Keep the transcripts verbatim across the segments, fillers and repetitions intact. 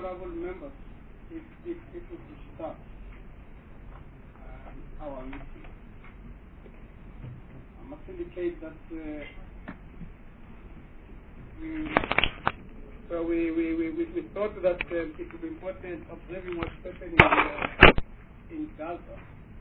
honorable members, if, if, if we could start um, our meeting. I must indicate that uh, we, so we, we, we, we, we thought that uh, it would be important observing what's happening uh, in Gaza.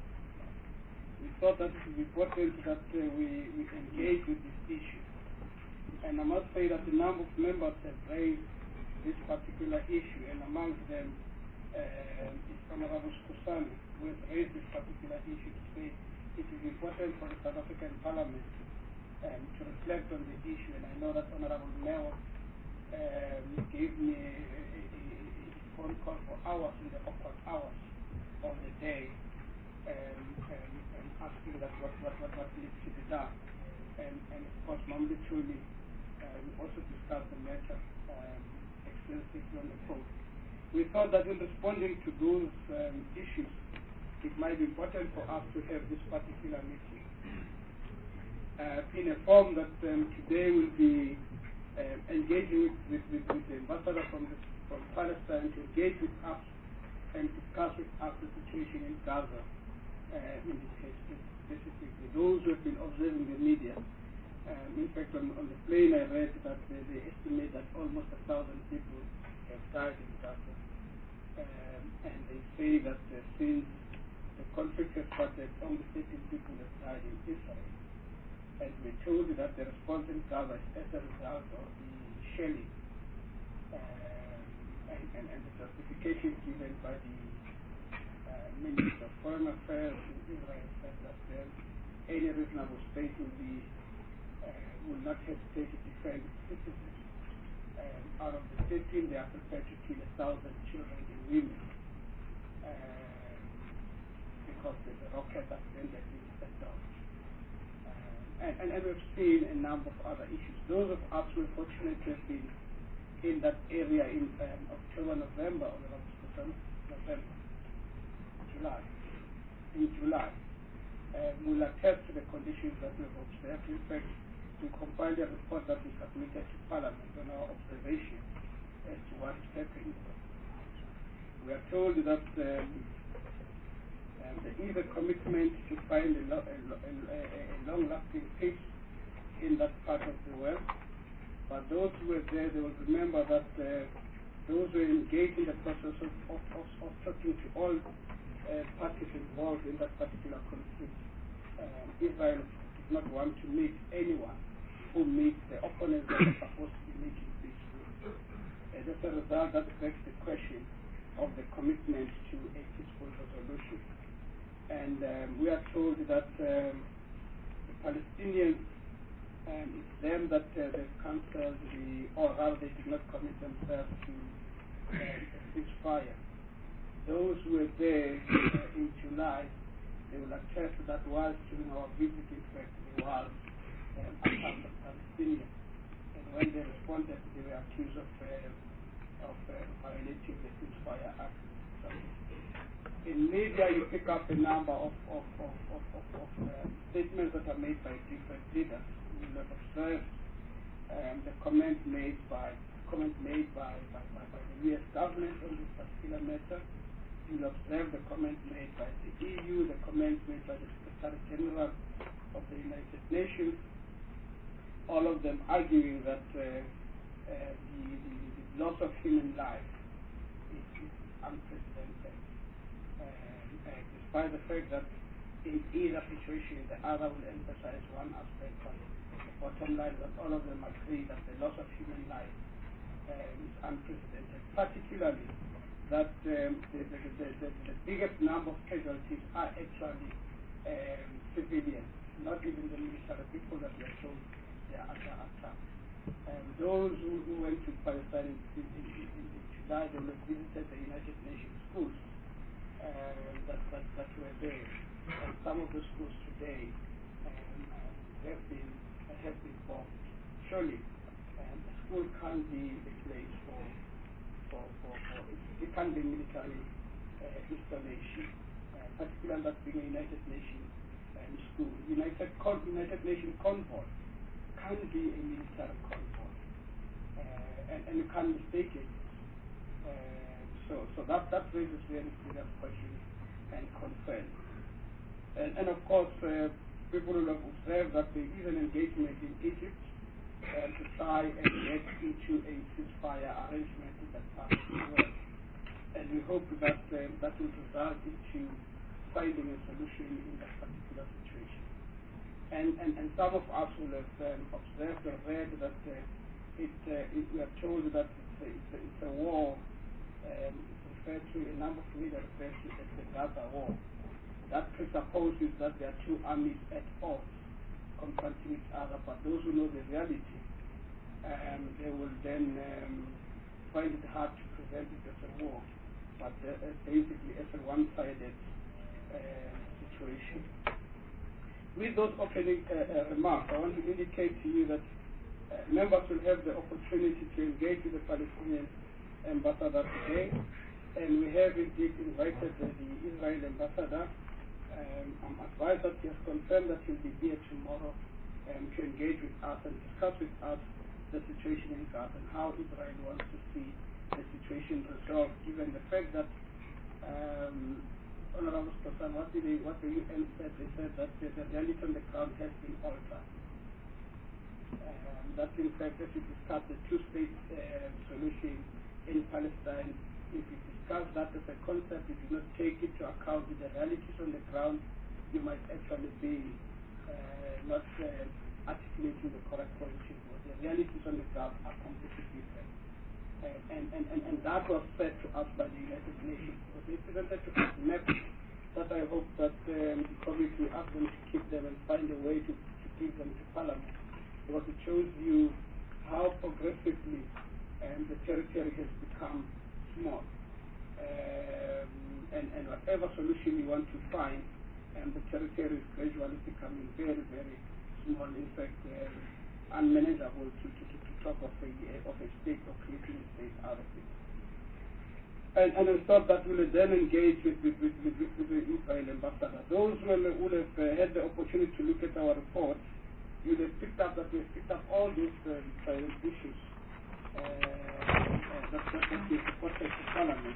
We thought that it would be important that uh, we, we engage with this issue. And I must say that a number of members have raised this particular issue, and among them uh, is Honorable Skhosana, who has raised this particular issue to say it is important for the South African Parliament um, to reflect on the issue. And I know that Honorable Neo um, gave me a, a, a phone call for hours in the awkward hours of the day, um, um, um, asking that what, what, what, what needs to be done. And, and of course, Mamdi Truly uh, we also discussed the matter um, extensively on the phone. We thought that in responding to those um, issues, it might be important for us to have this particular meeting uh, in a form that um, today will be uh, engaging with, with, with the ambassador from, the, from Palestine to engage with us and discuss with us the situation in Gaza. Uh, in this case, specifically, those who have been observing the media. Um, in fact, on, on the plane I read that they, they estimate that almost a thousand people have died in Gaza. Um, and they say that uh, since the conflict has started, only thirteen people have died in Israel. And we're told that the response in Gaza is as a result of the shelling um, and, and, and the justification given by the uh, Minister of Foreign Affairs in Israel said that uh, any reasonable state will be Uh, will not hesitate to defend its citizens. Um, out of the thirteen, they are prepared to kill a thousand children and women uh, because the, the rocket has been set down. Um, and, and, and we've seen a number of other issues. Those of us who fortunately have been in that area in um, October, November, or November, July, in July, um, will attest to the conditions that we've observed. In fact, we compiled a report that we submitted to Parliament on our observation as to what is happening. We are told that um, um, there is a commitment to find a, lo a, lo a, a long-lasting peace in that part of the world. But those who were there, they will remember that uh, those who are engaged in the process of, of, of, of talking to all uh, parties involved in that particular conflict. Um, Israel does not want to meet anyone who meets the opponents that are supposed to be meeting peacefully. And as a result, that begs the question of the commitment to a peaceful resolution. And um, we are told that um, the Palestinians, um, it's them that uh, they've cancelled the, or rather they did not commit themselves to uh, a ceasefire. Those who were there uh, in July, they will attest that whilst during our visit, in fact, they were um, attacked on Palestinians. And when they responded, they were accused of, uh, of uh, violating the Ceasefire Act. So in media, you pick up a number of, of, of, of, of, of uh, statements that are made by different leaders. You will have observed um, the comment made by comment made by, by, by, by the U S government on this particular matter. You will observe the comments made by the E U, the comments made by the Secretary General of the United Nations, all of them arguing that uh, uh, the, the, the loss of human life is, is unprecedented. Uh, uh, despite the fact that in either situation, the other will emphasize one aspect, but the bottom line is that all of them agree that the loss of human life uh, is unprecedented, particularly that um, the, the, the, the, the biggest number of casualties are actually um, civilians, not even the military people that we are told they are under attack. Um, those who, who went to Palestine in, in, in, in July, they will have visited the United Nations schools um, that, that, that were there. And some of the schools today um, have been have been bombed. Surely, um, a school can't be a place for For, for, for it, it can be military uh, installation, uh, particularly that being a United Nations um, school. United, Con United Nations convoy can be a military convoy, uh, and, and you can't mistake it. Uh, so, so that, that raises very serious questions and concerns. And, and of course, uh, people will have observed that there is an engagement in Egypt uh, to try and get into a ceasefire arrangement in that part of the world. And we hope that uh, that will result into finding a solution in that particular situation. And, and, and some of us will have um, observed or read that uh, it, uh, it, we are told that it's a, it's a, it's a war, um, it's referred to, a number of media refer to as the Gaza war. That presupposes that there are two armies at odds confronting each other, but those who know the reality, um, they will then um, find it hard to present it as a war, but uh, basically as a one-sided uh, situation. With those opening uh, uh, remarks, I want to indicate to you that uh, members will have the opportunity to engage with the Palestinian ambassador today, and we have indeed invited uh, the Israeli ambassador. Um, I'm advised that he has confirmed that he will be here tomorrow um, to engage with us and discuss with us the situation in Gaza and how Israel wants to see the situation resolved, given the fact that um, Honorable Stefan, what did they, what the U N said? They said that the, the reality on the ground has been altered. Um, that in fact, if you discuss the two-state uh, solution in Palestine, if you discuss that as a concept, if you do not take into account the realities on the ground, you might actually be uh, not uh, articulating the correct position. The realities on the ground are completely different. Uh, and, and, and, and that was said to us by the United Nations. So they presented to us a map that I hope that um, the committee will ask them to keep them and find a way to, to give them to Parliament, because it shows you how progressively um, the territory has become small. Um, and, and whatever solution you want to find, um, the territory is gradually becoming very, very small. In fact, um, unmanageable to, to, to, to talk of a, of a state or creating a state out of it. And, and I thought that we will then engage with, with, with, with, with the Israel ambassador. Those who will, will have uh, had the opportunity to look at our report, you will have picked up that we have picked up all these um, issues uh, uh, that, that, that we reported to Parliament.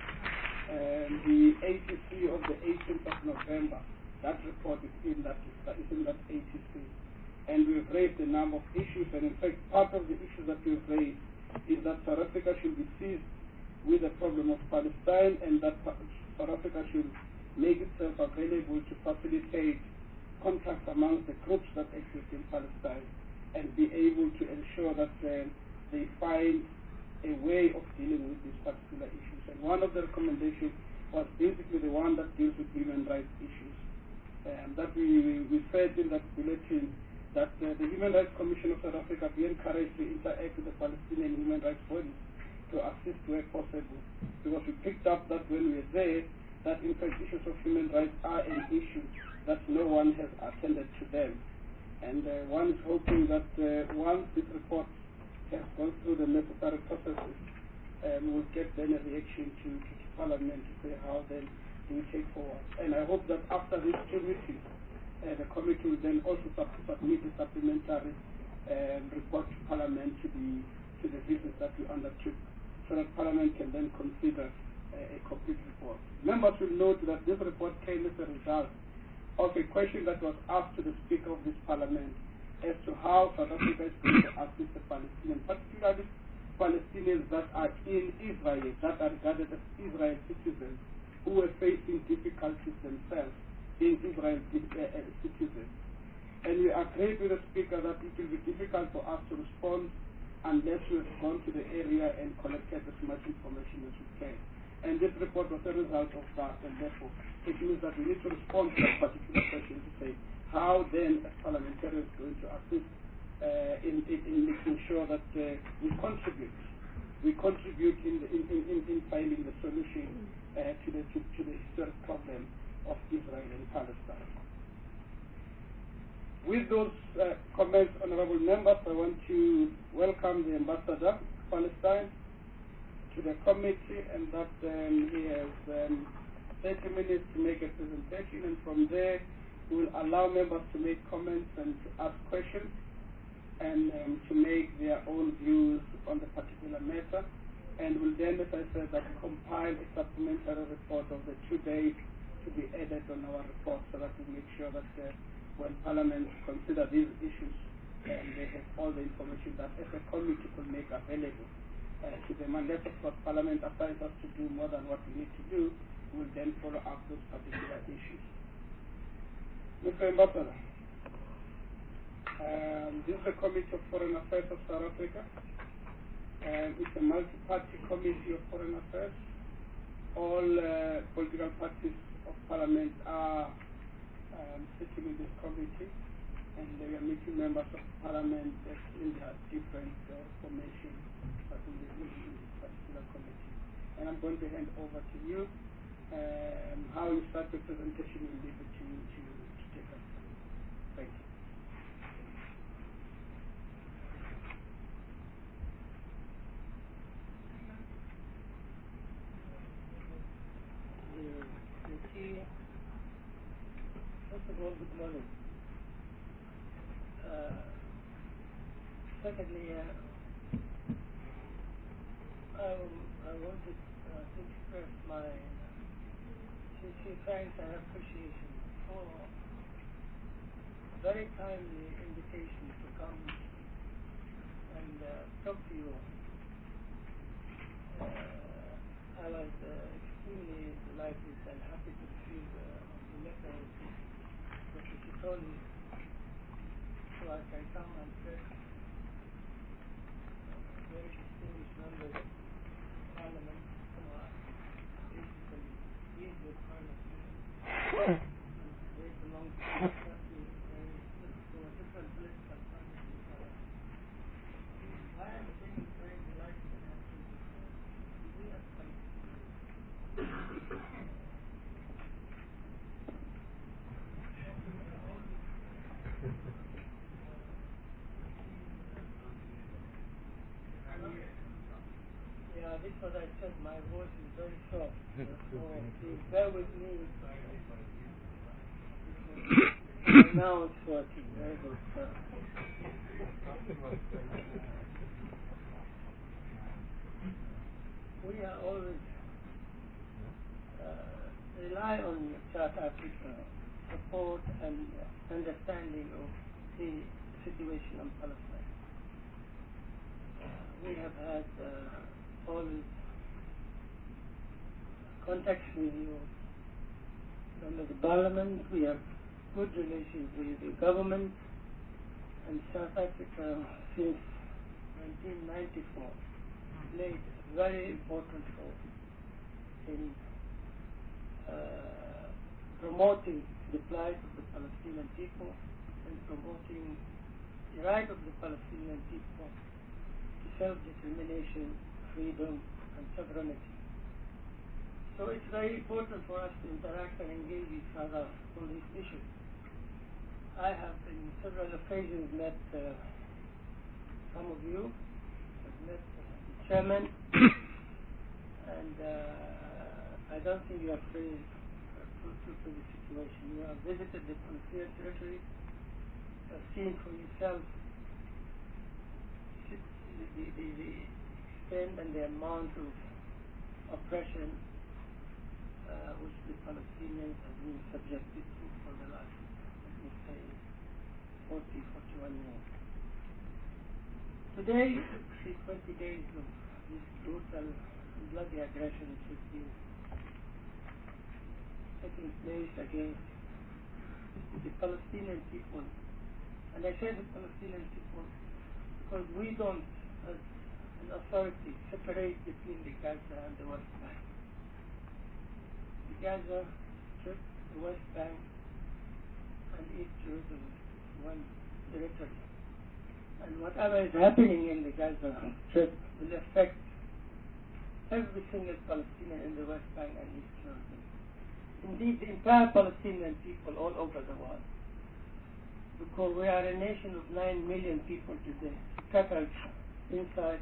Um, the A T C of the eighteenth of November, that report is in that, is in that A T C. And we've raised a number of issues, and in fact, part of the issues that we've raised is that South Africa should be seized with the problem of Palestine, and that South Africa should make itself available to facilitate contacts amongst the groups that exist in Palestine, and be able to ensure that uh, they find a way of dealing with these particular issues. And one of the recommendations was basically the one that deals with human rights issues. Um, that we, we said in that bulletin that uh, the Human Rights Commission of South Africa be encouraged to interact with the Palestinian human rights bodies to assist where possible. Because we picked up that when we were there, that in fact issues of human rights are an issue that no one has attended to them. And uh, one is hoping that uh, once this report has gone through the necessary processes, um, we'll get then a reaction to, to, to Parliament to say how then do we take forward. And I hope that after these two meetings, Uh, the committee will then also sub submit a supplementary um, report to Parliament to the to the visits that we undertook, so that Parliament can then consider uh, a complete report. Members will note that this report came as a result of a question that was asked to the Speaker of this Parliament as to how South Africa is going to assist the Palestinians, particularly Palestinians that are in Israel, that are regarded as Israel citizens, who were facing difficulties themselves being Israel uh, citizens. And we agreed with the Speaker that it will be difficult for us to respond unless we have gone to the area and collected as much information as we can. And this report was a result of that, and therefore it means that we need to respond to that particular question to say how then as parliamentarians are going to assist uh, in, in, in making sure that uh, we contribute. We contribute in, the, in, in, in finding the solution uh, to, the, to, to the historic problem of Israel and Palestine. With those uh, comments, honorable members, I want to welcome the ambassador of Palestine to the committee, and that um, he has um, thirty minutes to make a presentation, and from there we will allow members to make comments and to ask questions and um, to make their own views on the particular matter. and will then, as I said, that compile a supplementary report of the two days to be added on our report so that we make sure that uh, when Parliament consider these issues, uh, they have all the information that as a committee could make available uh, to them. Unless, of course, Parliament assigns us to do more than what we need to do, we will then follow up those particular issues. Mister Ambassador, um, this is the Committee of Foreign Affairs of South Africa. Um, it's a multi-party committee of foreign affairs. All uh, political parties of Parliament are um, sitting in this committee, and they are meeting members of Parliament in their different uh, formations that will be meeting in this particular committee. And I'm going to hand over to you. Um, how you start the presentation will leave it to you to, to take us through. Thank you. First of all, good morning. Uh, secondly, uh, I, I wanted uh, to express my sincere thanks and appreciation for a very timely invitation to come and uh, talk to you. Uh, I was uh, extremely delighted and happy to receive uh, the letter of Doctor Sitoli, so I can come and press very distinguished members of Parliament who are basically leaders of Parliament. They belong to a different political party. I am feeling very delighted and happy because we have come Yeah, this is what I said. My voice is very soft. So please bear with me. Now it's working. Very good. We are always uh, rely on South Africa support and understanding of the situation on Palestine. Uh, we have had uh, always contacts with you under the Parliament. We have good relations with the government, and South Africa since nineteen ninety-four played a very important role in uh, promoting the plight of the Palestinian people and promoting the right of the Palestinian people to self-determination, freedom, and sovereignty. So it's very important for us to interact and engage each other on these issues. I have in several occasions met uh, some of you, I've met uh, the chairman, and uh, I don't think you have raised to, to, to the situation. You have visited the Palestinian territory, you have seen for yourself the, the, the, the extent and the amount of oppression uh, which the Palestinians have been subjected to for the last, let me say, forty, forty-one years. Today, the twenty days of this brutal and bloody aggression which has been taking place against the Palestinian people. And I say the Palestinian people because we don't, as an authority, separate between the Gaza and the West Bank. The Gaza Strip, the West Bank, and East Jerusalem is one territory. And whatever is happening in the Gaza Strip will affect every single Palestinian in the West Bank and East Jerusalem. Indeed, the entire Palestinian people all over the world. Because we are a nation of nine million people today, scattered inside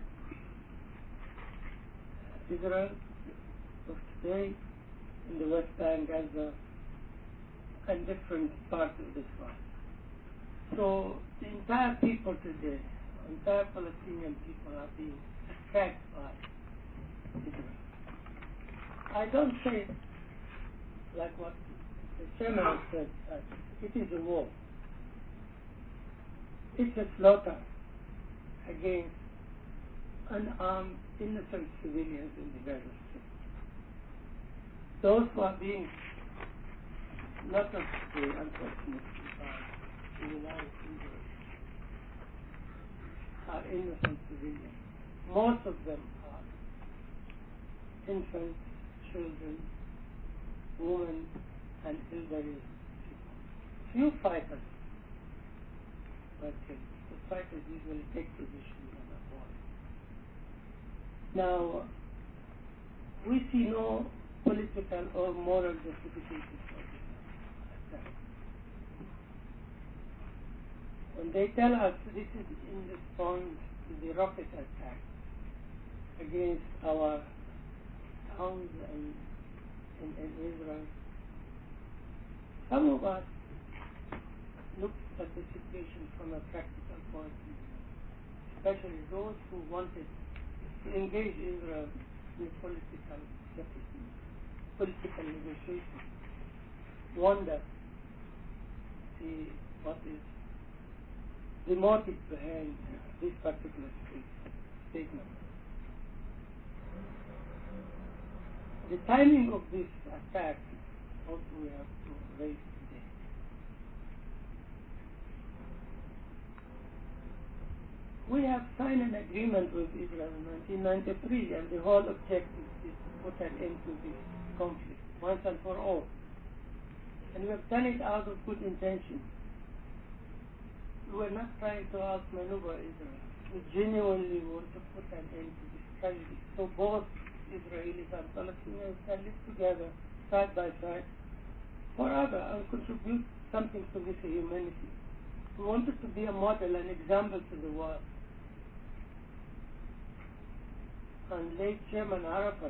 Israel of today, in the West Bank, Gaza, and different parts of this world. So the entire people today, entire Palestinian people are being attacked by Israel. I don't say like what the chairman has said, that it is a war. It's a slaughter against unarmed, innocent civilians in the Gaza Strip. Those who are being not of the unfortunately by the United States are innocent civilians. Most of them are infants, children, women, and elderly people. Few fighters were killed. The fighters usually take positions and avoid. Now, we see no political or moral justification for this attack. When they tell us this is in response to the rocket attack against our towns and in, in Israel, some of us look at the situation from a practical point of view, especially those who wanted to engage Israel in political settlement, political negotiation, wonder see what is the motive behind this particular statement. The timing of this attack also we have to raise today. We have signed an agreement with Israel in nineteen ninety-three, and the whole objective is to put an end to this conflict once and for all. And we have done it out of good intention. We were not trying to outmaneuver Israel. We genuinely want to put an end to this tragedy. So both Israelis and Palestinians can live together, side by side, forever, and contribute something to this humanity. We wanted to be a model, an example to the world. And late Chairman Arafat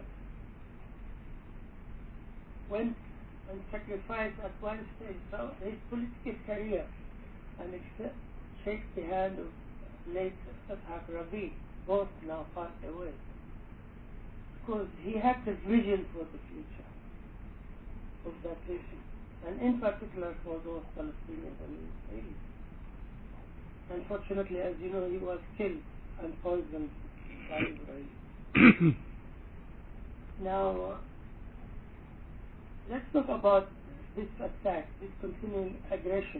went and sacrificed at one stage his political career and accept, shake the hand of late Yitzhak Rabin, both now passed away. Because he had the vision for the future of that nation, and in particular for those Palestinians and Israelis. Unfortunately, as you know, he was killed and poisoned by Israel. Now, uh, let's talk about this attack, this continuing aggression.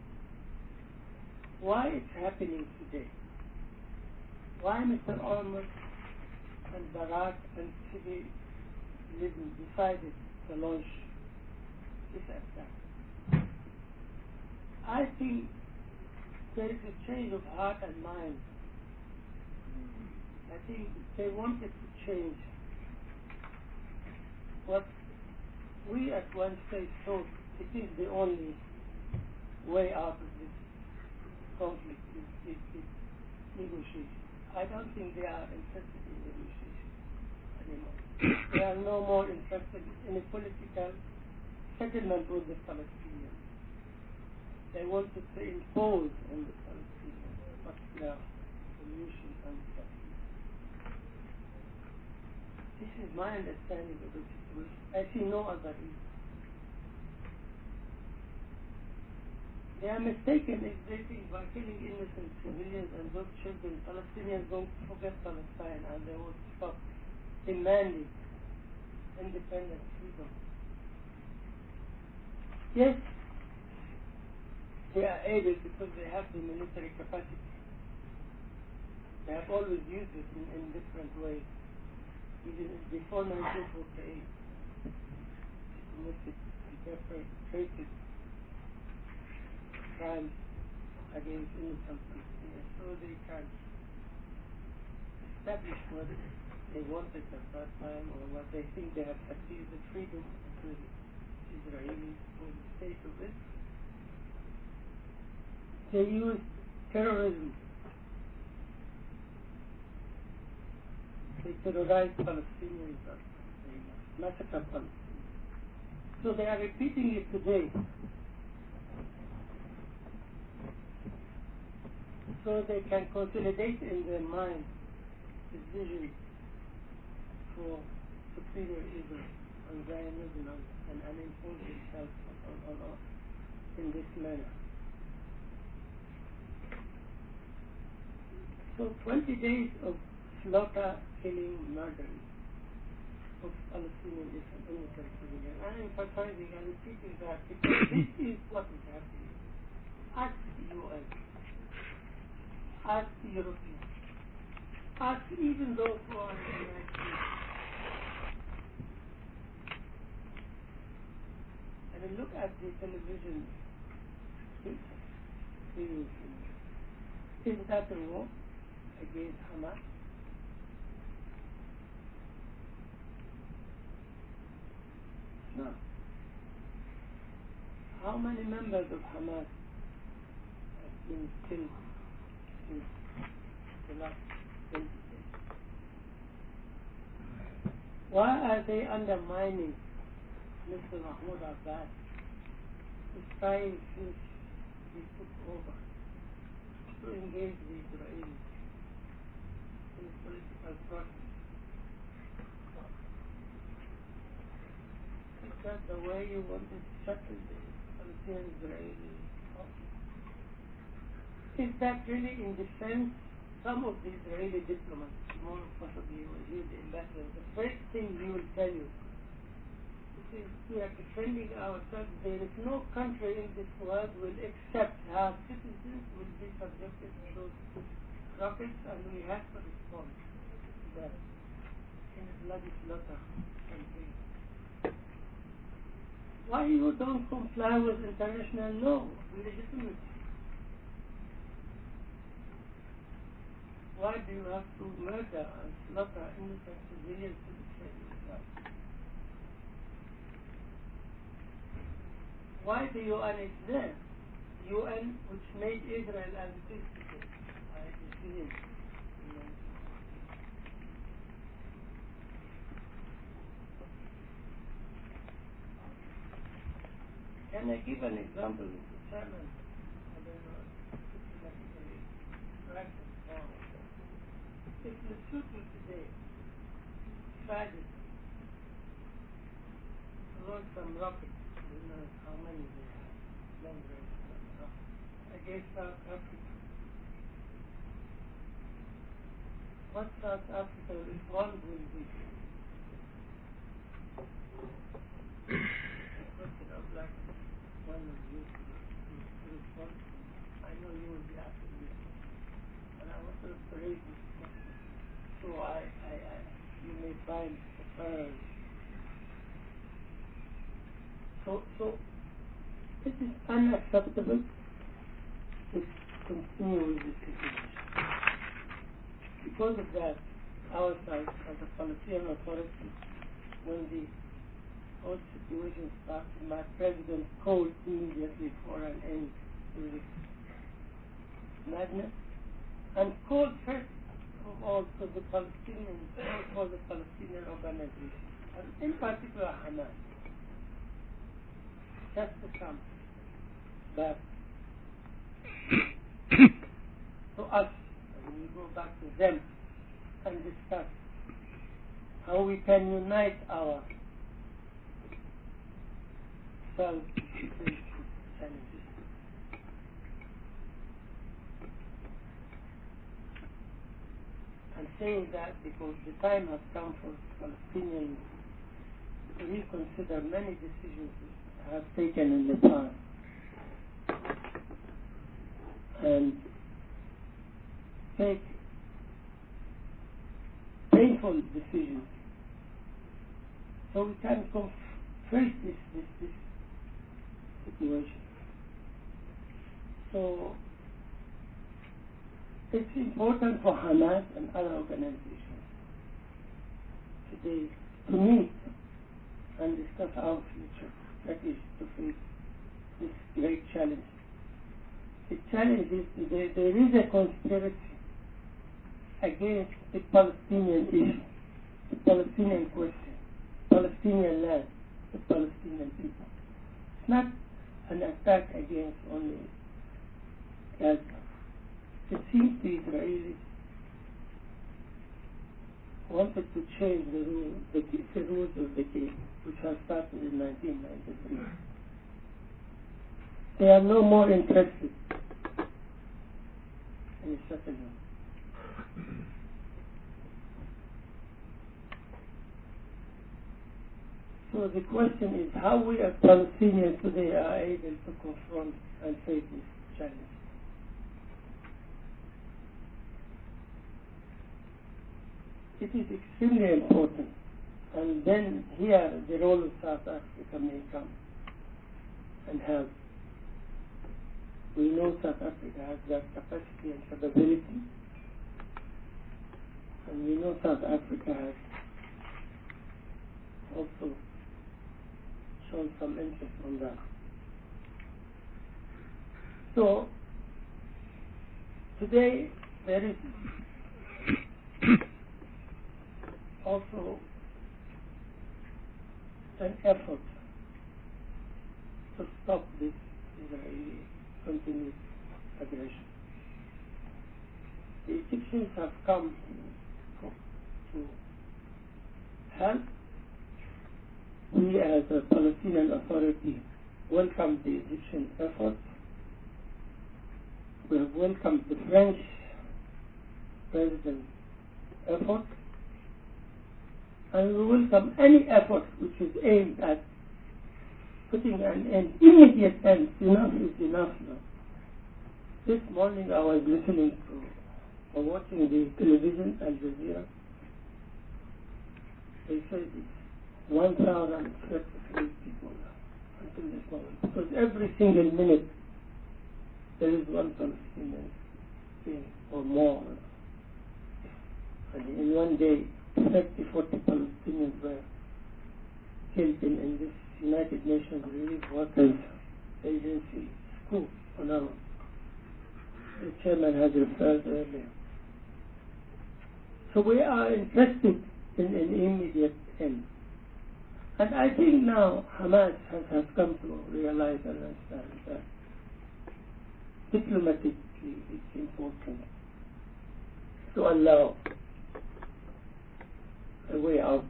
Why it's happening today? Why Mister Olmert and Barak and civilism decided to launch this attack? I think there is a change of heart and mind. I think they wanted to change what we at one stage thought it is the only way out of this conflict, is, is, is negotiation. I don't think they are interested in negotiation anymore. They are no more interested in a political settlement with the Palestinians. They wanted to impose on the Palestinians what's their solution and settlement. This is my understanding of the situation. I see no other reason. They are mistaken if they think by killing innocent civilians and those children, Palestinians don't forget Palestine and they will stop demanding independent freedom. Yes, they are able because they have the military capacity. They have always used it in, in different ways. Even before nineteen forty-eight, they committed and perpetrated crimes against innocent Palestinians, so they can establish what they wanted at that time or what they think they have achieved, the freedom to the Israelis or the state of Israel. They used terrorism. They terrorized Palestinians, they massacred Palestinians. So they are repeating it today. So they can consolidate in their mind the vision for superior on Zionism and, and impose itself on, on, on, in this manner. So twenty days of slaughter, killing, murdering of Palestinian innocent civilians. I'm emphasizing and repeating that because this is what is happening. Ask the U N, ask the Europeans, ask even those who are in the United States. And then look at the television news. Isn't that a war against Hamas? No. How many members of Hamas have been killed since the last twenty days? Why are they undermining Mister Mahmoud Abbas, who's trying to be put over to engage the Israelis in the political process? Is that the way you want to settle the Palestinian-Israeli conflict? Is that really in defense? Some of the Israeli diplomats, more possibly will hear the ambassador, the first thing he will tell you is we are defending ourselves. There is no country in this world will accept our citizens will be subjected to those rockets, and we have to respond to that in a bloody slaughter campaign. Why you don't comply with international law, legitimacy? Why do you have to murder and slaughter innocent civilians to defend yourself? Why the U N is there? U N which made Israel as it is today by decision. Can I give an example of the chairman? I don't know, systematically practice now. If Lesotho today decided to launch some rockets, you know how many they have, long range rockets, against South Africa. What South Africa response will be? A question of like one of you to, to, to respond. I know you will be asking this question. And I want to raise this question. So I, I, I you may find a parallel. So, so it is unacceptable to continue with this situation. Because of that, our side, as a Palestinian authority, when the whole situation started, my president called immediately for an end to this madness, and called first of all to the Palestinians, for the Palestinian organization, and in particular Hamas, just to come back to us, and we go back to them and discuss how we can unite our self-defense challenges. I'm saying that because the time has come for Palestinians to reconsider many decisions that have taken in the past and take painful decisions so we can face this, this, this situation. So it's important for Hamas and other organizations today to meet and discuss our future, that is to face this great challenge. The challenge is today there is a conspiracy against the Palestinian issue, the Palestinian question, Palestinian land, the Palestinian people. It's not an attack against only Gaza. It seems the Israelis wanted to change the, rule, the, the rules of the game, which has started in nineteen ninety-three. They are no more interested in a settlement. So the question is how we as Palestinians today are able to confront and face this challenge. It is extremely important, and then here the role of South Africa may come and help. We know South Africa has that capacity and capability, and we know South Africa has also shown some interest on that. So today there is also an effort to stop this Israeli continued aggression. The Egyptians have come to help. We as a Palestinian Authority welcome the Egyptian effort. We have welcomed the French President's effort. And we welcome any effort which is aimed at putting an end, immediate end. Enough is enough now. This morning I was listening to or watching the television, Al Jazeera. They said it's one thousand thirty-three people now until this moment. Because every single minute there is one Palestinian being or more. And in one day, thirty, forty Palestinians were killed in, in this United Nations Relief Workers Agency school on our own. The chairman has referred earlier. So we are interested in an immediate end. And I think now Hamas has, has come to realize and understand that diplomatically it's important to allow a way out.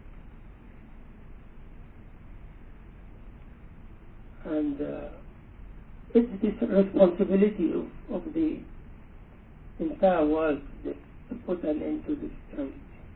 And uh, it's this responsibility of, of the entire world to put an end to this tragedy.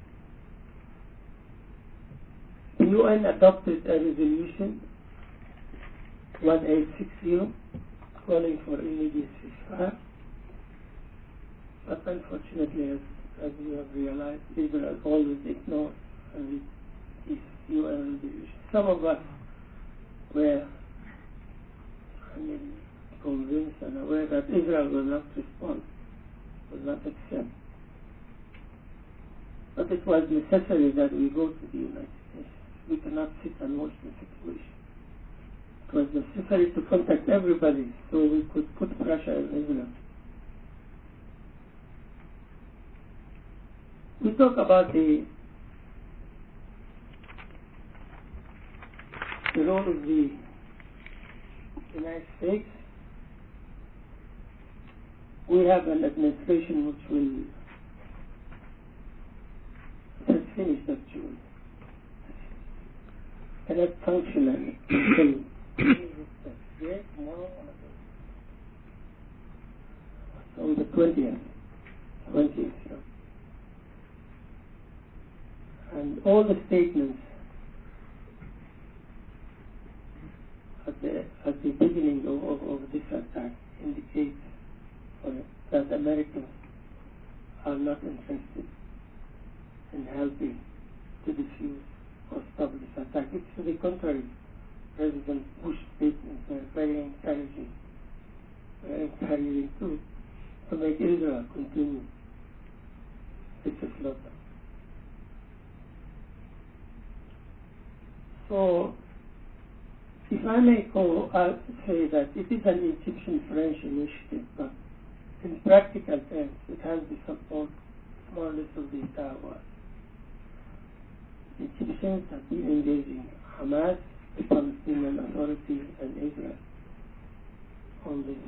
The U N adopted a resolution one eight six zero calling for immediate ceasefire. But unfortunately, as, as you have realized, Israel always ignores these U N resolutions. Some of us were I mean, convinced and aware that Israel will not respond, will not accept. But it was necessary that we go to the United Nations. We cannot sit and watch the situation. It was necessary to contact everybody so we could put pressure on Israel. We talk about the, the role of the United States. We have an administration which will has finished actually. Cannot function until on the twentieth. twentieth. And all the statements at the at the beginning of, of, of this attack indicate uh, that Americans are not interested in helping to defuse or stop this attack. It's to the contrary. President Bush statements were very encouraging, very encouraging too, to make Israel continue its slaughter. So, if I may go, I'll say that it is an Egyptian-French initiative, but in practical terms, it has the support more or less of the entire world. The Egyptians have been engaging Hamas, the Palestinian Authority, and Israel on this.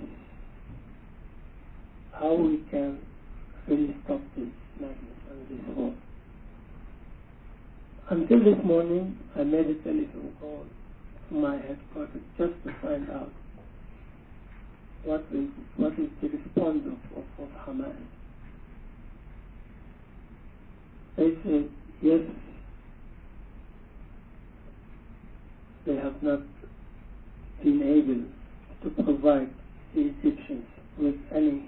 How we can really stop this madness and this war. Until this morning, I made a telephone call to my headquarters just to find out what is, what is the response of, of, of Hamas. They said, yes, they have not been able to provide the Egyptians with any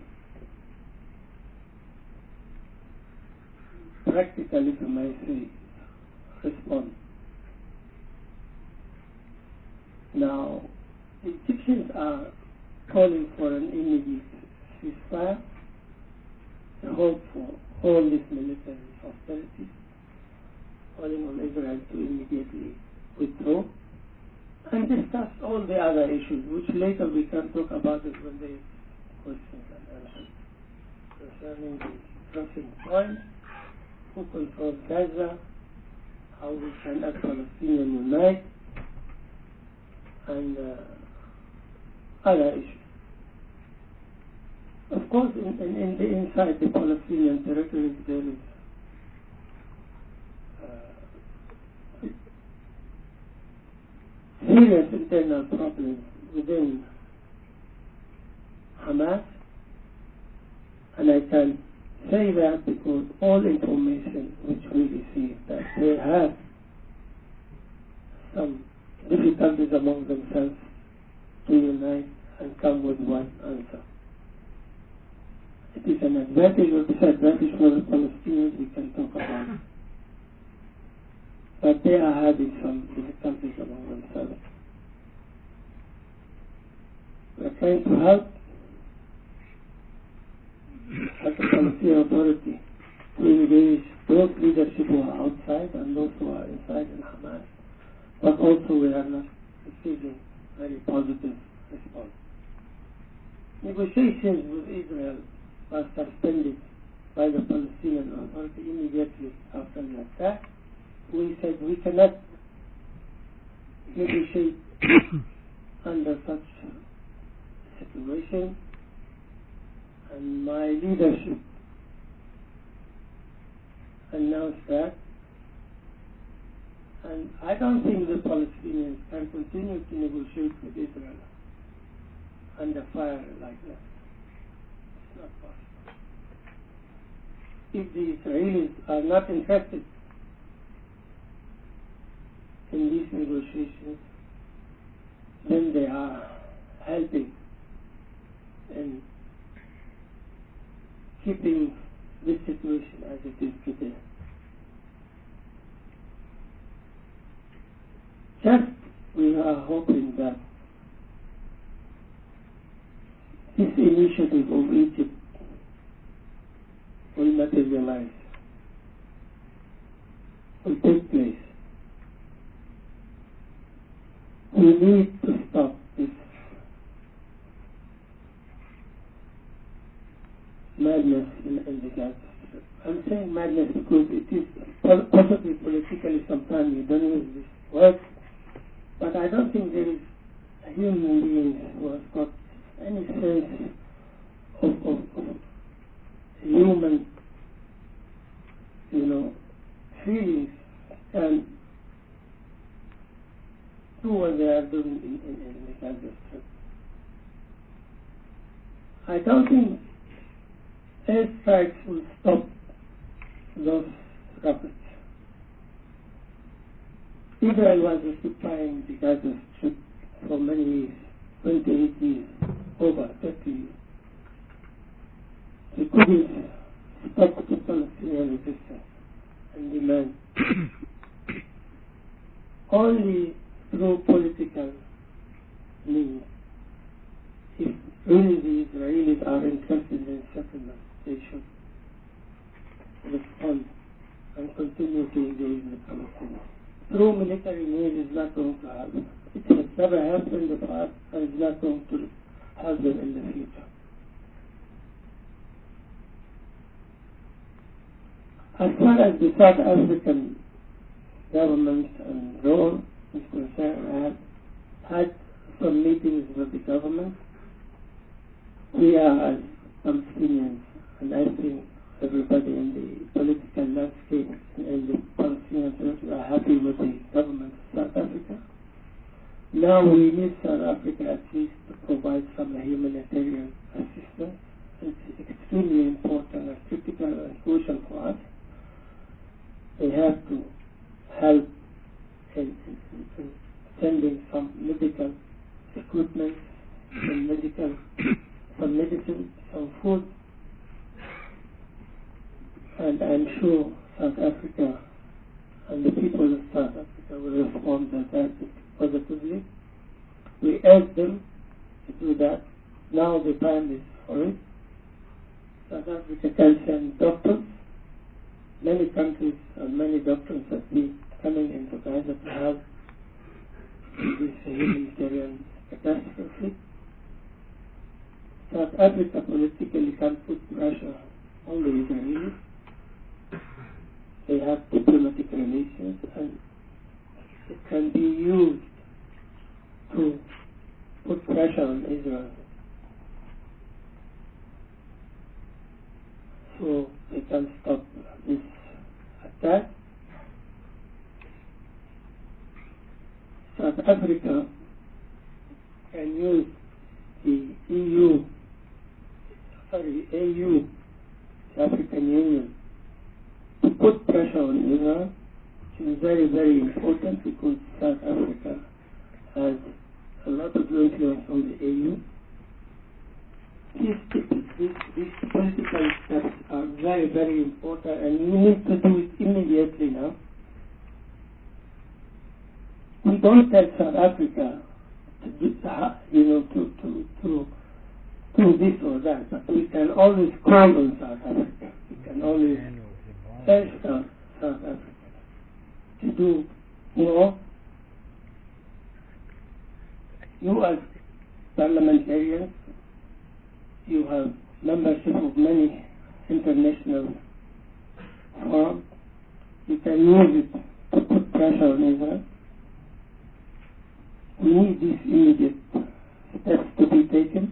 practical, if you may say, response. Now, the Egyptians are calling for an immediate ceasefire, the hope for all these military hostilities, calling on Israel to immediately withdraw, and discuss all the other issues, which later we can talk about it when there is questions and answers concerning the crossing point, who controls Gaza, how we can as Palestinians unite, and uh, other issues. Of course, in, in, in the inside the Palestinian territories, there is uh, serious internal problems within Hamas, and I can say that because all information which we receive that they have some difficulties among themselves to unite and come with one answer. It is an advantage or disadvantage for the Palestinians we can talk about. But they are having some difficulties among themselves. We are trying to help as a Palestinian Authority to engage those leadership who are outside and those who are inside in Hamas. But also we are not receiving very positive response. Negotiations with Israel were suspended by the Palestinian Authority immediately after the attack. We said we cannot negotiate under such a situation, and my leadership announced that, and I don't think the Palestinians can continue to negotiate with Israel under fire like that. It's not possible. If the Israelis are not interested in these negotiations, then they are helping in keeping this situation as it is today. Just we are hoping that this initiative of Egypt will materialize, will take place. We need to stop this madness in, in the Gaza Strip. I'm saying madness because it is possibly politically sometimes you don't use this word, but I don't think there is a human being who has got any sense of, of, of human, you know, feelings and do what they are doing in, in, in the Gaza Strip. I don't think airstrikes will stop those rockets. Israel was occupying the Gaza Strip for many years, twenty-eight years, over thirty years. They couldn't stop the Palestinian resistance and demand. Only through political means, if really the Israelis are interested in settlement, they should respond and continue to engage with the Palestinians. Through military means is not going to happen. It has never happened in the past and is not going to happen in the future. As far as the South African government and role is concerned, I have had some meetings with the government. We are, as Palestinians, and I think everybody in the political landscape in the Palestinian territory are Now we need South Africa at least to provide some humanitarian assistance. It's extremely important and critical and crucial for us. They have to help in, in, in sending some medical equipment, some medical, some medicine, some food, and I'm sure South Africa and the people of South Africa will respond to that positively. We urge them to do that. Now the time is for it. South Africa can send doctors. Many countries and many doctors have been coming into Gaza to help this humanitarian catastrophe. South Africa politically can put pressure on the Israelis. They have diplomatic relations, and it can be used to put pressure on Israel so they can stop this attack. South Africa can use the E U, sorry, A U, the African Union, to put pressure on Israel, which is very, very important because South Africa has a lot of influence on the A U. These, these, these political steps are very, very important, and we need to do it immediately now. We don't tell South Africa to do, you know, to, to, to do this or that, but we can always call on South Africa. We can always urge South, South Africa to do more. You as parliamentarians, you have membership of many international forums. You can use it to put pressure on Israel. We need these immediate steps to be taken.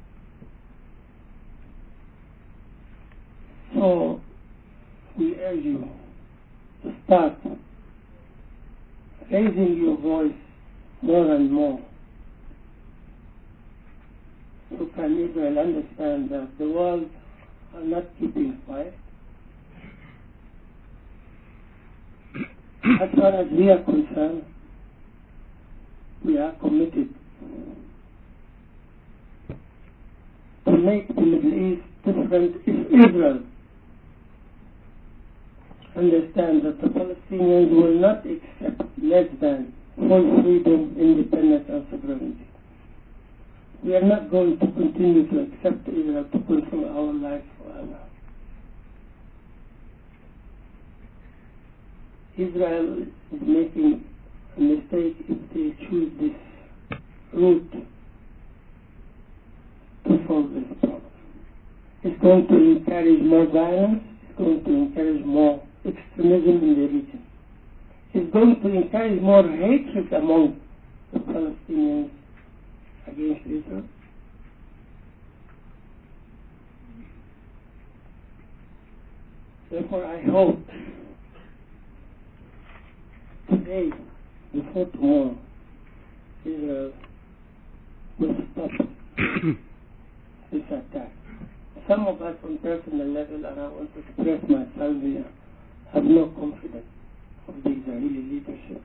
So we urge you to start raising your voice more and more. So can Israel understand that the world are not keeping quiet? As far as we are concerned, we are committed to make the Middle East different if Israel understands that the Palestinians will not accept less than full freedom, independence and sovereignty. We are not going to continue to accept Israel to control our lives forever. Israel is making a mistake if they choose this route to solve this problem. It's going to encourage more violence, it's going to encourage more extremism in the region. It's going to encourage more hatred among the Palestinians against Israel. Therefore, I hope today, before tomorrow, Israel will stop this attack. Some of us on personal level, and I want to express myself here, have no confidence of the Israeli leadership.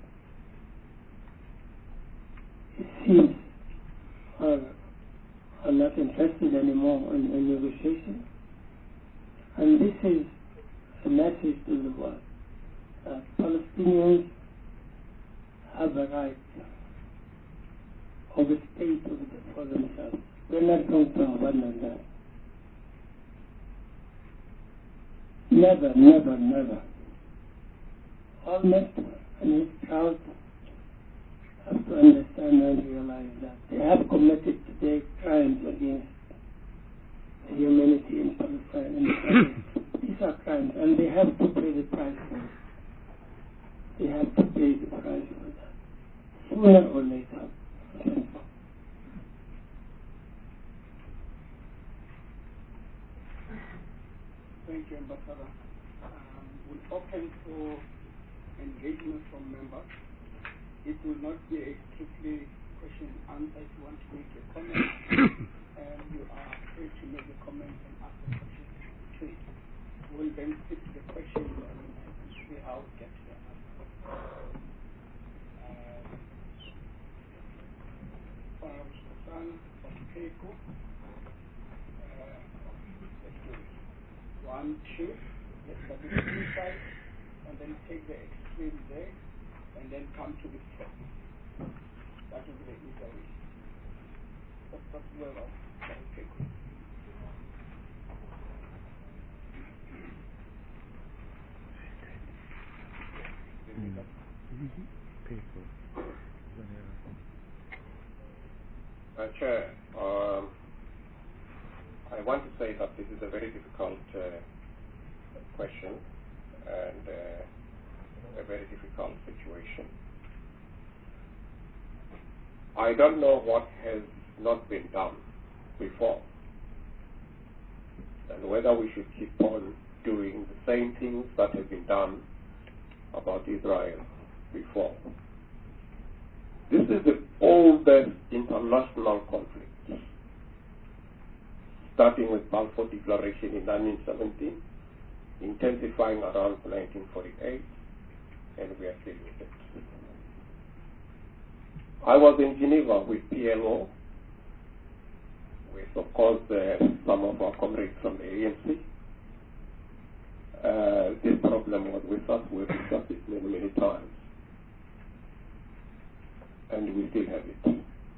It seems are, are not interested anymore in, in negotiation. And this is a message to the world that Palestinians have a right of a state for themselves. We're not going to abandon that. Never, never, never. Ahmed and his crowd have to understand and realize that they have committed today crimes against humanity in Palestine. And these are crimes, and they have to pay the price for it. They have to pay the price for that, sooner or later. Thank you, Ambassador. Um, we're open for engagement from members. It will not be a strictly question and answer. If you want to make a comment, um, you are free to make a comment and ask the question to it. We will then stick to the question and, and see how we get to the answer. Um, Farms Kosan from Keiko. Uh, let's do it. One, two. Let's start with the inside and then take the extreme there and then come to the front. That will be the easier way. That's that's well off. Okay. Uh, Chair, um, I want to say that this is a very difficult uh, question and uh, a very difficult situation. I don't know what has not been done before and whether we should keep on doing the same things that have been done about Israel before. This is the oldest international conflict, starting with Balfour Declaration in nineteen seventeen, intensifying around nineteen forty-eight, and we are still with it. I was in Geneva with P L O, with, of course, uh, some of our comrades from the A N C. Uh, this problem was with us. We've discussed it many, many times. And we still have it.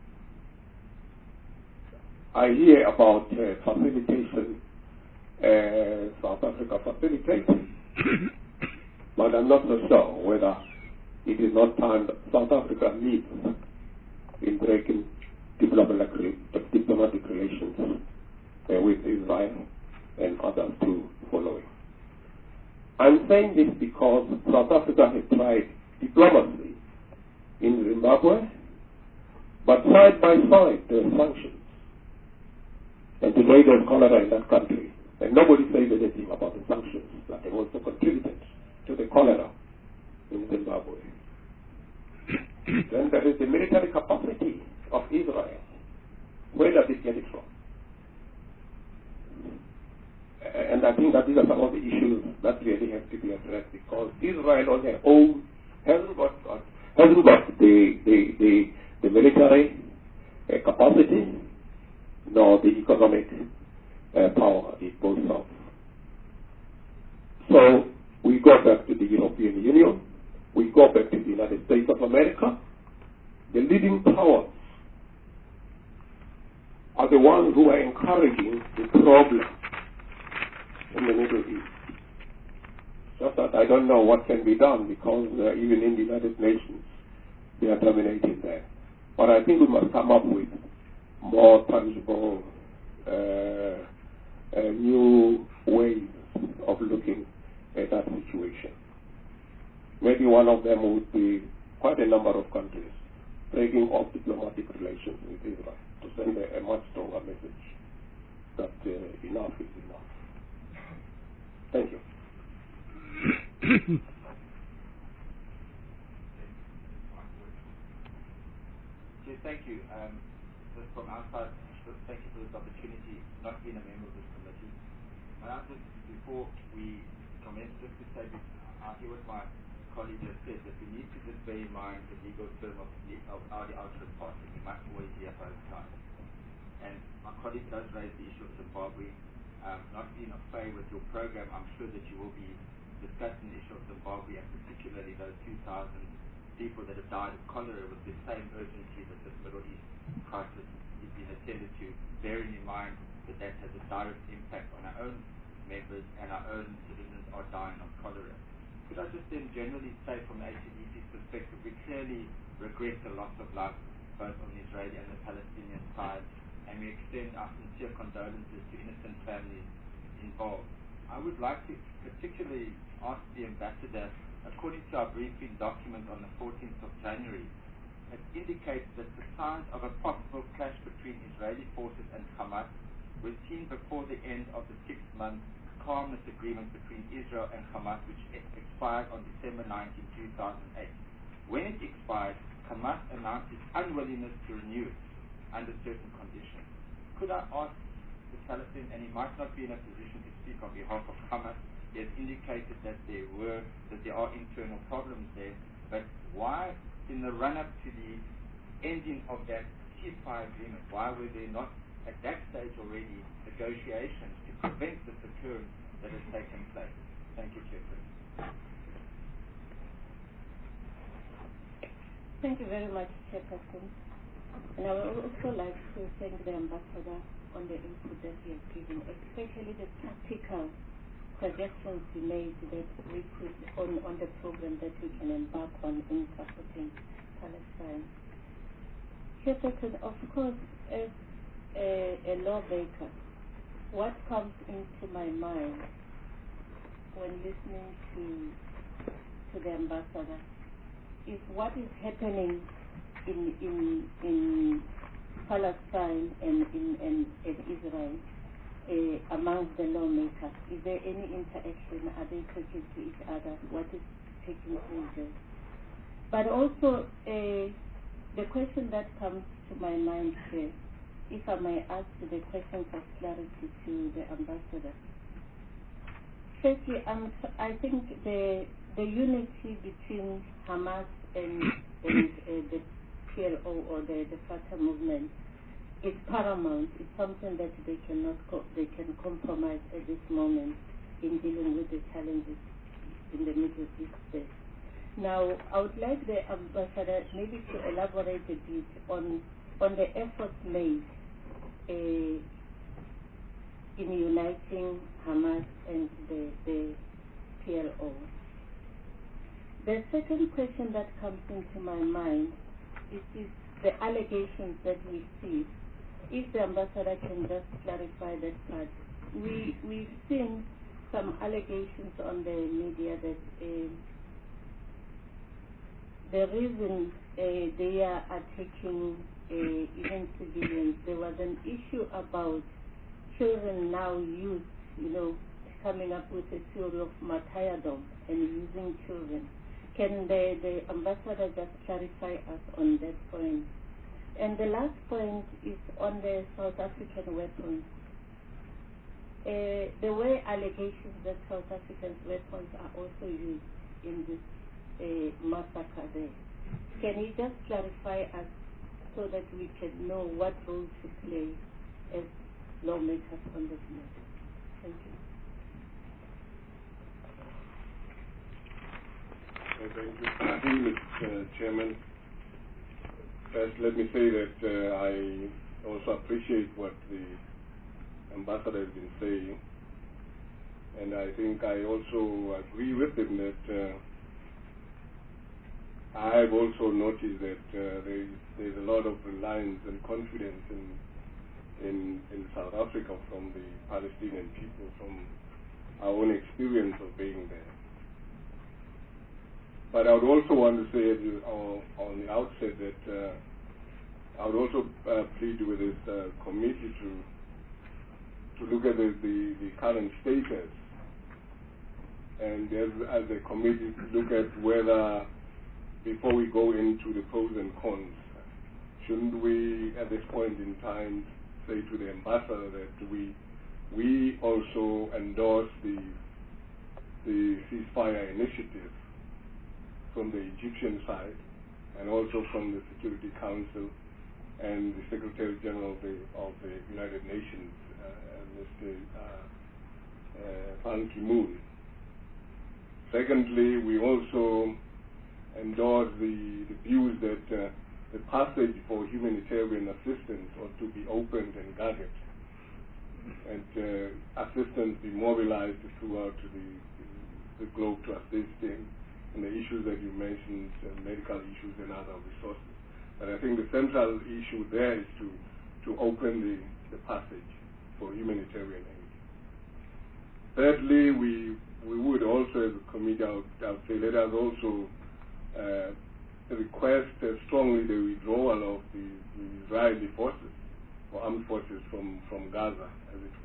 I hear about uh, facilitation, uh, South Africa facilitating, but I'm not so sure whether it is not time that South Africa needs in breaking diplomatic, diplomatic relations uh, with Israel and others to follow it. I'm saying this because South Africa has tried diplomacy in Zimbabwe, but side by side there are sanctions. And today there's cholera in that country, and nobody says anything about the sanctions that have also contributed to the cholera in Zimbabwe. Then there is the military capacity of Israel. Where does it get it from? And I think that these are some of the issues that really have to be addressed, because Israel on their own hasn't got, got hasn't got the the the, the military uh, capacity nor the economic uh, power it boasts of. So we go back to the European Union, we go back to the United States of America. The leading powers are the ones who are encouraging the problem in the Middle East. Just that I don't know what can be done, because uh, even in the United Nations they are terminating there. But I think we must come up with more tangible uh, uh, new ways of looking at that situation. Maybe one of them would be quite a number of countries breaking off diplomatic relations with Israel to send a, a much stronger message that uh, enough is enough. Thank you. Okay, thank you. Um, just from our side, thank you for this opportunity, not being a member of this committee. And I just, before we commence, just to say, I hear what my colleague has said, that we need to just bear in mind the legal term of, of our outlet party. We must always hear both sides. And my colleague does raise the issue of Zimbabwe. Um, not being a favor with your program, I'm sure that you will be discussing the issue of Zimbabwe, and particularly those two thousand people that have died of cholera, with the same urgency that this Middle East crisis is being attended to, bearing in mind that that has a direct impact on our own members, and our own citizens are dying of cholera. Could I just then generally say, from the H D C's perspective, we clearly regret the loss of life both on the Israeli and the Palestinian side, and we extend our sincere condolences to innocent families involved. I would like to particularly ask the ambassador, according to our briefing document on the fourteenth of January, it indicates that the signs of a possible clash between Israeli forces and Hamas were seen before the end of the six-month calmness agreement between Israel and Hamas, which expired on December nineteenth, two thousand eight. When it expired, Hamas announced its unwillingness to renew it under certain conditions. Could I ask the Palestinian, and he might not be in a position to speak on behalf of Hamas, he has indicated that there were, that there are internal problems there, but why in the run-up to the ending of that ceasefire agreement, why were there not at that stage already negotiations to prevent this occurrence that has taken place? Thank you, Chairperson. Thank you very much, Chairperson. And I would also like to thank the Ambassador on the input that he has given, especially the practical suggestions he made that we could, on, on the program that we can embark on in supporting Palestine. Chairperson, of course, as a, a lawmaker, what comes into my mind when listening to to the Ambassador is what is happening in in in Palestine and in, in, in Israel uh, amongst the lawmakers. Is there any interaction? Are they talking to each other? What is taking place there? But also, uh, the question that comes to my mind here, if I may ask the questions of clarity to the Ambassador. Firstly, um, I think the the unity between Hamas and, and uh, the P L O or the, the Fatah movement is paramount. It's something that they cannot co- they can compromise at this moment in dealing with the challenges in the Middle East. Now, I would like the Ambassador maybe to elaborate a bit on on the efforts made uh, in uniting Hamas and the, the P L O. The second question that comes into my mind is, is the allegations that we see. If the Ambassador can just clarify that part. We, we've seen some allegations on the media that uh, the reason uh, they are attacking uh, even civilians, there was an issue about children now used, you know, coming up with a theory of martyrdom and using children. Can the, the Ambassador just clarify us on that point? And the last point is on the South African weapons. Uh, there were allegations that South African weapons are also used in this uh, massacre there. Can you just clarify us so that we can know what role to play as lawmakers on this matter? Thank you. Thank you, Mister Chairman. First, let me say that uh, I also appreciate what the Ambassador has been saying, and I think I also agree with him that uh, I have also noticed that uh, there is there's a lot of reliance and confidence in in in South Africa from the Palestinian people, from our own experience of being there. But I would also want to say uh, on the outset that uh, I would also uh, plead with this uh, committee to to look at the, the, the current status, and as, as a committee to look at whether, before we go into the pros and cons, shouldn't we at this point in time say to the Ambassador that we we also endorse the the ceasefire initiative from the Egyptian side, and also from the Security Council and the Secretary General of the, of the United Nations, uh, Mister Uh, uh, Ban Ki-moon. Secondly, we also endorse the, the views that uh, the passage for humanitarian assistance ought to be opened and guarded, and uh, assistance be mobilized throughout the, the globe to assist in and the issues that you mentioned, uh, medical issues and other resources. But I think the central issue there is to, to open the, the passage for humanitarian aid. Thirdly, we we would also, as a committee, I would, I would say, let us also uh, request uh, strongly the withdrawal of the, the Israeli forces, or armed forces from, from Gaza, as it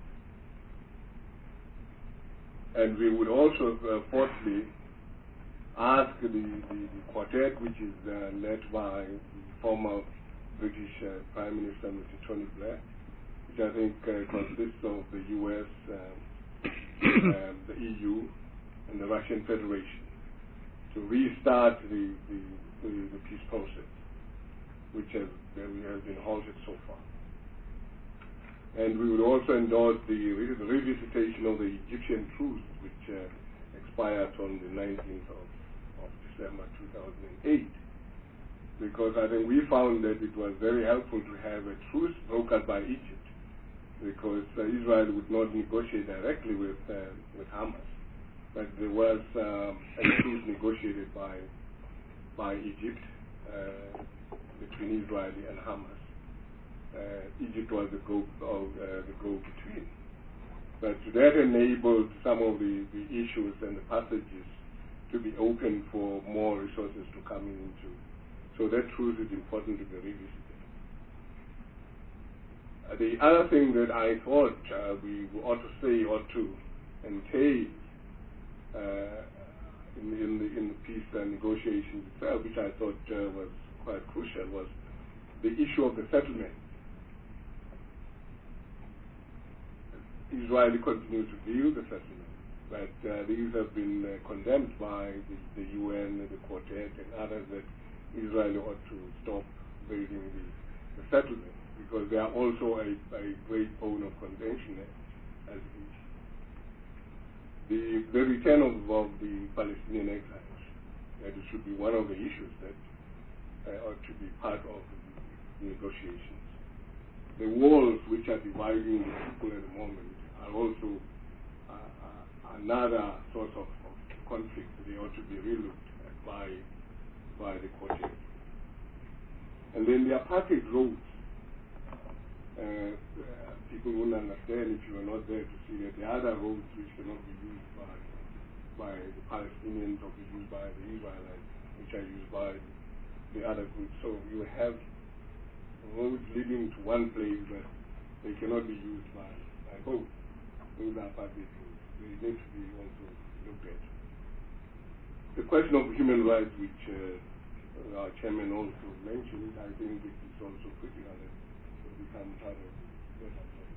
were. And we would also, uh, fourthly, ask the, the, the quartet, which is uh, led by the former British uh, Prime Minister, Mister Tony Blair, which I think uh, consists of the U S, um, um, the E U, and the Russian Federation, to restart the, the, the, the peace process, which has, uh, has been halted so far. And we would also endorse the, the revisitation of the Egyptian truce, which uh, expired on the nineteenth of, of December two thousand eight. Because I think we found that it was very helpful to have a truce brokered by Egypt, because uh, Israel would not negotiate directly with, uh, with Hamas, but there was um, a truce negotiated by, by Egypt uh, between Israel and Hamas. Uh, Egypt was the go, of, uh, the go-between. But that enabled some of the, the issues and the passages to be open for more resources to come into. So that truth is important to be revisited. Uh, the other thing that I thought uh, we ought to say or to entail uh, in, in, the, in the peace uh, negotiations itself, which I thought uh, was quite crucial, was the issue of the settlement. Israel continues to build the settlement, but uh, these have been uh, condemned by the, the U N, the Quartet, and others that Israel ought to stop building the, the settlement, because they are also a, a great bone of contention as each. The, the return of, of the Palestinian exiles, that it should be one of the issues that uh, ought to be part of the negotiations. The walls which are dividing the people at the moment are also uh, uh, another source of, of conflict. They ought to be relooked at by, by the Quartet. And then the apartheid roads. Uh, uh, people won't understand if you are not there to see that the other roads which cannot be used by, by the Palestinians or be used by the Israelites, which are used by the other groups. So you have roads leading to one place, but they cannot be used by, by both. Those are public roads. They need to be also looked at. The question of human rights, which uh, our chairman also mentioned, I think it is also critical and will become part of the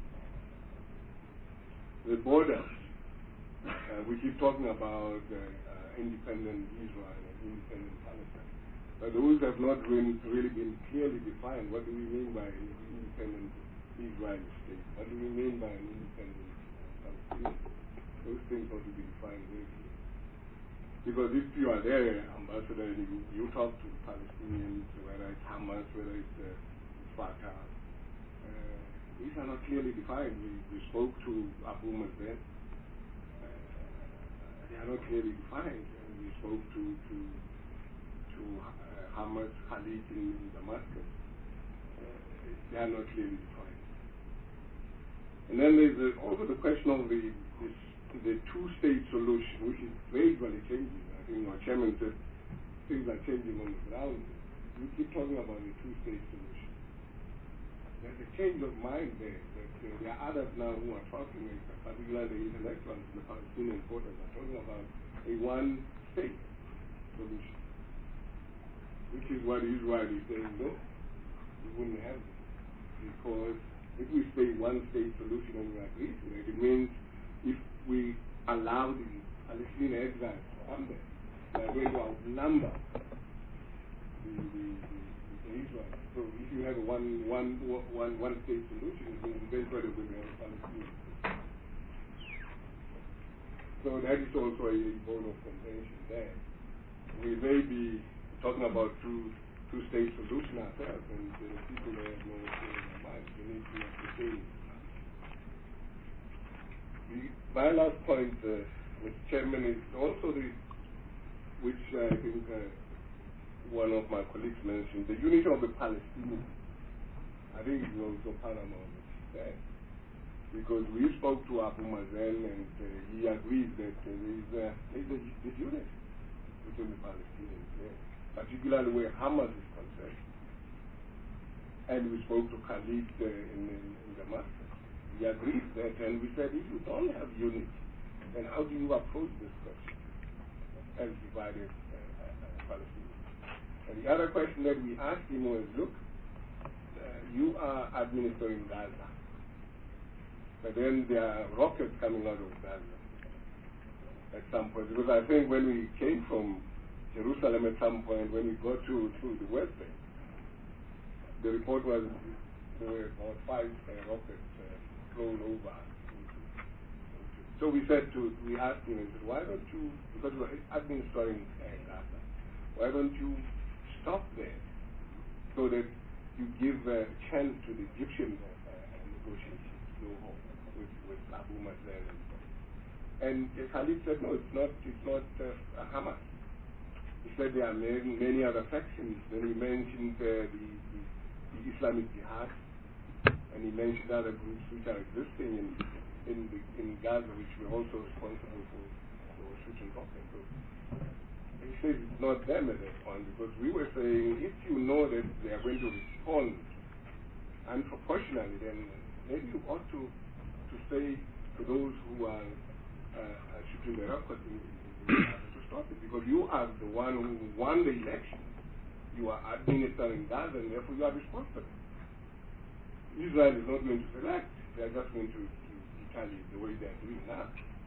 The borders. Uh, we keep talking about uh, uh, independent Israel and independent Palestine. But those have not really, really been clearly defined. What do we mean by an independent Israeli state? What do we mean by an independent Palestinian? Those things ought to be defined very clearly. Because if you are there, Ambassador, and you, you talk to the Palestinians, whether it's Hamas, whether it's uh, Fatah, uh, these are not clearly defined. We, we spoke to Abu Mazen. Uh, they are not clearly defined. And we spoke to, to, to uh, Hamas, Khalid in, in Damascus. Uh, they are not clearly defined. And then there's uh, also the question of the, this, the two-state solution, which is gradually changing. I think our chairman said things are changing on the ground. We keep talking about the two-state solution. There's a change of mind there. That uh, there are others now who are talking, particularly the intellectuals in the Palestinian quarters, are talking about a one-state solution, which is what Israel is saying, no, we wouldn't have it. Because if we say one-state solution and we agree to it, it means if we allow the Palestinian exiles to come there, they are going to outnumber the, the, the, the Israel. So if you have a one, one, one, one state solution, it means eventually we're going to have a Palestinian state. So that is also a bone of contention there. We may be talking about two two state solution ourselves, and the people there have no idea in their minds. We need to ascertain. My last point, uh, Mister Chairman, is also the, which I think uh, one of my colleagues mentioned, the unity of the Palestinians. I think it is also paramount there. Because we spoke to Abu Mazen, and uh, he agrees that uh, there is uh, a unity between the Palestinians there, particularly where Hamas is concerned. And we spoke to Khalid uh, in, in, in Damascus. He agreed that, and we said, if you don't have unity, then how do you approach this question as divided uh, Palestinians. And the other question that we asked him was, look, uh, you are administering Gaza, but then there are rockets coming out of Gaza at some point. Because I think when we came from Jerusalem at some point, when we got to, to the West Bank, the report was there were about five uh, rockets uh, thrown over. So we said to, we asked him, and said, why don't you, because we're administering uh, Gaza, why don't you stop there so that you give a chance to the Egyptian uh, negotiations to go home with, with Abu Mazen and so on. And uh, Khalid said, no, it's not, it's not uh, Hamas. He said there are many, many other factions. Then he mentioned uh, the, the, the Islamic Jihad, and he mentioned other groups which are existing in in, the, in Gaza, which were also responsible for, for shooting rockets. So he says it's not them at that point, because we were saying if you know that they are going to respond unproportionally, then maybe you ought to to say to those who are uh, shooting the rockets in, in, in Gaza to stop it, because you are the one who won the election. You are administering Gaza, and therefore you are responsible. Israel is not going to select; they are just going to the way they are doing now.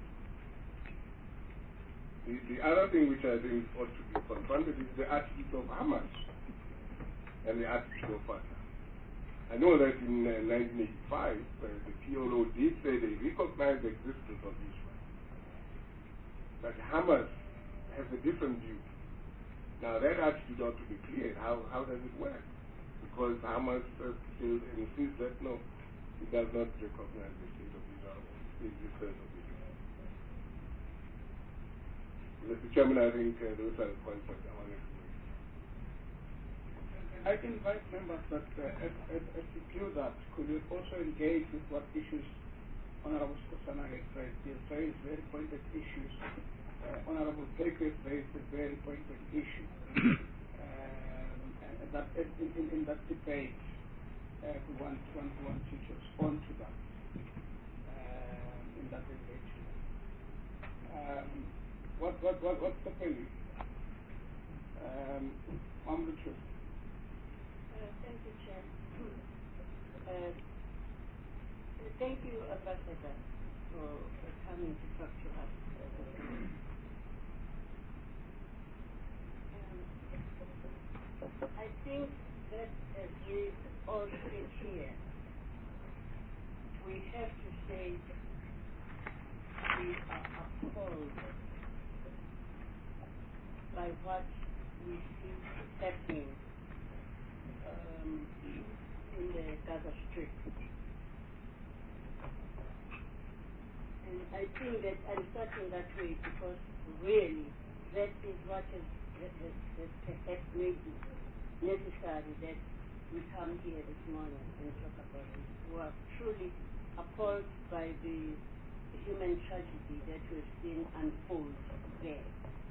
The, the other thing which I think ought to be confronted is the attitude of Hamas and the attitude of Fatah. I know that in uh, nineteen eighty-five, uh, the P L O did say they recognized the existence of Israel. But Hamas has a different view. Now that attitude ought to be clear. How, how does it work? Because Hamas uh, still insists that no, it does not recognize the state of Israel, the existence of Israel. Mister Chairman, I think uh, those are the points that I wanted to make. I can invite members that uh, as, as, as you do that, could you also engage with what issues Honorable Skosana has raised? He has raised very pointed issues. Uh, Honorable Keiko has raised a very pointed issue. um, and that in, in, in that debate, Uh, we want, want, want you to respond to that um, in that engagement. Um, what, what, what, what's stopping you? Um, Ma'am Richard. Uh, thank you, Chair. Uh, thank you, Ambassador, for uh, coming to talk to us. Um, I think that as we all sit here, we have to say we are appalled by what we see happening um, in the Gaza Strip. And I think that I'm starting that way because really that is what has, has, has, has made it necessary that we come here this morning and talk about it. We are truly appalled by the human tragedy that we've seen unfold there.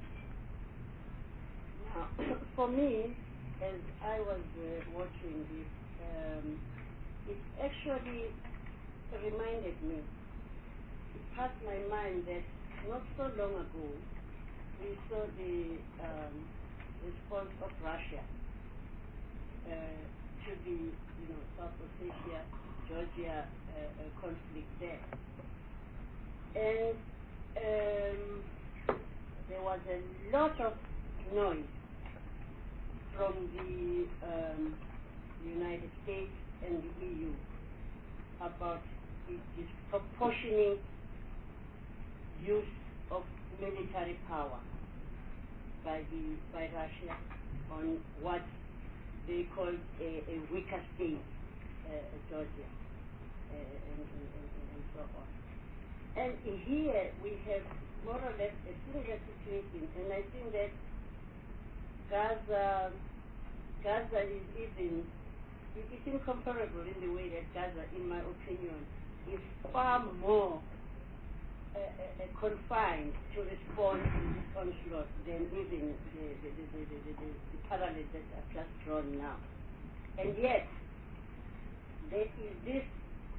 Now, for me, as I was uh, watching this, um, it actually reminded me, it passed my mind that not so long ago, we saw the um, response of Russia uh, to the, you know, South Ossetia, Georgia uh, uh, conflict there. And um, there was a lot of noise from the um, United States and the E U about the disproportionate use of military power by the by Russia on what they called a, a weaker state, uh, Georgia, uh, and, and, and, and so on. And here we have more or less a similar situation, and I think that Gaza, Gaza is even, it's incomparable in the way that Gaza, in my opinion, is far more uh, uh, confined to respond to this onslaught than even the, the, the, the, the, the, the parallel that I've just drawn now. And yet, there is this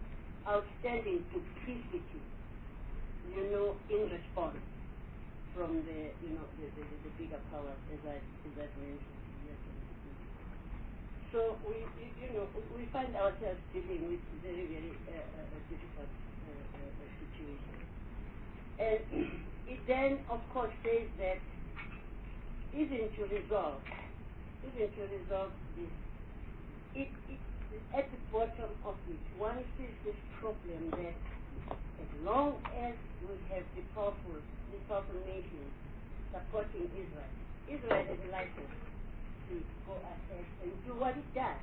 outstanding duplicity, you know, in response from from the, you know, the, the, the bigger powers, as I, as I mentioned. So we, you know, we find ourselves dealing with very, very uh, uh, difficult uh, uh, situation. And it then, of course, says that even to resolve, even to resolve this, it, it, at the bottom of it, one sees this problem that as long as we have the powerful, the powerful nations supporting Israel, Israel has a license to go ahead and do what it does.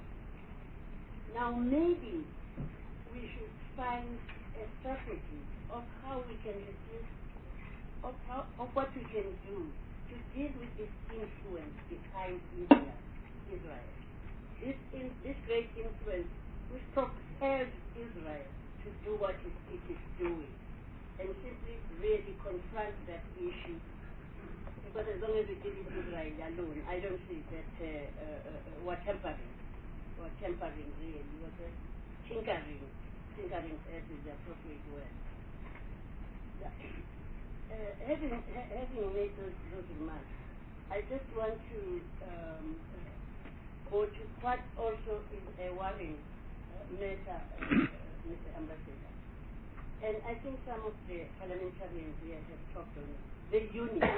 Now maybe we should find a strategy of how we can reduce, of, how, of what we can do to deal with this influence behind Israel. Israel. This, in, this great influence which propels Israel to do what it, it is doing, and simply really confront that issue. Because as long as we deal with Israel alone, I don't see that uh, uh, uh, we're tampering, we're tampering really, we're just tinkering, tinkering as is the appropriate word. Yeah. Uh, having, ha- having made those, those remarks, I just want to um, uh, go to what also is a worrying uh, matter, uh, Mister Ambassador. And I think some of the parliamentarians here have talked on it. The unity.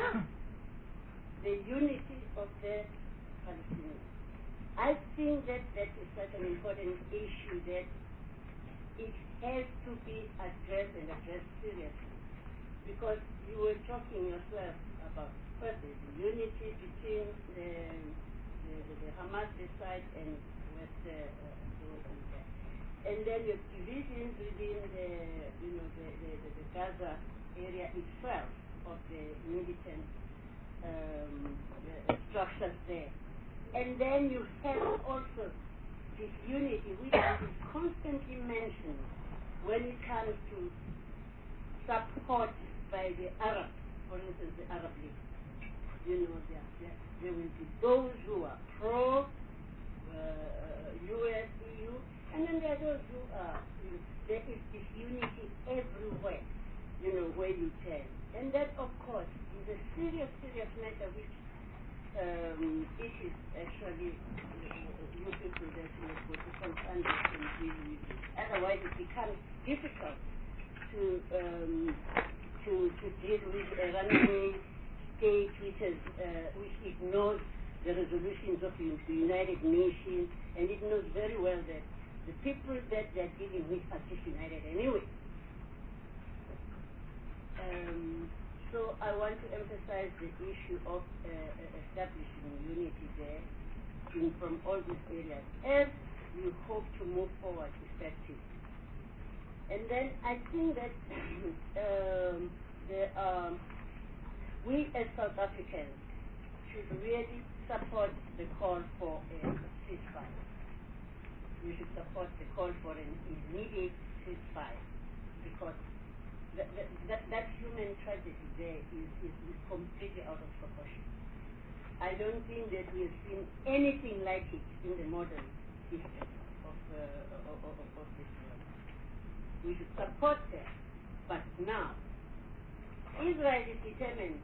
The unity of the Palestinians. I think that that is such an important issue that it has to be addressed and addressed seriously. Because you were talking yourself about, first, the unity between the, the, the, the Hamas side and West, uh, the Western side. And then your divisions within the, you know, the, the, the, the Gaza area itself of the militant Um, the structures there. And then you have also this unity which is constantly mentioned when it comes to support by the Arabs, for instance the Arab League. You know, there, there, there will be those who are pro uh, U S, E U, and then there are those who are, you know, there is this unity everywhere, you know, where you turn. And that, of course, is a serious, serious matter which um, it is actually uh, you people that you have got to confront it and deal with it. Otherwise, it becomes difficult to um, to to deal with a runaway state which has uh, which ignores the resolutions of the United Nations, and it knows very well that the people that they're dealing with are disunited anyway. Um, so I want to emphasize the issue of uh, establishing unity there in, from all these areas as we hope to move forward effectively. And then I think that um, the, um, we as South Africans should really support the call for a ceasefire. We should support the call for an immediate ceasefire, because That, that, that human tragedy there is, is, is completely out of proportion. I don't think that we have seen anything like it in the modern history of, uh, of, of, of this world. We should support them, but now, Israel is determined.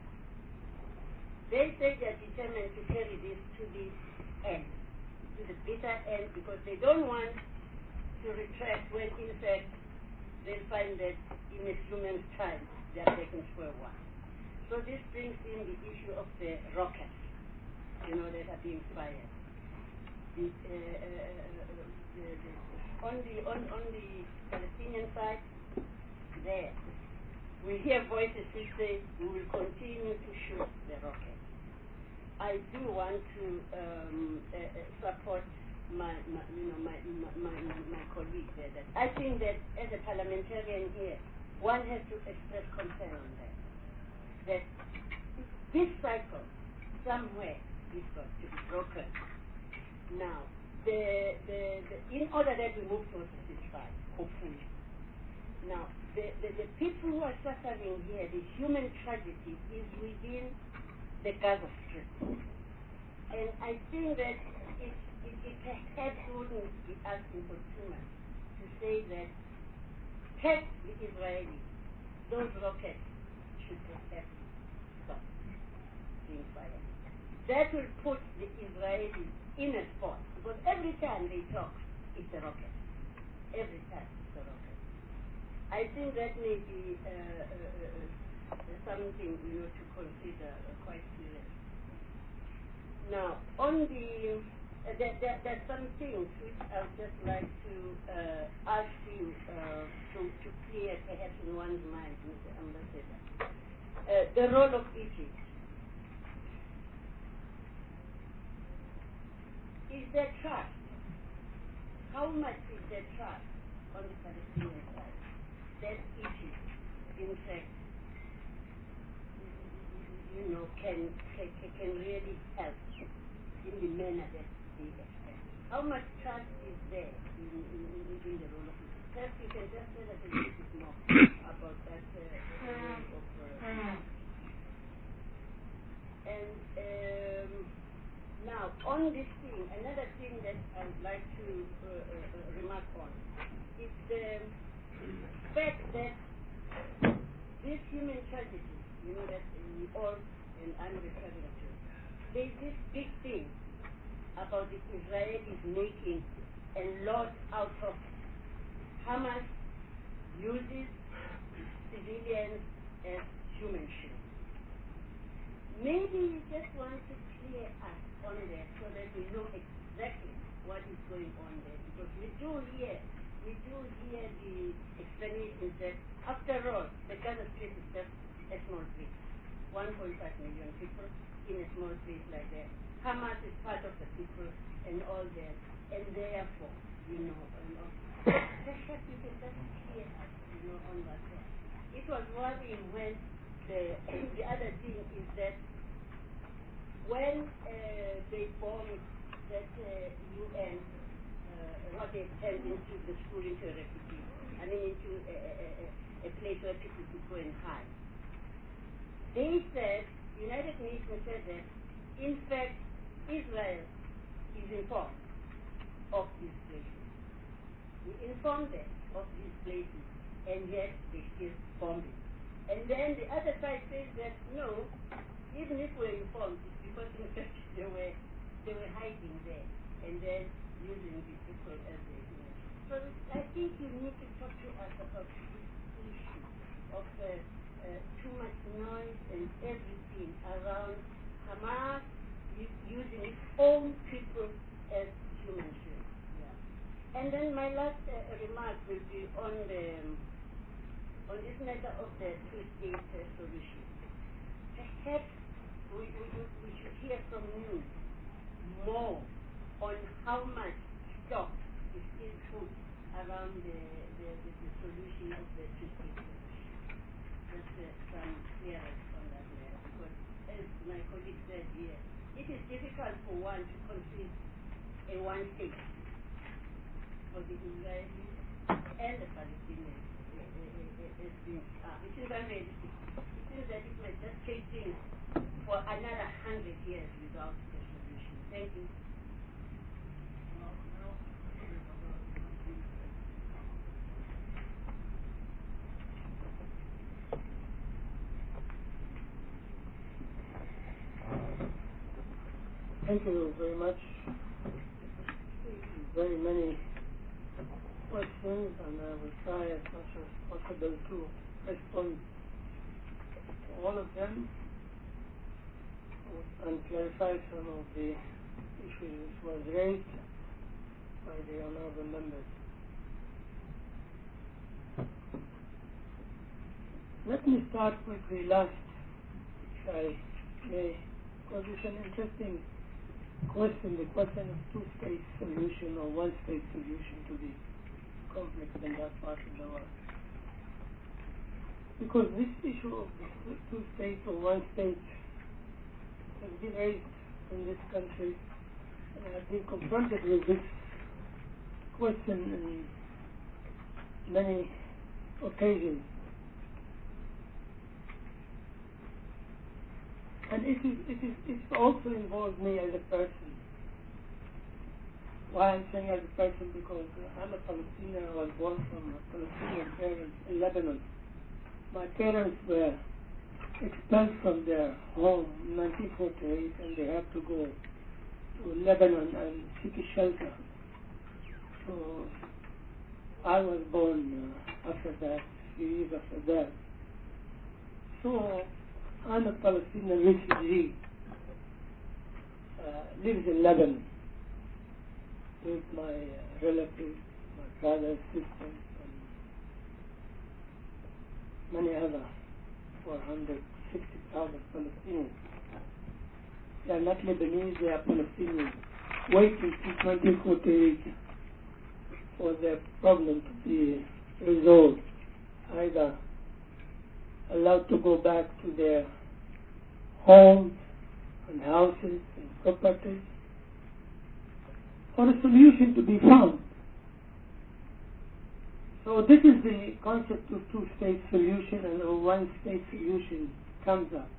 They say they are determined to carry this to the end, to the bitter end, because they don't want to retract when, in fact, they'll find that in a few months' time they are taking square one. So this brings in the issue of the rockets, you know, that are being fired. The, uh, uh, the, the, on the on, on the Palestinian side, there we hear voices which say we will continue to shoot the rockets. I do want to um, uh, support My, my, you know, my, my, my, my colleague there. That I think that as a parliamentarian here, one has to express concern on that. That this cycle somewhere is got to be broken. Now, the, the, the, in order that we move towards a ceasefire, hopefully. Now, the, the, the people who are suffering here, the human tragedy is within the Gaza Strip. And I think that it's It, it perhaps wouldn't be as importunate to say that take the Israelis, those rockets should perhaps stop. ceasefire. That will put the Israelis in a spot, because every time they talk, it's a rocket. Every time it's a rocket. I think that may be uh, uh, uh, something you know to consider uh, quite seriously. Now, on the uh, there, there, there's some things which I would just like to uh, ask you uh, to, to clear perhaps in one's mind, Mister Ambassador. Uh, the role of Egypt. Is there trust? How much is there trust on the Palestinian side that Egypt, in fact, you know, can can, can really help in the manner that they expect? How much trust is there in, in, in, in the role of Egypt? Perhaps you can just tell us a little bit more about that uh, role of uh, and um, now, on this thing, another thing that I would like to uh, uh, remark on is the fact that this human tragedy, you know, that we all, and I'm referring to, there's this big thing about the Israelis making a lot out of Hamas uses civilians as human shields. Maybe you just want to clear us on there so that we know exactly what is going on there. Because we do hear, we do hear the explanations that, after all, the Gaza Strip is just a small place. one point five million people in a small place like that. Hamas is part of the people and all that. And therefore, you know, and all, perhaps you can just clear us, you know, on that one. It was worrying when the, the other thing is that when uh, they bombed that uh, U N, uh, what they turned into the school into a refugee, I mean into a, a, a, a place where people could go and hide. They said, United Nations said that, in fact, Israel is informed of these places. We informed them of these places, and yet they still bomb it. And then the other side says that, no, even if we're informed, it's because in fact they were, they were hiding there and then using the people as a, you know. So I think you need to talk to us about this issue of uh, uh, too much noise and everything around Hamas using its own people as human shields. Yeah. And then my last uh, remark will be on the um, on this matter of the two-state uh, solution. Perhaps we, we, we should hear from you more on how much stock is still put around the, the, the, the solution of the two-state solution. Just uh, some clearance on that matter, because as my colleague said here, it is difficult for one to conceive a one-state for the Israelis and the Palestinians. It seems unrealistic. It seems that it might just take things for another hundred years without a solution. Thank you. Thank you very much. Very many questions, and I will try as much as possible to respond to all of them and clarify some of the issues which was raised by the honorable members. Let me start with the last, which I may, because it's an interesting question, the question of two-state solution or one-state solution to the conflict in that part of the world. Because this issue of the two-state or one-state has been raised in this country, and I have been confronted with this question in many occasions. And it is, it is, it also involves me as a person. Why I'm saying as a person? Because I'm a Palestinian. I was born from Palestinian parents in Lebanon. My parents were expelled from their home in nineteen forty-eight, and they had to go to Lebanon and seek a shelter. So I was born uh, after that, few years after that. So I'm a Palestinian refugee, uh, lives in Lebanon with my uh, relatives, my brothers, sisters, and many other four hundred sixty thousand Palestinians. They are not Lebanese, they are Palestinians, waiting since nineteen forty-eight for their problem to be resolved, either allowed to go back to their homes and houses and properties, or a solution to be found. So this is the concept of two-state solution, and a one-state solution comes up.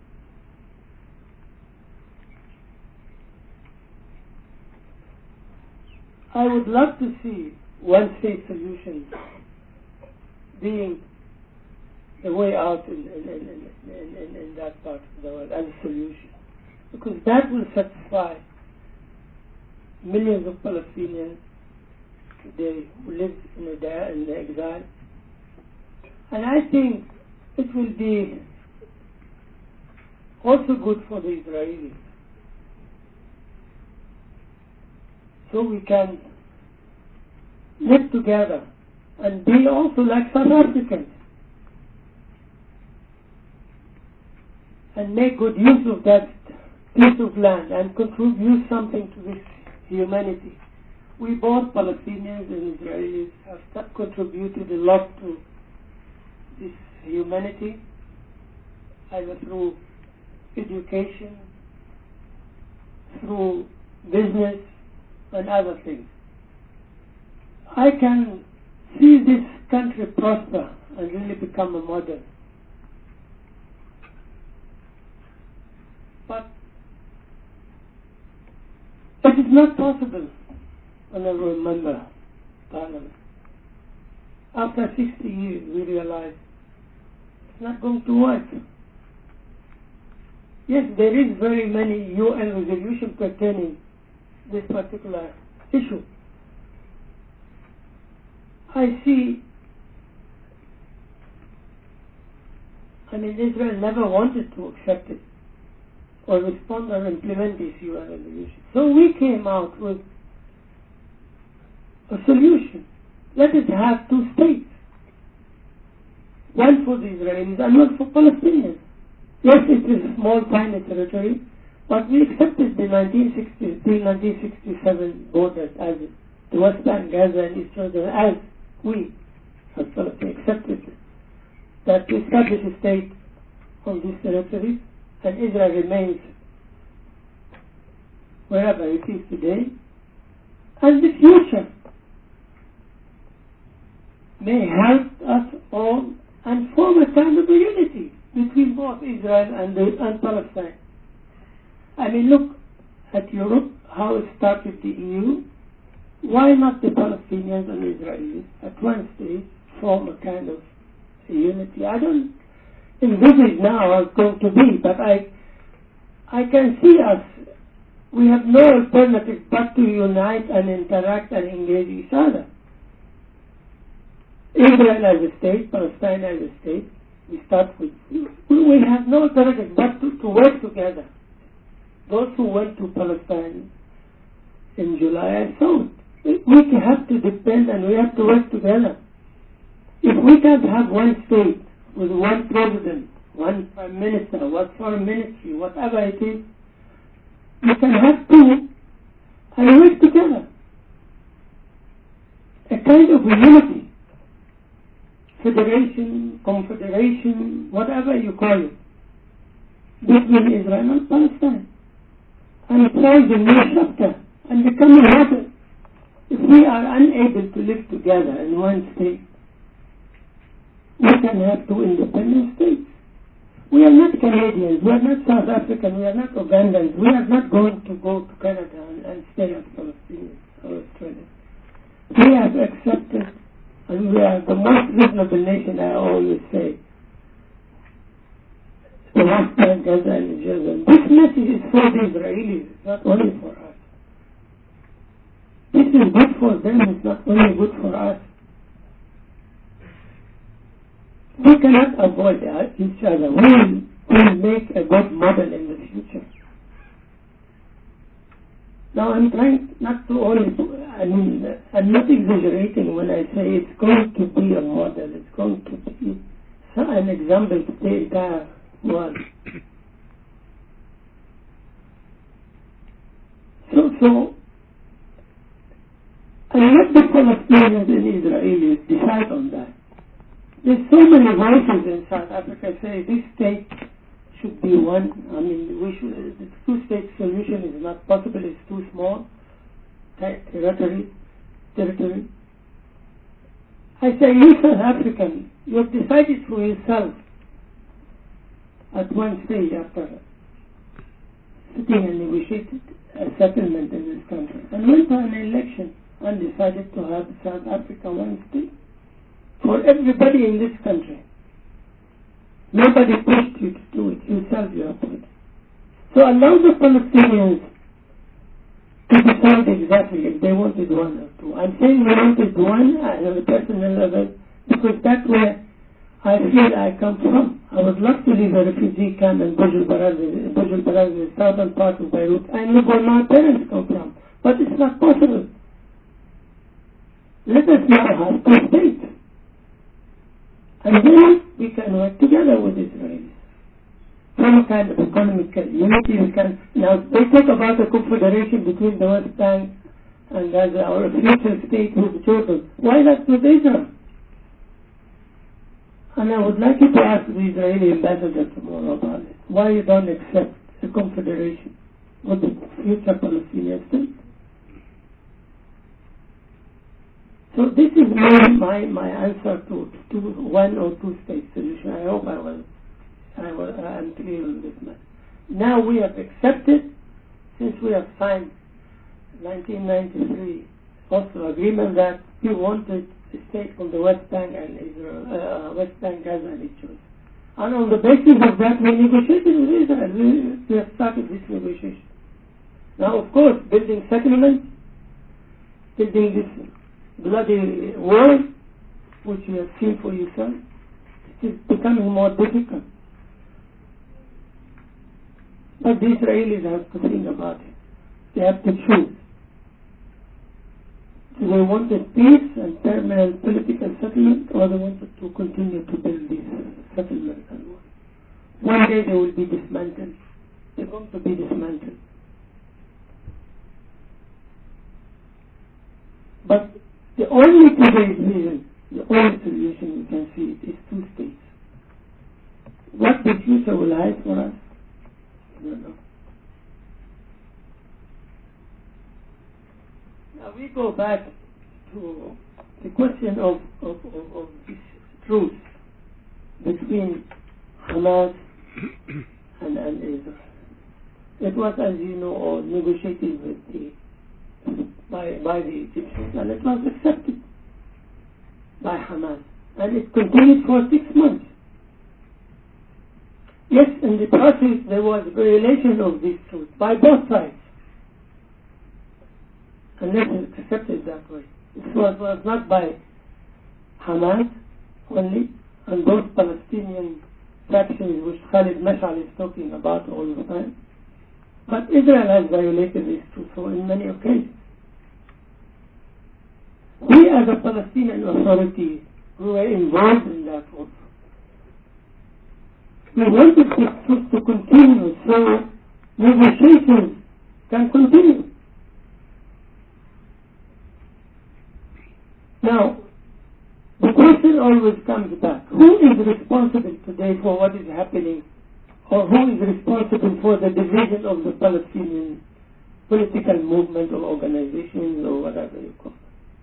I would love to see one-state solution being the way out in, in, in, in, in, in that part of the world as a solution, because that will satisfy millions of Palestinians today who live in, a, in the exile, and I think it will be also good for the Israelis, so we can live together and be also like South Africans and make good use of that piece of land and contribute something to this humanity. We both, Palestinians and Israelis, have contributed a lot to this humanity, either through education, through business, and other things. I can see this country prosper and really become a model. But it is not possible, Honourable Member Parliament. After sixty years, we realize it's not going to work. Yes, there is very many U N resolutions pertaining this particular issue. I see, I mean, Israel never wanted to accept it or respond or implement this U N resolution. So we came out with a solution. Let us have two states. One for the Israelis and one for Palestinians. Yes, it is a small, tiny territory, but we accepted the nineteen sixty-three nineteen sixty-seven borders as the West Bank, Gaza, and East Jordan, as we, as Palestinians, accepted that to establish a state on these territories, and Israel remains wherever it is today, and the future may help us all and form a kind of a unity between both Israel and, the, and Palestine. I mean, look at Europe, how it started the E U. Why not the Palestinians and Israelis at one stage form a kind of a unity? I don't envisage now how it's going to be, but I, I can see us, we have no alternative but to unite and interact and engage each other. Israel as a state, Palestine as a state, we start with, we have no alternative but to, to work together. Those who went to Palestine in July, I saw it. We have to depend and we have to work together. If we can't have one state with one president, one prime minister, one foreign ministry, whatever it is, we can have two and work together. A kind of unity, federation, confederation, whatever you call it, between Israel and Palestine. And it plays a new chapter and become a model. If we are unable to live together in one state, we can have two independent states. We are not Canadians, we are not South African, we are not Ugandans, we are not going to go to Canada and, and stay as Palestinians or Australians. We have accepted, and we are the most reasonable nation, I always say, the West Bank, Gaza, and Jerusalem. This message is for the Israelis, it's not only for us. This is good for them, it's not only good for us. We cannot avoid each other. We will, we will make a good model in the future. Now I'm trying not to only, I mean, I'm not exaggerating when I say it's going to be a model, it's going to be an example to the entire world. So, so, and let the Palestinians and Israelis decide on that. There's so many voices in South Africa say this state should be one. I mean, we should, the two-state solution is not possible, it's too small, territory, territory. I say, you South African, you have decided for yourself at one stage after sitting and negotiated a settlement in this country and went to an election and decided to have South Africa one state for everybody in this country. Nobody pushed you to do it, yourself you have put. So allow the Palestinians to decide exactly if they wanted one or two. I'm saying we wanted one at a personal level because that's where I feel I come from. I would love to leave a refugee camp in Burj al-Baraz, Burj al-Baraz, the southern part of Beirut. I know where my parents come from, but it's not possible. Let us now have two states. And then we can work together with Israelis. Some kind of economic unity we can. Now they talk about a confederation between the West Bank and Gaza or a future state with Jordan. Why not with Israel? And I would like you to ask the Israeli ambassador tomorrow about it. Why you don't accept a confederation with the future Palestinian state? So this is my, my, my answer to, to one or two state solution. I hope I will, I will, I am clear on this matter. Now we have accepted, since we have signed nineteen ninety-three Oslo agreement that we wanted a state from the West Bank and Israel, uh, West Bank, Gaza and Israel. And on the basis of that we negotiated with Israel. We, we have started this negotiation. Now of course, building settlements, building this bloody war, which you have seen for yourself, it is becoming more difficult. But the Israelis have to think about it. They have to choose. Do they wanted peace and permanent political settlement, or they wanted to continue to build these settlements and war? One day they will be dismantled. They're going to be dismantled. But the only today's vision, the only solution we can see is two states. What the future will hold for us, I don't know. Now we go back to the question of, of, of, of this truce between Hamas and, and Israel. It was, as you know, all negotiated with the By, by the Egyptians, and it was accepted by Hamas, and it continued for six months. Yes, in the process there was violation of this truth by both sides, and it was accepted that way. It was, was not by Hamas only, and those Palestinian factions which Khalid Mashal is talking about all the time, but Israel has violated this truth so in many occasions. We as a Palestinian Authority, we were involved in that also. We wanted to, to continue so negotiations can continue. Now, the question always comes back. Who is responsible today for what is happening, or who is responsible for the division of the Palestinian political movement or organizations or whatever you call it?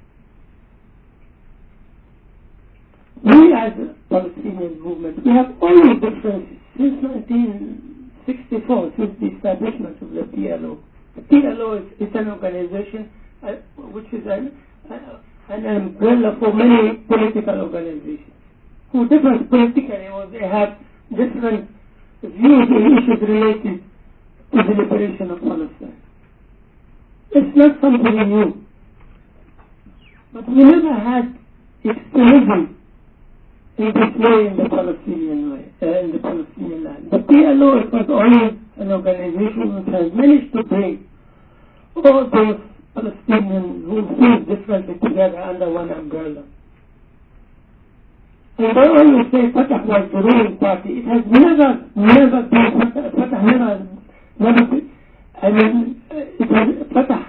We as a Palestinian movement, we have always differences since nineteen sixty-four, since the establishment of the P L O. The P L O is, is an organization uh, which is an, uh, an umbrella for many political organizations who differ politically, or they have different viewed the issues related to the liberation of Palestine. It's not something new. But we never had extremism in this way in the Palestinian way, uh, in the Palestinian land. The P L O, it was always an organization which has managed to bring all those Palestinians who feel differently together under one umbrella. And I always say Fatah was the ruling party. It has never, never been Fatah. Fatah never, never been, I mean, it has, Fatah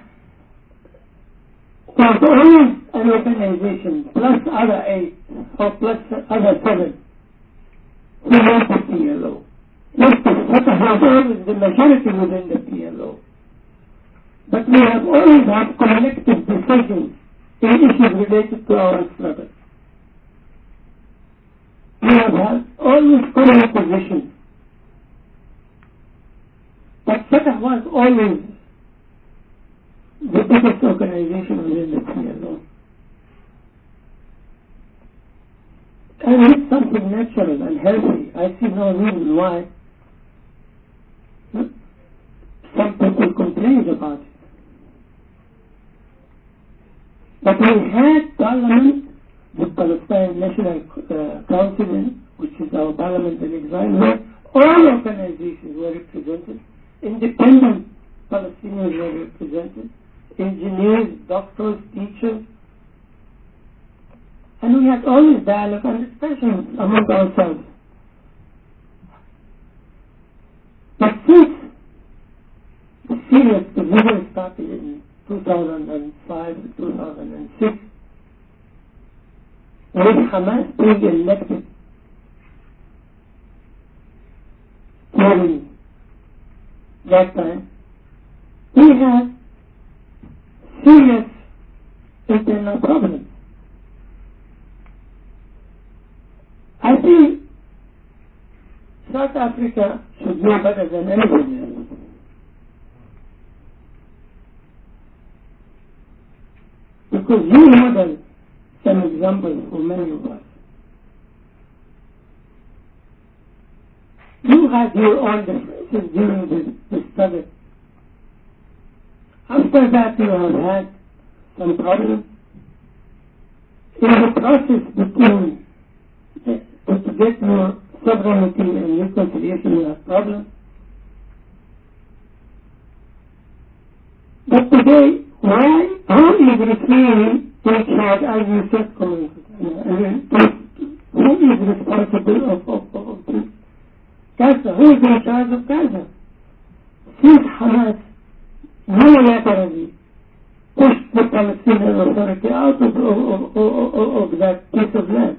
was always an organization, plus other eight, or plus other seven, who made the P L O. Yes, Fatah was always the majority within the P L O. But we have always had collective decisions in issues related to our struggle. We have had always common positions. But Fatah was always the biggest organization within the P L O. And it's something natural and healthy. I see no reason why some people complain about it. But we had parliament, the Palestine National uh, Council, which is our parliament in exile, where all organizations were represented, independent Palestinians were represented, engineers, doctors, teachers, and we had always dialogue and discussions among ourselves. But since the serious division started in two thousand five to two thousand six, with Hamas being elected during that time, we had serious internal problems. I think South Africa should know better than anybody else. Because you model some examples for many of us. You had your own differences during the, the study. After that you have had some problems. In the process between uh, to get your sovereignty and reconciliation, you have problems. But today, why? Who is refusing to charge, as you said, who is responsible of, of, of, of this? Gaza. Who is in charge of Gaza? Since Hamas unilaterally pushed the Palestinian Authority out of, of, of, of, of that piece of land,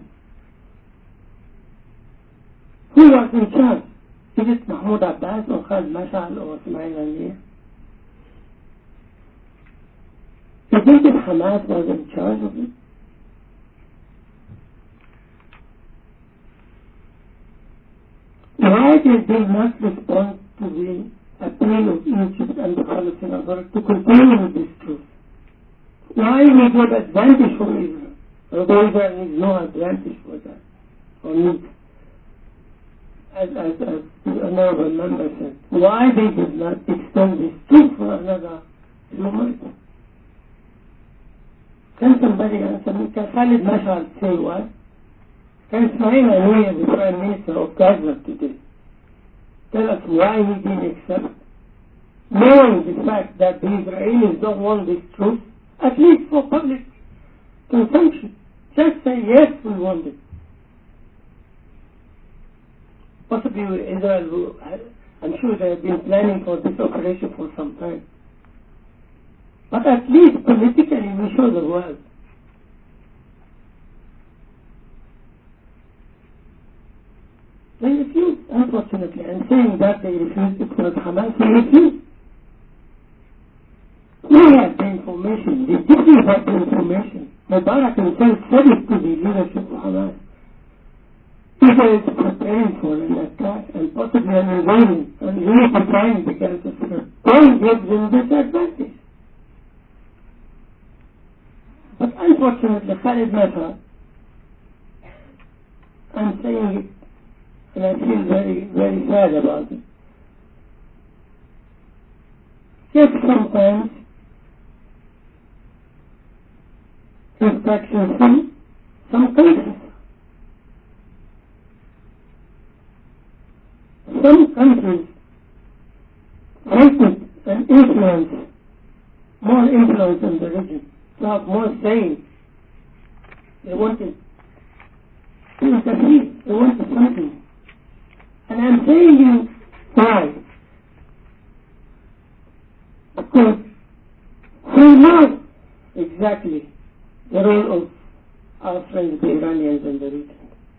who was in charge? Is it Mahmoud Abbas or Khalid Mashal or Ismail Haniyeh? You think that Hamas was in charge of it? Why did they not respond to the appeal of Egypt and the Palestinian Authority to continue with this truth? Why we give advantage for Israel? Although Israel needs no advantage for that, or needs. As, as, as the honorable member said, why they did not extend this truth for another few months? Can somebody answer me? Can Khalid Mashal say what? Can Ismail Haniyeh, the Prime Minister of Gaza today, tell us why he didn't accept, knowing the fact that the Israelis don't want this truth, at least for public consumption? Just say, yes, we want it. Possibly Israel, will, I'm sure they have been planning for this operation for some time. But at least politically we show the world. They refused, unfortunately, and saying that they refused because Hamas, they refused. We had the information, they didn't have the information. Mubarak himself said it to the leadership of Hamas. Israel is preparing for an attack and possibly an invasion, and really preparing because of her. God gives them this advantage. But unfortunately, Khalid Mashal, I'm saying it, and I feel very, very sad about it. Yes, sometimes distractions from some countries. Some countries wanted an influence, more influence in the region, to have more say. They wanted to interfere, they wanted something. And I'm saying you why. Because we know exactly the role of our friends, the Iranians, in the region.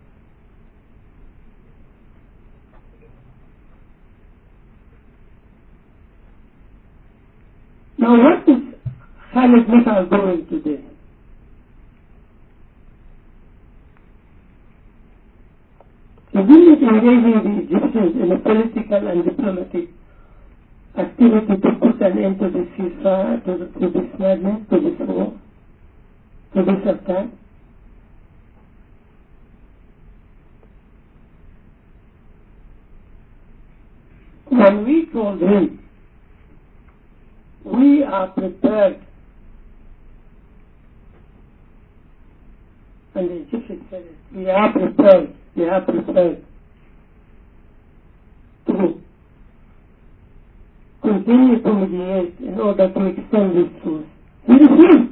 Now, what is Khalid Misal doing today? He didn't engage the Egyptians in a political and diplomatic activity to put an end to this ceasefire, to, to this madness, to this war, to this attack. When we told him, we are prepared, and the Egyptians said it, we are prepared, we are prepared to continue to mediate in order to extend this truth. He refused.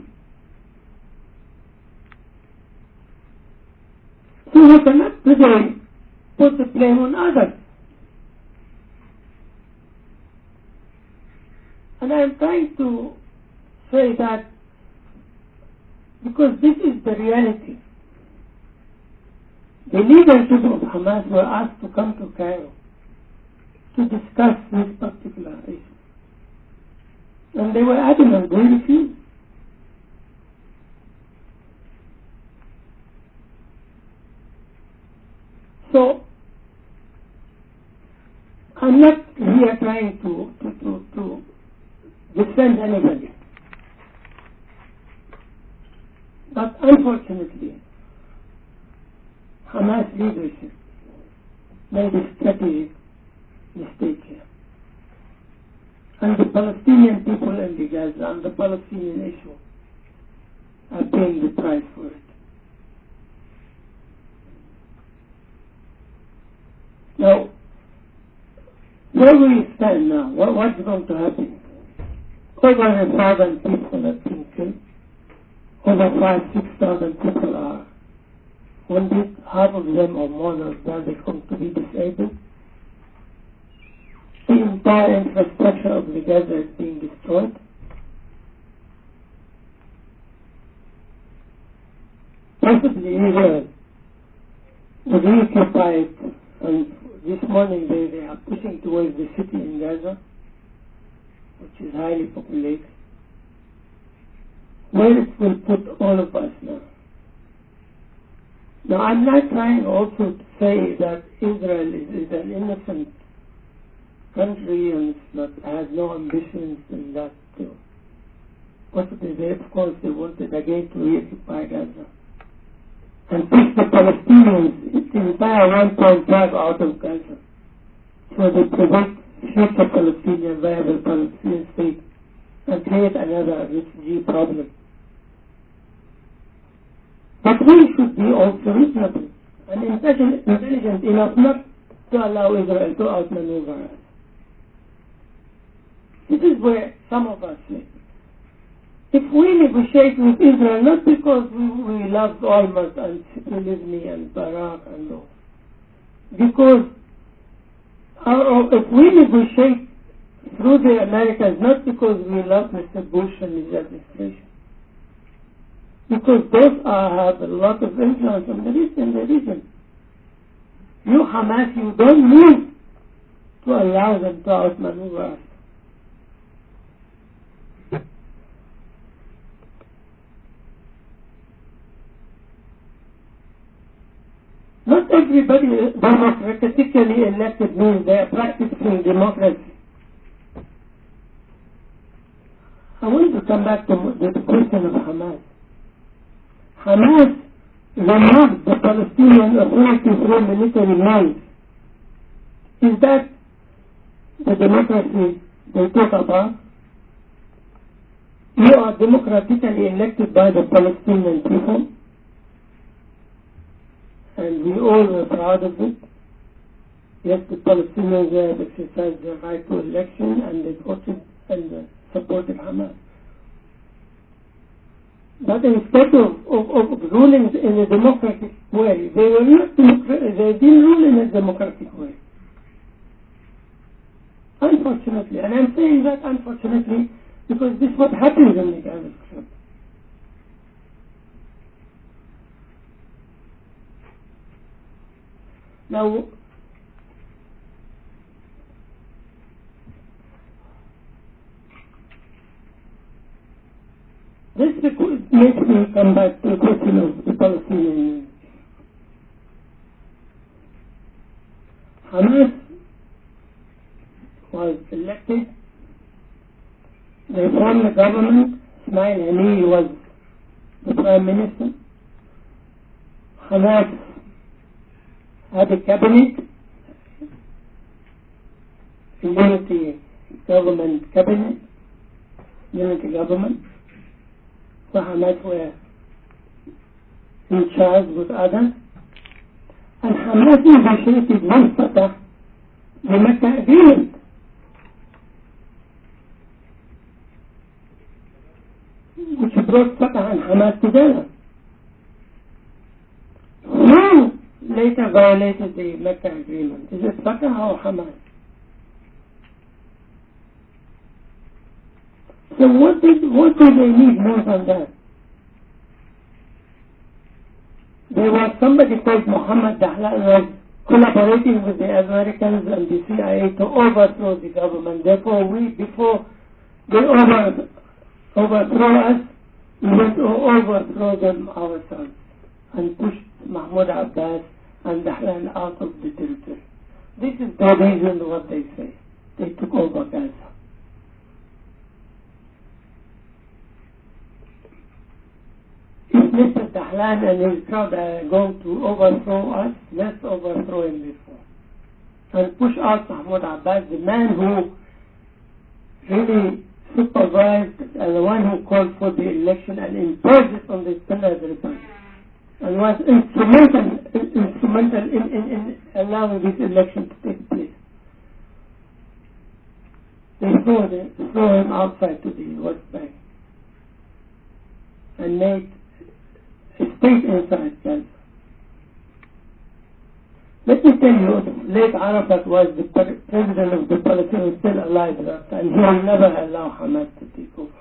So we cannot today put the blame on others. And I am trying to say that because this is the reality. The leadership of Hamas were asked to come to Cairo to discuss this particular issue. And they were adamant, they refused. So, I'm not here trying to, to, to, to defend anybody. But unfortunately, Hamas leadership made a strategic mistake here. And the Palestinian people in the Gaza and the Palestinian issue are paying the price for it. Now, where we stand now, what, what's going to happen? Over a thousand people have been killed. Over five, six thousand people are wounded. Half of them or more of them are going to be disabled. The entire infrastructure of the Gaza is being destroyed. Possibly Israel would reoccupy it, and this morning they, they are pushing towards the city in Gaza, which is highly populated, where it will put all of us now. Now, I'm not trying also to say that Israel is, is an innocent country and it's not, has no ambitions in that too. Possibly they, of course, they wanted again to reoccupy Gaza and push the Palestinians, the entire one point five out of Gaza, so they prevent future Palestinian, viable Palestinian state and create another refugee problem. But we should be also reasonable and intelligent, intelligent enough not to allow Israel to outmaneuver us. This is where some of us live. If we negotiate with Israel, not because we, we love Olmert and Livni and Barak and all, because our, if we negotiate through the Americans, not because we love Mister Bush and his administration, because those are, have a lot of influence on the region, in the region. You Hamas, you don't need to allow them to outmaneuver us. Not everybody democratically elected means they are practicing democracy. I want to come back to the question of Hamas. Hamas removed the Palestinian Authority through military means Is that the democracy they talk about? You are democratically elected by the Palestinian people, and we all are proud of it. Yes, the Palestinians have exercised their right to election, and they voted and uh, supported Hamas. But instead of, of, of ruling in a democratic way, they were not democratic, they didn't rule in a democratic way. Unfortunately, and I'm saying that unfortunately because this is what happens in the Gaza Strip. Now, this makes me come back to the question of the Palestinian. Hamas was elected. They formed the government. Ismail Haniyeh was the prime minister. Hamas had a cabinet, a unity government cabinet, unity government, where Hamas were in charge with others. And Hamas negotiated with Fatah the Mecca agreement. Which brought Fatah and Hamas together. Who later violated the Mecca agreement? Is it Fatah or Hamas? So what did what do they need more than that? There was somebody called Mohammed Dahlan was collaborating with the Americans and the C I A to overthrow the government. Therefore, we before they over overthrow us, we went to overthrow them ourselves and pushed Mahmoud Abbas and Dahlan out of the territory. This is the reason what they say. They took over Gaza. If Mister Dahlan and his crowd are going to overthrow us, let's overthrow him before. And push out Mahmoud Abbas, the man who really supervised and the one who called for the election and imposed it on the Standard Republic. And was instrumental, instrumental in, in, in allowing this election to take place. They threw, the, threw him outside to the West Bank and made a state inside Gaza. Let me tell you, late Arafat was the president of the Palestinians, still alive at that time. He will never allow Hamas to take over.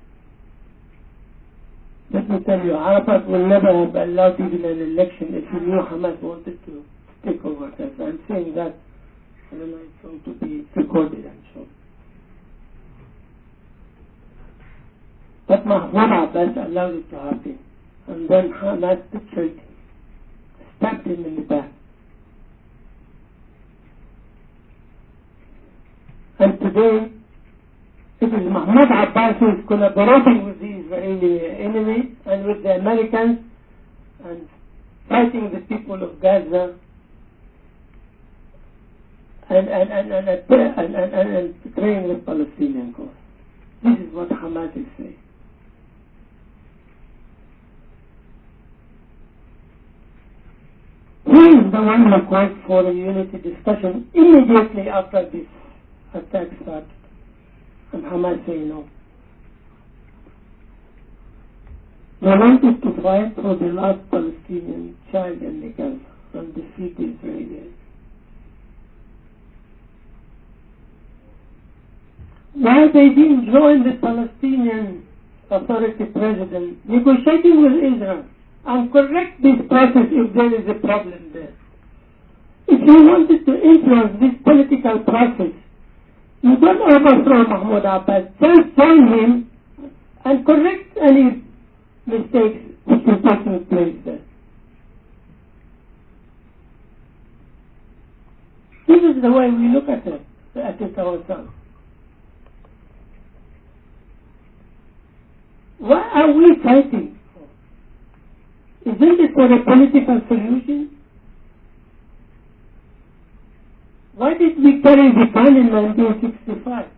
Let me tell you, Arafat will never have allowed even an election if he knew Hamas wanted to take over Gaza. I'm saying that, I don't know, it's going to be recorded, I'm sure. But Mahmoud Abbas allowed it to happen. And then Hamas pictured him, stabbed him in the back. And today, it is Mahmoud Abbas who is collaborating with the Israeli enemy and with the Americans and fighting the people of Gaza and and and and, and, and, and, and, and betraying the Palestinian cause. This is what Hamas is saying. He is the one who called for a unity discussion immediately after this attack started. And Hamas say no. They wanted to fight for the last Palestinian child in the Gaza and defeat the Israelis. Why they didn't join the Palestinian Authority president negotiating with Israel and correct this process if there is a problem there? If you wanted to influence this political process, you don't overthrow Mahmoud Abbas, just join him and correct any mistakes which are taking place there. This is the way we look at it, at it ourselves. Why are we fighting for? Isn't it for a political solution? Why did we carry the gun in nineteen sixty-five?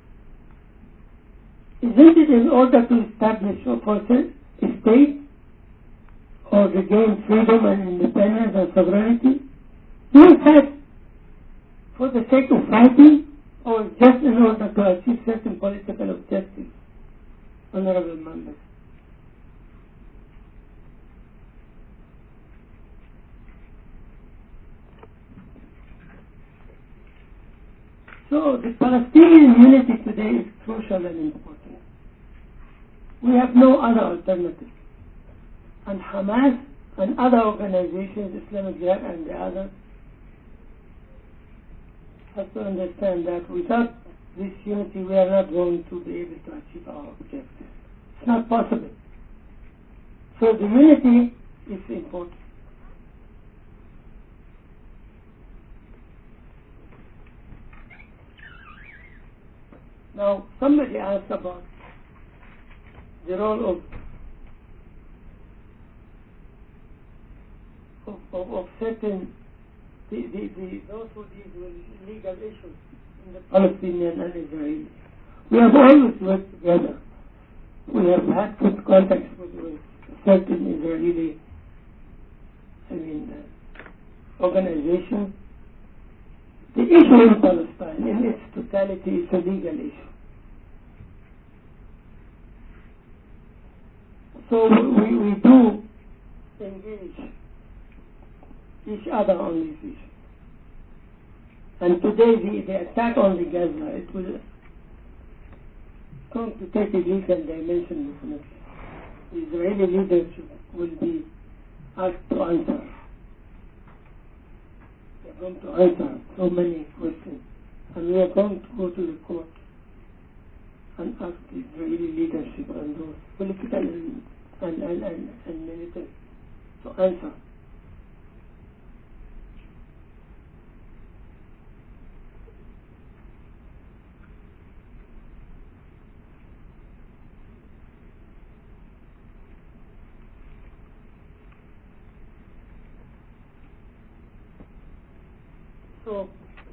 Isn't it in order to establish a person, a state, or regain freedom and independence and sovereignty? Was that for the sake of fighting, or just in order to achieve certain political objectives, honorable members? So the Palestinian unity today is crucial and important. We have no other alternative. And Hamas and other organizations, Islamic Jihad and the others, have to understand that without this unity we are not going to be able to achieve our objectives. It's not possible. So the unity is important. Now, somebody asked about the role of of, of, of certain the, the, the, those who deal with legal issues in the Palestinian and Israeli. We have always worked together. We have had good contacts with, with certain Israeli, I mean, uh, organizations. The issue in Palestine, in its totality, is a legal issue. So we, we do engage each other on this issue. And today the, the attack on the Gaza, it will going to take a legal dimension definitely. The Israeli leadership will be asked to answer. They are going to answer so many questions. And we are going to go to the court and ask the Israeli leadership and those political and, and, and, and, and military to answer. So,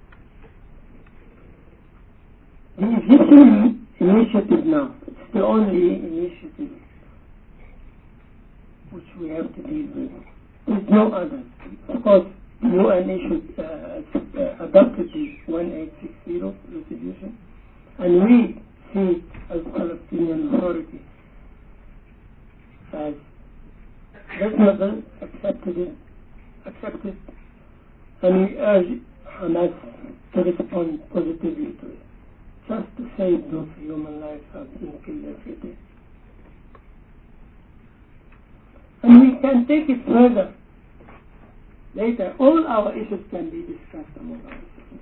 the Egyptian initiative now, it's the only initiative which we have to deal with. There's no other. Of course, the U N issued, uh, uh, adopted the eighteen sixty resolution, and we see as Palestinian Authority as reasonable, accepted it, accepted, and we urge Hamas to respond positively to it, just to save those human lives that are being killed every day. And we can take it further. Later, all our issues can be discussed among ourselves.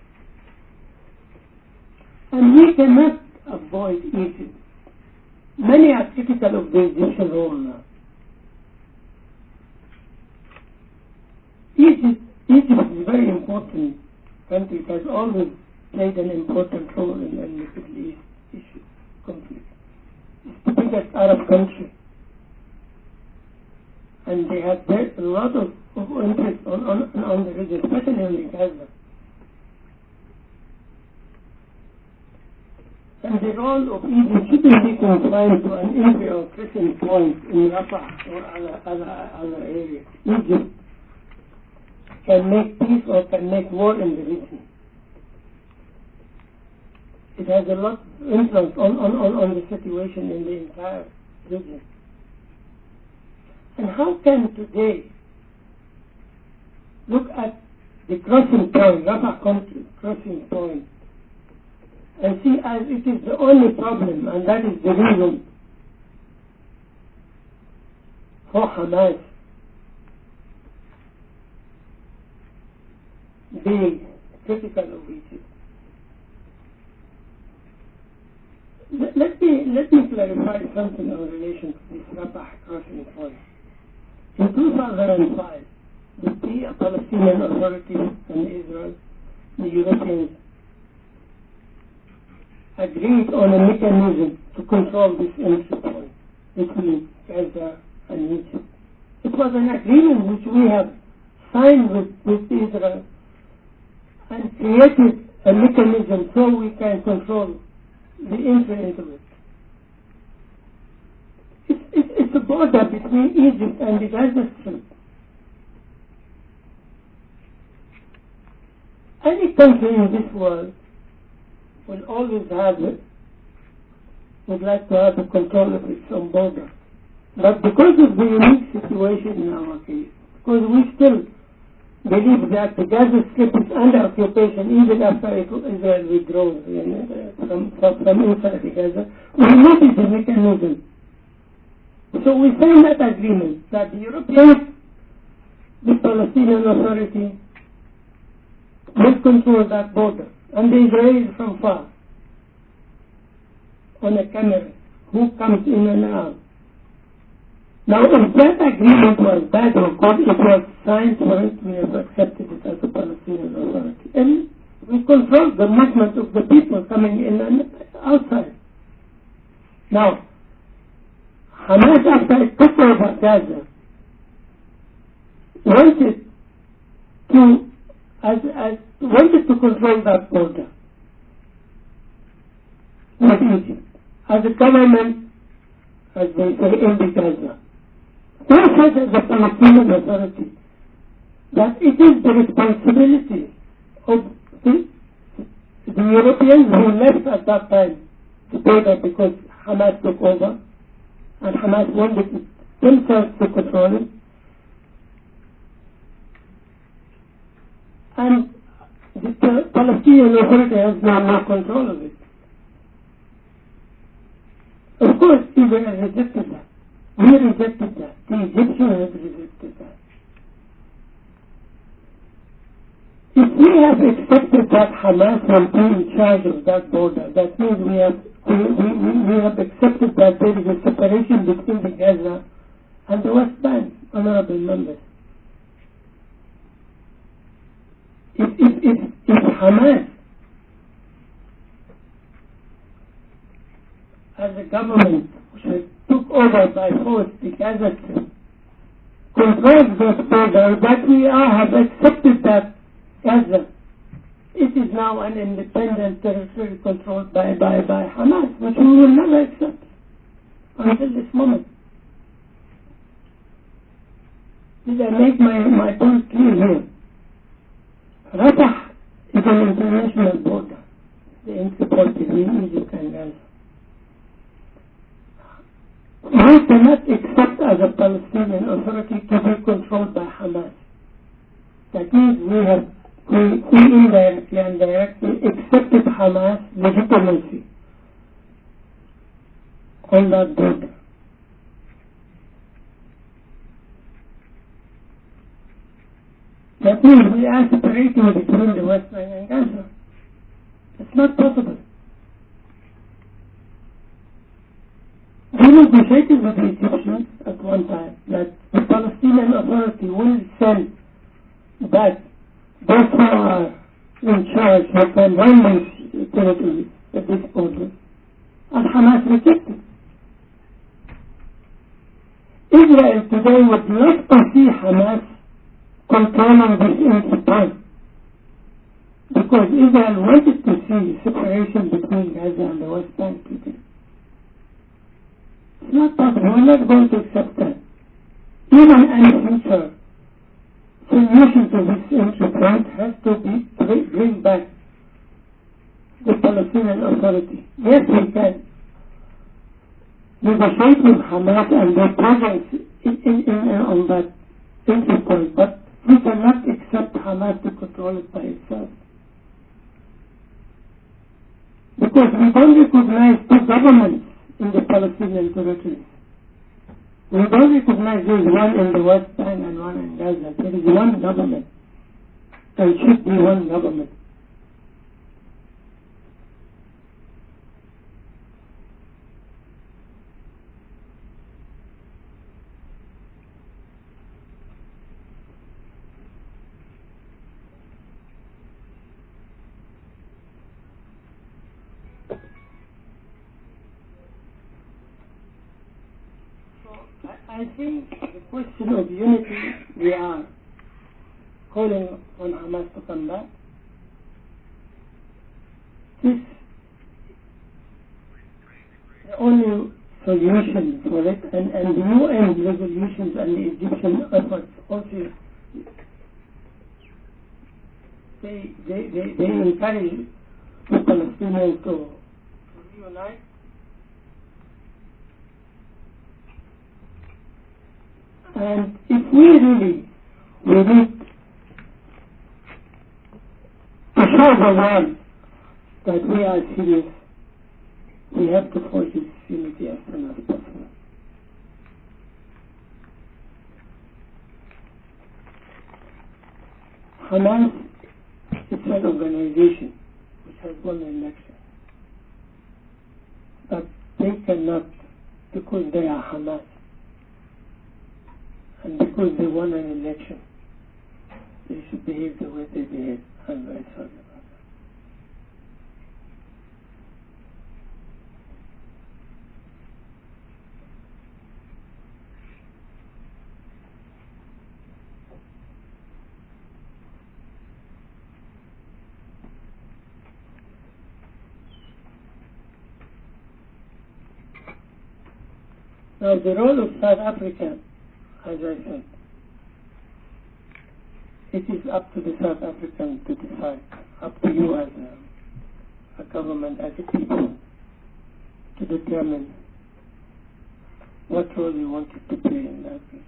And we cannot avoid Egypt. Many are critical of the Egyptian role now. Egypt, Egypt is a very important country. It has always played an important role in the Middle East issue, conflict. It's the biggest Arab country. And they have a lot of, of interest on, on, on the region, especially on the Gaza. And the role of Egypt shouldn't be confined to an area or pressing point in Rafah or other, other, other areas. Egypt can make peace or can make war in the region. It has a lot of influence on, on, on, on the situation in the entire region. And how can today look at the crossing point, Rafah crossing point, and see as it is the only problem, and that is the reason for Hamas being critical of Egypt. Let, let me let me clarify something in relation to this Rafah crossing point. In two thousand five, the Palestinian Authority and Israel, the Europeans, agreed on a mechanism to control this entry point between Gaza and Egypt. It was an agreement which we have signed with, with Israel and created a mechanism so we can control the entry into it. It's, it's, it's a border between Egypt and the Gaza Strip. Any country in this world will always have it, would like to have the control of its own border. But because of the unique situation in our case, because we still believe that the Gaza Strip is under occupation even after Israel withdraws from, from inside the Gaza, we needed the mechanism. So we signed that agreement that the Europeans, the Palestinian Authority, will control that border, and the Israelis from far, on a camera, who comes in and out. Now, if that agreement was bad or good, it was signed for it, we have accepted it as a Palestinian Authority. And we control the movement of the people coming in and outside. Now, Hamas, after it took over Gaza, wanted to, as, as, wanted to control that border with Egypt, as a government, as they say, in the Gaza. We said as the Palestinian Authority that it is the responsibility of the, the Europeans who left at that time the border because Hamas took over and Hamas wanted themselves to control it. And the Palestinian Authority has now no control of it. Of course, Israel rejected that. We rejected that. The Egyptians rejected that. If we have accepted that Hamas will be in charge of that border, that means we have, we, we, we have accepted that there is a separation between the Gaza and the West Bank, honorable members. If, if, if, if Hamas, as a government, which took over by force the Gaza Strip, controls that border, that we all have accepted that Gaza, it is now an independent territory controlled by, by, by Hamas, which we will never accept until this moment. Did I make my, my point clear here? Rafah is an international border, the entry point between Egypt and Gaza. We cannot accept as a Palestinian Authority to be controlled by Hamas. That means we have, we, we indirectly and directly accepted Hamas legitimacy on that border. That means we are separating between the West Bank and Gaza. It's not possible. We negotiated with the Egyptians at one time that the Palestinian Authority will send back those who are in charge who can run these territories at this border, and Hamas rejected. Israel today would love to see Hamas controlling this entry point, because Israel wanted to see separation between Gaza and the West Bank today. It's not possible. We're not going to accept that. Even any future solution to this entry point has to be to bring back the Palestinian Authority. Yes, we can negotiate with Hamas and their presence in, in, in, on that entry point, but we cannot accept Hamas to control it by itself. Because we don't recognize two governments in the Palestinian territories. We don't recognize there is one in the West Bank and one in Gaza. There is one government. There should be one government. I think the question of unity, we are calling on Hamas to come back. resolution for it, and, and the U N resolutions and the Egyptian efforts also, they, they, they, they encourage the Palestinians to, to reunite. And if we really, we need to show the world that we are serious, we have to forge this unity as soon as possible. Hamas is an organization which has won the election, but they cannot, because they are Hamas, and because they won an election, they should behave the way they behave. I'm very sorry about that. Now the role of South Africa, as I said, it is up to the South Africans to decide, up to you as a, a government, as a people, to determine what role you want to play in that region.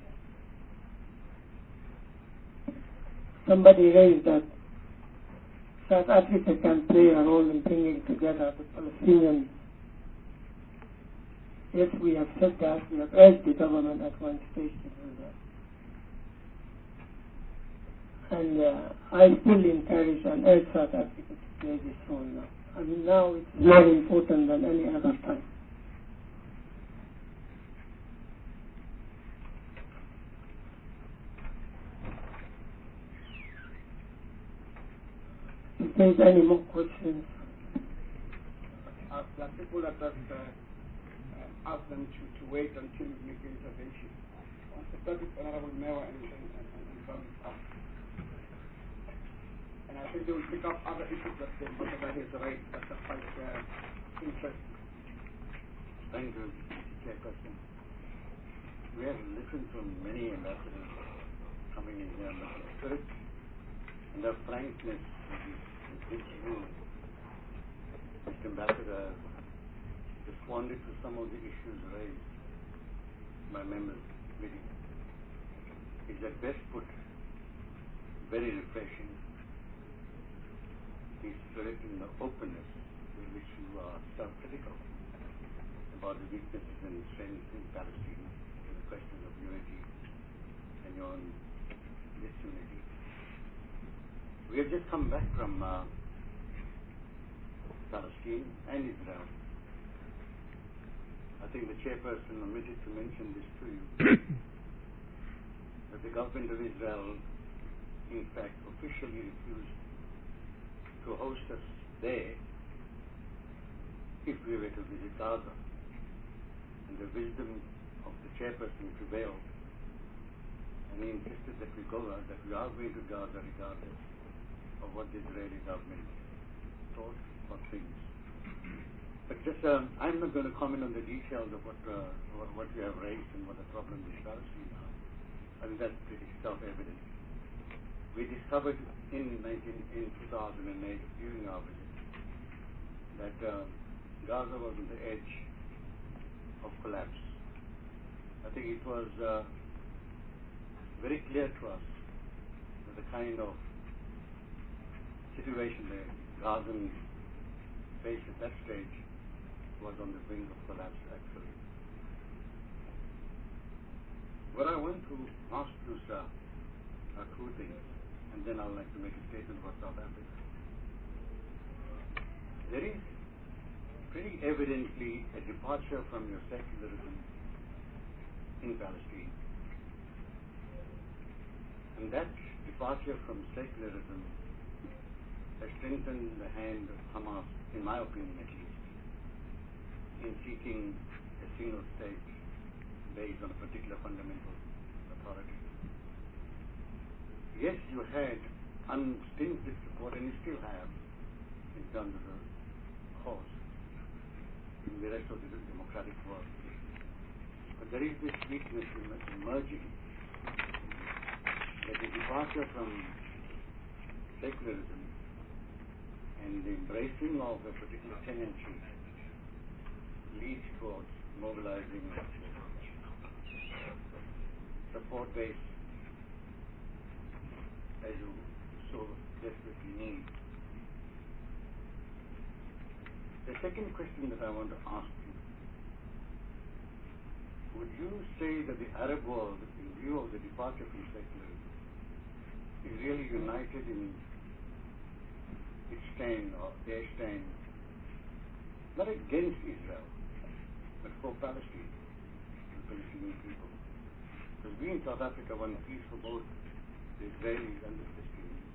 Somebody raised that South Africa can play a role in bringing together the Palestinians. Yes, we have said that, we have urged the government at one stage to do that. And uh, I still encourage and urge South Africa to play this role now. I mean, now it's more important than any other time. If there's any more questions. Uh, there are people that have uh, uh, asked them to, to wait until we make an intervention. On the topic, Honorable Mayor and, and, and, and public health. And I think they will pick up other issues that the Ambassador has raised that are quite uh, interesting. Thank you, Chairperson. We have listened to many ambassadors coming in here, but the spirit and the frankness with which you, Mister Ambassador, responded to some of the issues raised by members of the meeting is at best put very refreshing. The spirit and the openness with which you are self-critical about the weaknesses and strengths in Palestine, and the questions of unity and your own disunity. We have just come back from uh, Palestine and Israel. I think the chairperson omitted to mention this to you, that the government of Israel, in fact, officially refused to host us there if we were to visit Gaza. And the wisdom of the chairperson prevailed, and he insisted that we go, uh, that we are going to Gaza regardless of what the Israeli government thought or thinks. But just, um, I'm not going to comment on the details of what, uh, what, what you have raised and what the problem with Palestine are. I think that's pretty self-evident. We discovered in, nineteen, in two thousand eight, during our visit, that uh, Gaza was on the edge of collapse. I think it was uh, very clear to us that the kind of situation the Gazans faced at that stage was on the brink of collapse, actually. What I want to ask you, sir, are two things, and then I'd like to make a statement about South Africa. There is pretty evidently a departure from your secularism in Palestine. And that departure from secularism has strengthened the hand of Hamas, in my opinion at least, in seeking a single state based on a particular fundamental authority. Yes, you had unstinted support, and you still have, in terms of the cause, in the rest of the democratic world. But there is this weakness emerging, that the departure from secularism and the embracing of a particular tendency leads towards mobilizing support base as you so desperately need. The second question that I want to ask you, would you say that the Arab world, in view of the departure from secularism, is really united in its stand or their stand, not against Israel, but for Palestine, the Palestinian people? Because we in South Africa want peace for both the Israelis and the Palestinians.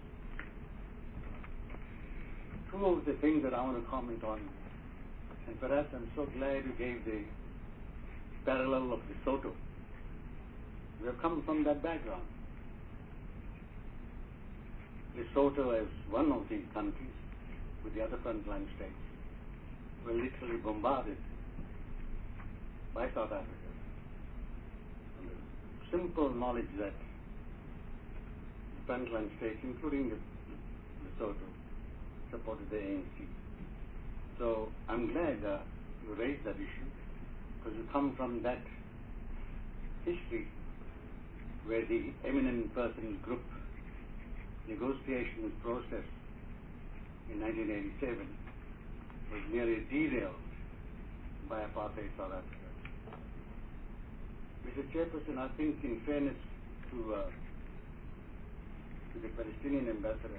Two of the things that I want to comment on, and perhaps I'm so glad you gave the parallel of Lesotho. We have come from that background. Lesotho, as one of these countries, with the other frontline states, were literally bombarded by South Africa. And the simple knowledge that frontline states, including the Lesotho, supported the A N C. So I'm glad uh, you raised that issue, because you come from that history where the eminent persons group negotiations process in nineteen eighty-seven was nearly derailed by apartheid South Africa. Mister Chairperson, I think in fairness to, uh, to the Palestinian ambassador,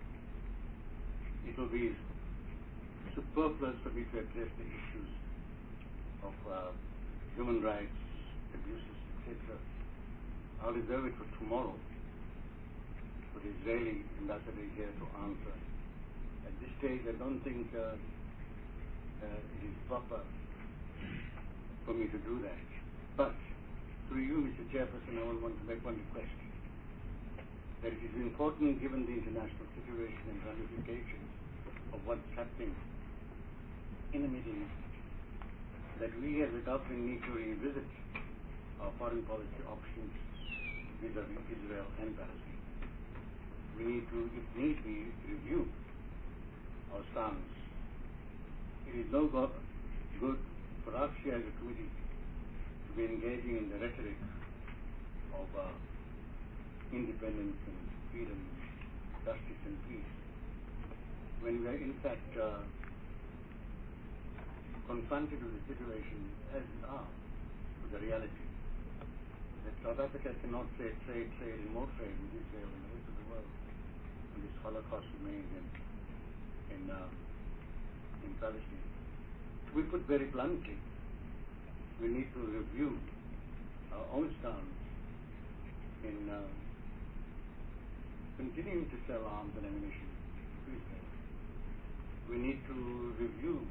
it will be superfluous for me to address the issues of uh, human rights, abuses, et cetera. I'll reserve it for tomorrow for the Israeli ambassador here to answer. At this stage, I don't think uh, uh, it is proper for me to do that. But through you, Mister Chairperson, I will want to make one request. That it is important, given the international situation and ramifications of what's happening in the Middle East, that we as a government need to revisit our foreign policy options vis-a-vis Israel and Palestine. We need to, if need be, review our stance. It is no go- good for us here as a committee to be engaging in the rhetoric of uh, independence and freedom, justice and peace, when we are in fact uh, confronted with the situation as we are, with the reality that South Africa cannot say trade, trade and more trade with Israel and the rest of the world, and this Holocaust remains in, in, uh, in Palestine. We put very bluntly, we need to review our own stance in uh, continuing to sell arms and ammunition to Israel. We need to review,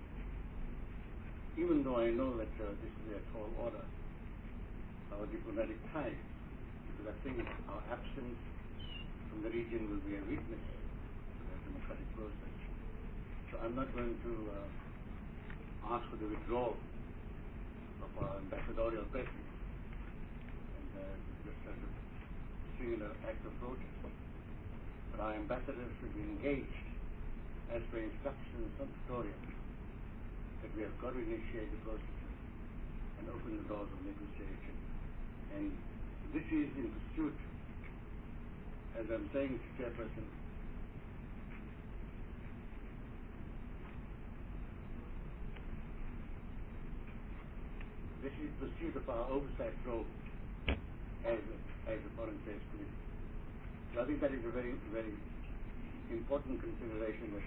even though I know that uh, this is a tall order, our diplomatic ties, because I think our absence from the region will be a weakness to the democratic process. So I'm not going to uh, ask for the withdrawal of our ambassadorial presence and uh, just as a singular act of protest. But our ambassadors should be engaged as per instructions from Victoria that we have got to initiate the processes and open the doors of negotiation. And this is in pursuit, as I'm saying, Chairperson, this is pursuit of our oversight role as a, as a Foreign Affairs Committee. So I think that is a very, very important consideration that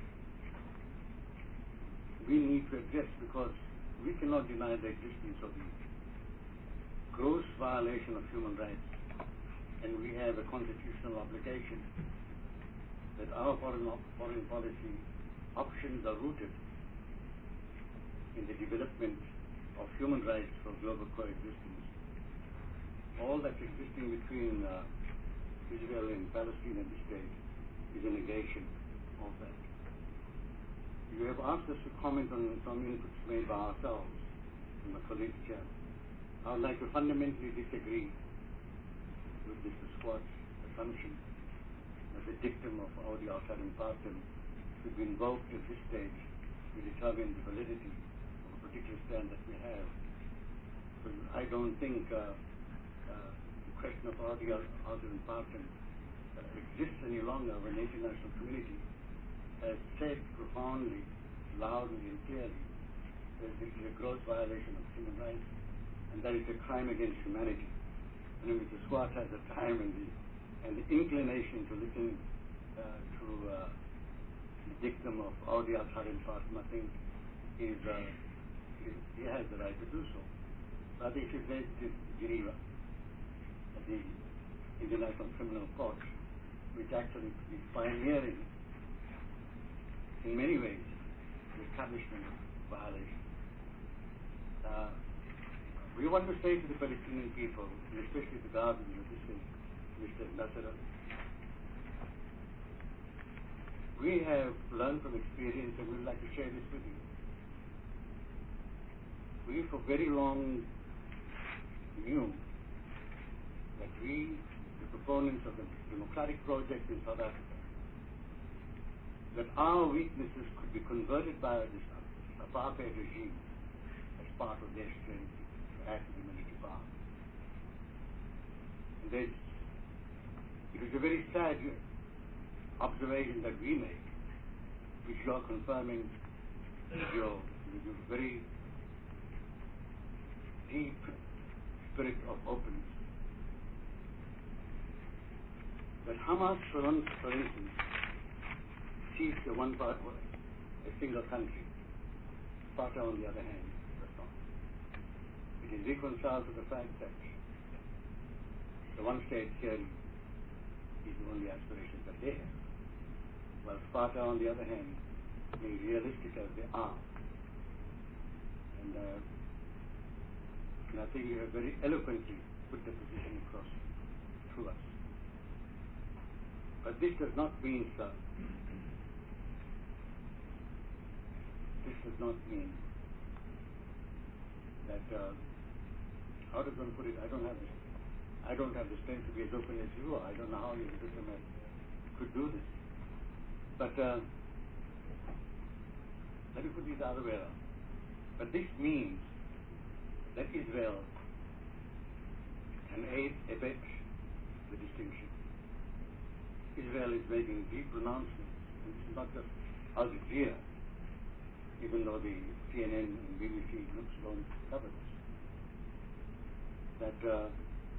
we need to address, because we cannot deny the existence of the gross violation of human rights, and we have a constitutional obligation that our foreign, foreign policy options are rooted in the development of human rights for global coexistence. All that's existing between uh, Israel and Palestine at this stage is a negation of that. You have asked us to comment on some inputs made by ourselves, and my colleagues here. I would like to fundamentally disagree with Mister Squat's assumption that the dictum of Audi Alterum Partem should be invoked at this stage to determine the validity of a particular stand that we have. But I don't think uh, uh, the question of Audi Alterum Partem uh, exists any longer when the international community has said profoundly, loudly and clearly that this is a gross violation of human rights and that it's a crime against humanity. And if Mister Squat has the time and the, and the inclination to listen uh, to uh, the dictum of Audi Alterum Partem, I think is, uh, is, he has the right to do so. But if he says this Geneva, at the International Criminal Court, which actually is pioneering in many ways the establishment of violation. Uh, we want to say to the Palestinian people, and especially the Gazans, this is Mister Ambassador, we have learned from experience and we would like to share this with you. We for very long knew that we, the proponents of the democratic project in South Africa, that our weaknesses could be converted by this apartheid regime as part of their strength to add to the military power. And there's, it is a very sad observation that we make, which you are confirming with your, with your very deep spirit of openness. That Hamas, for, for instance, sees the one part, a single country. Fatah, on the other hand, does not. It is reconciled to the fact that the one state theory is the only aspiration that they have, while Fatah, on the other hand, being realistic as they are. And, uh, and I think you have very eloquently put the position across to us. But this does not mean, sir, this does not mean that, uh, how does one put it, I don't have this, I don't have the strength to be as open as you are. I don't know how your diplomat could do this. But uh, let me put it the other way around. But this means that Israel can aid, abet the distinction. Israel is making deep pronouncements, and this is not just Al Jazeera, even though the C N N and B B C groups don't cover this, that uh,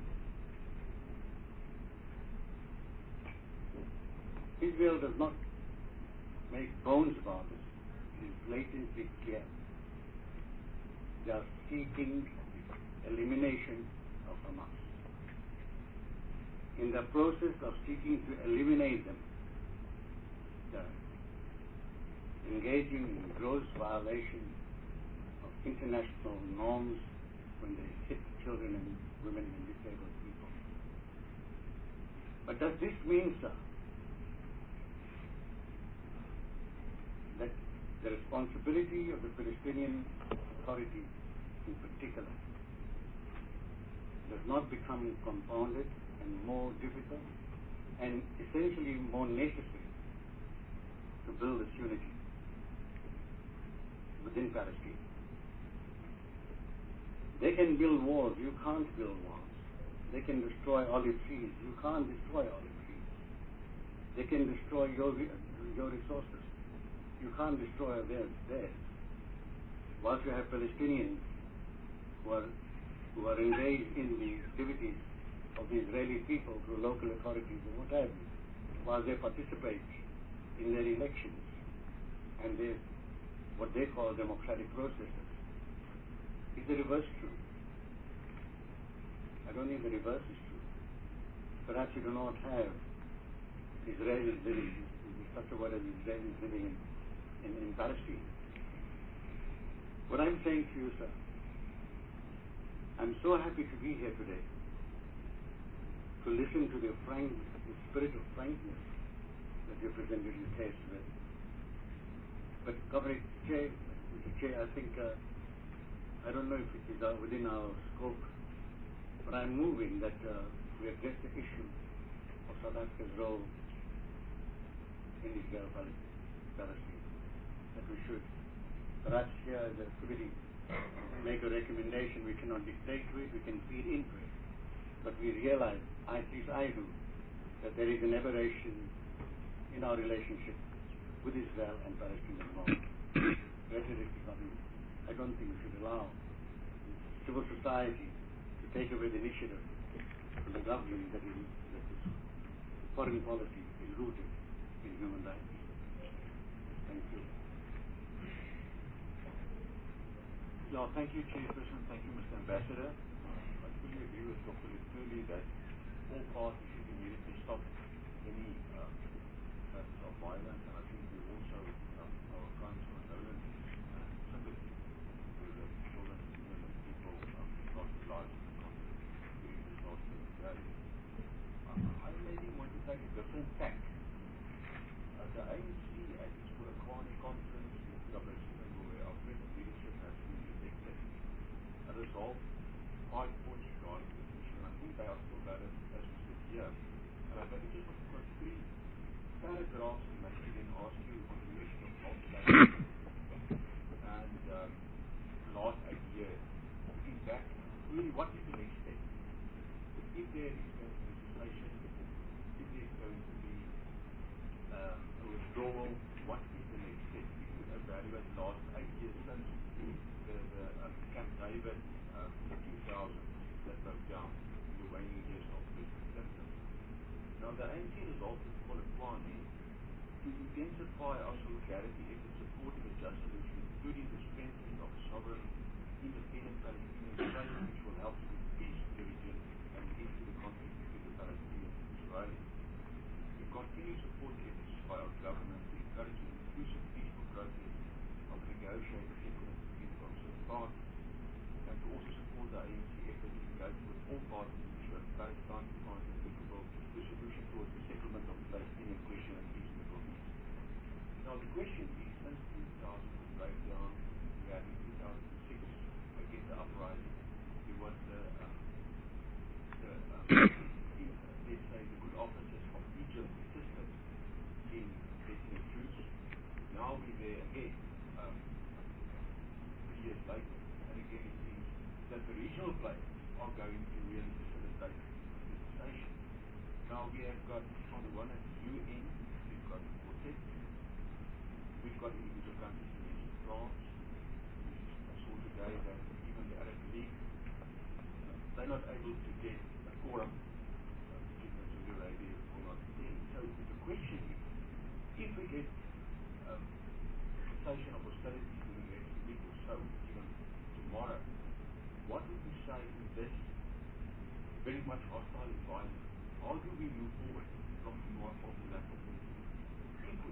Israel does not make bones about this. It is blatantly clear. They are seeking elimination of Hamas. In the process of seeking to eliminate them, they are engaging in gross violation of international norms when they hit children and women and disabled people. But does this mean, sir, that the responsibility of the Palestinian Authority in particular does not become compounded and more difficult and essentially more necessary to build this unity within Palestine? They can build walls, you can't build walls. They can destroy olive trees, you can't destroy olive trees. They can destroy your, your resources, you can't destroy theirs. theirs. Whilst you have Palestinians who are, who are engaged in the activities of the Israeli people through local authorities and what have you, while they participate in their elections and their, what they call democratic processes. Is the reverse true? I don't think the reverse is true. Perhaps you do not have Israelis living, such a word as Israelis living in, in, in Palestine. What I'm saying to you, sir, I'm so happy to be here today to listen to the frank, the spirit of frankness that you presented your case with. But, Comrade Chair, Mister Chair, I think, uh, I don't know if it is uh, within our scope But I'm moving that uh, we address the issue of South Africa's role in Israel Palestine. That we should, for us here as a committee, make a recommendation. We cannot dictate to it, we can feed into it. But we realize, at least I do, that there is an aberration in our relationship with Israel and Palestine at the moment. Rhetoric is not enough. I don't think we should allow civil society to take away the initiative from the government that, is, that is foreign policy is rooted in human rights. Thank you. Yeah, thank you, Chairperson. Thank you, Mister Ambassador. I fully agree with Doctor Lutuli that all parties should immediately stop any uh, acts of violence, and I think we also um, our kind condolence and sympathy to the children and women and people um, lost their lives in the conflict during this last seven days. Um, I maybe want to take a different tack. Uh, the A N C at its Polokwane conference in W S where our present leadership has been elected, uh, resolved five points regarding this issue, and I think they are still valid as we sit here. And I maybe just want to quote three paragraphs and maybe then ask you on the issue of multilateralism and um, the last eight years, looking back, really what is the next step? If there is going to be cessation, if there is going to be um, a withdrawal, what is the next step? If we evaluate the last eight years since the, the, the um, Camp David um, two thousand that broke down in the waning years of President Clinton. Now the A N C resolved in Polokwane to intensify our solidarity efforts supporting a just solution, including the strengthening of a sovereign, independent Palestinian state, which will help to bring peace to the region and into the conflict between the Palestinians and Israelis. We continue to support efforts by our government to encourage an inclusive, peaceful process of negotiated settlement between the concerned parties, and to also support the A N C effort to engage with all parties to ensure Palestine finds an equitable solution towards the settlement of the Palestinian question and peace in the Middle East. Now the question is, since two thousand the breakdown, we had in two thousand six, again the uprising, there was the, um, the um, in, let's say, the good offices of Egypt assisted in getting the troops. Now we're there again, um, three years later, and again it seems that the regional players are going to really facilitate the cessation. Now we have got, on the one hand, U N, we've got the Quartet, we've got individual countries such as France. I saw today that even the Arab League, they're not able to get a quorum uh, to get Saudi Arabia will not attend. So the question is, if we get um, cessation of hostilities in the next week or so, even tomorrow, what would we say in this very much hostile environment? How do we move forward from more multilateral if we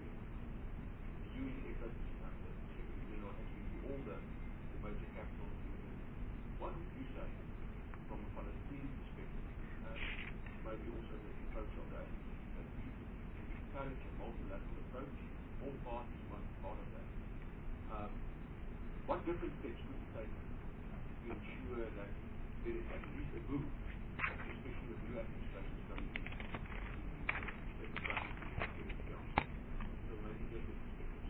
the U N efforts and the Secretary General has been to all the, the major capitals in the what would you say from a Palestinian perspective and maybe also the approach of the A N C that we encourage a multilateral approach, all parties want part of that. Um, what different steps could we take to ensure that there is at least a move, especially with new administrations coming in, to take advantage of the Security Council? So maybe just a perspective.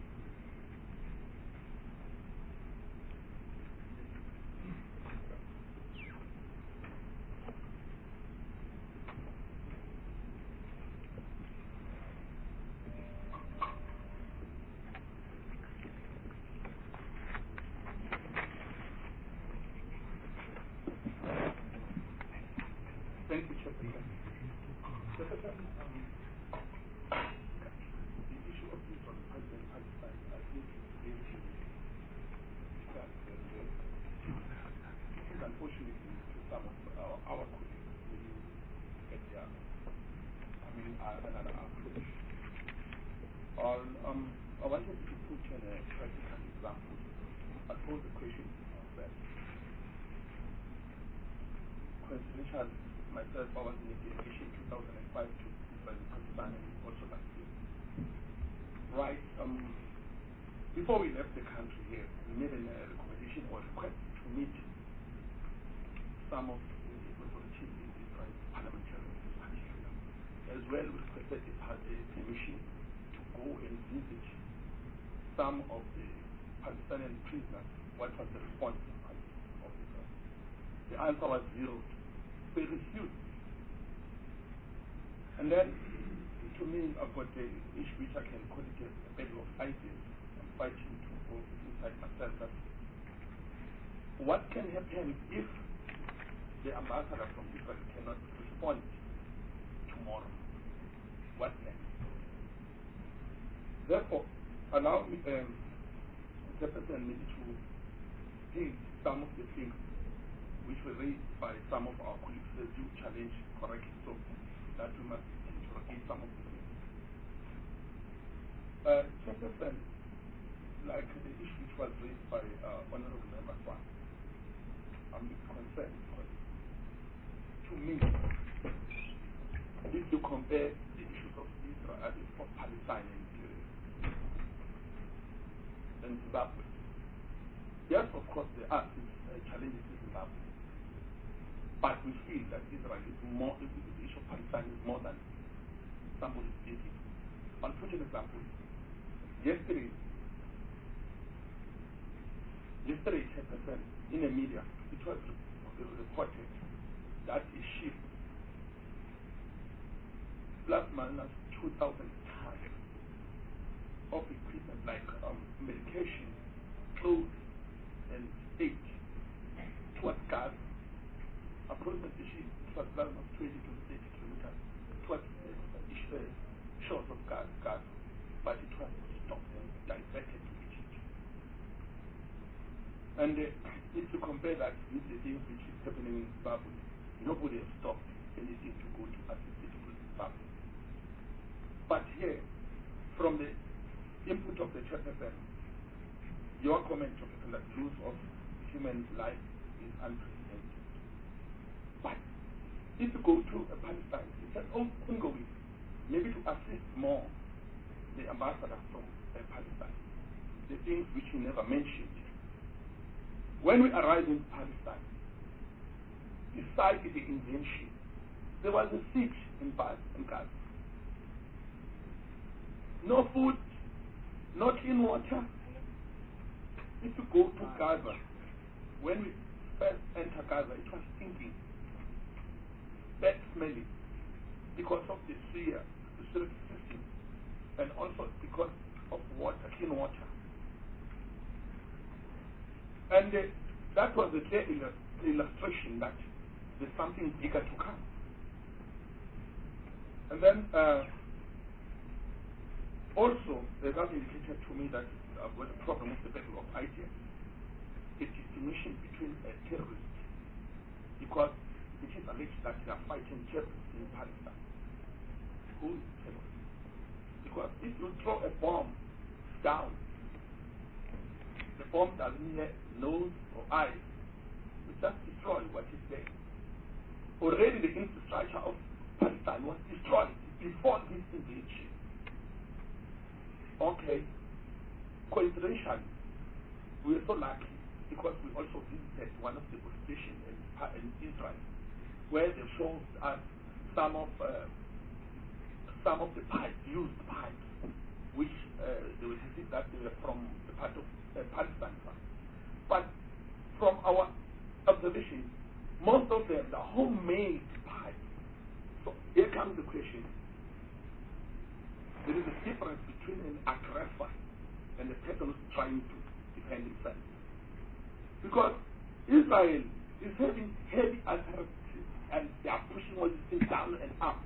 Thank you, Chairperson. Chairperson, um, the issue of neutral President Palestine, I think, is really that uh, this is unfortunately to some of our, our colleagues who get their, I mean, uh, another approach. On, um, I wanted to put in a practical example. I pose the question of that. Presidential myself, I was in a delegation in two thousand five to Israel, Pakistan, and also last year. Right, um, before we left the country here, we made a recommendation or request to meet some of the as well requested a, a permission to go and visit some of the Palestinian prisoners. What was the response of the The answer was zero. They refused. And then, to me, I've got the issue which I can call it a battle of ideas. I'm fighting to go inside myself. That what can happen if the ambassador from Israel cannot respond tomorrow? What next? Therefore, allow me, um, Jefferson, maybe to deal some of the things which were raised by some of our colleagues as you challenge correctly, so that we must interrogate some of the things. Uh, Jefferson, like the issue which was raised by uh, Honorable Member Swan, I'm concerned because to me, if you compare the issues of Israel, uh, of Palestine and, uh, and Zimbabwe, yes, of course, there are uh, challenges in Zimbabwe, but we feel that Israel is more, the issue of Palestine is more than somebody speaking. I'll put an example. Yesterday, yesterday, in the media, it was reported that a ship, plus minus two thousand tons of equipment like um, medication, clothes, and aid towards Gaza, approaching the ship, it was plus minus twenty to thirty kilometers towards the uh, shores of Gaza, Gaza, but it was stopped and diverted to Egypt. And uh, if you compare that with the things which is happening in Zimbabwe, nobody has stopped anything to go to assist the people in Zimbabwe. But here, from the input of the chairperson, your comment, Chairperson, that use of human life is unprecedented. But if you go to uh, Palestine, it's an ongoing, maybe to assist more the ambassador from uh, Palestine, the things which he never mentioned. When we arrived in Palestine, beside the Indian ship, there was a siege in Gaza. No food, no clean water. If you go to Gaza, when we first entered Gaza, it was stinking, bad smelling, because of the sewer, the sewage system, and also because of water, clean water. And uh, that was a clear illustration illustration that there's something bigger to come. And then uh, also, there's that indicated to me that uh, was a problem of the battle of ideas, the distinction between uh, terrorists, because it is alleged that they are fighting terrorists in Palestine. Who is terrorist? Because if you throw a bomb down, the bomb doesn't have nose or eyes. We just destroy what is there. Already the infrastructure of Palestine was destroyed before this invasion. Okay. Coincidentally, we were so lucky because we also visited one of the police stations in, in Israel, where they showed us some of uh, some of the pipes, used pipes, which uh, they were that they were from the part of uh, Palestine. But from our observation, most of them are homemade pipes. So here comes the question. There is a difference between an aggressor and a person who's trying to defend himself. Because Israel is having heavy artillery and they are pushing all these things down and up.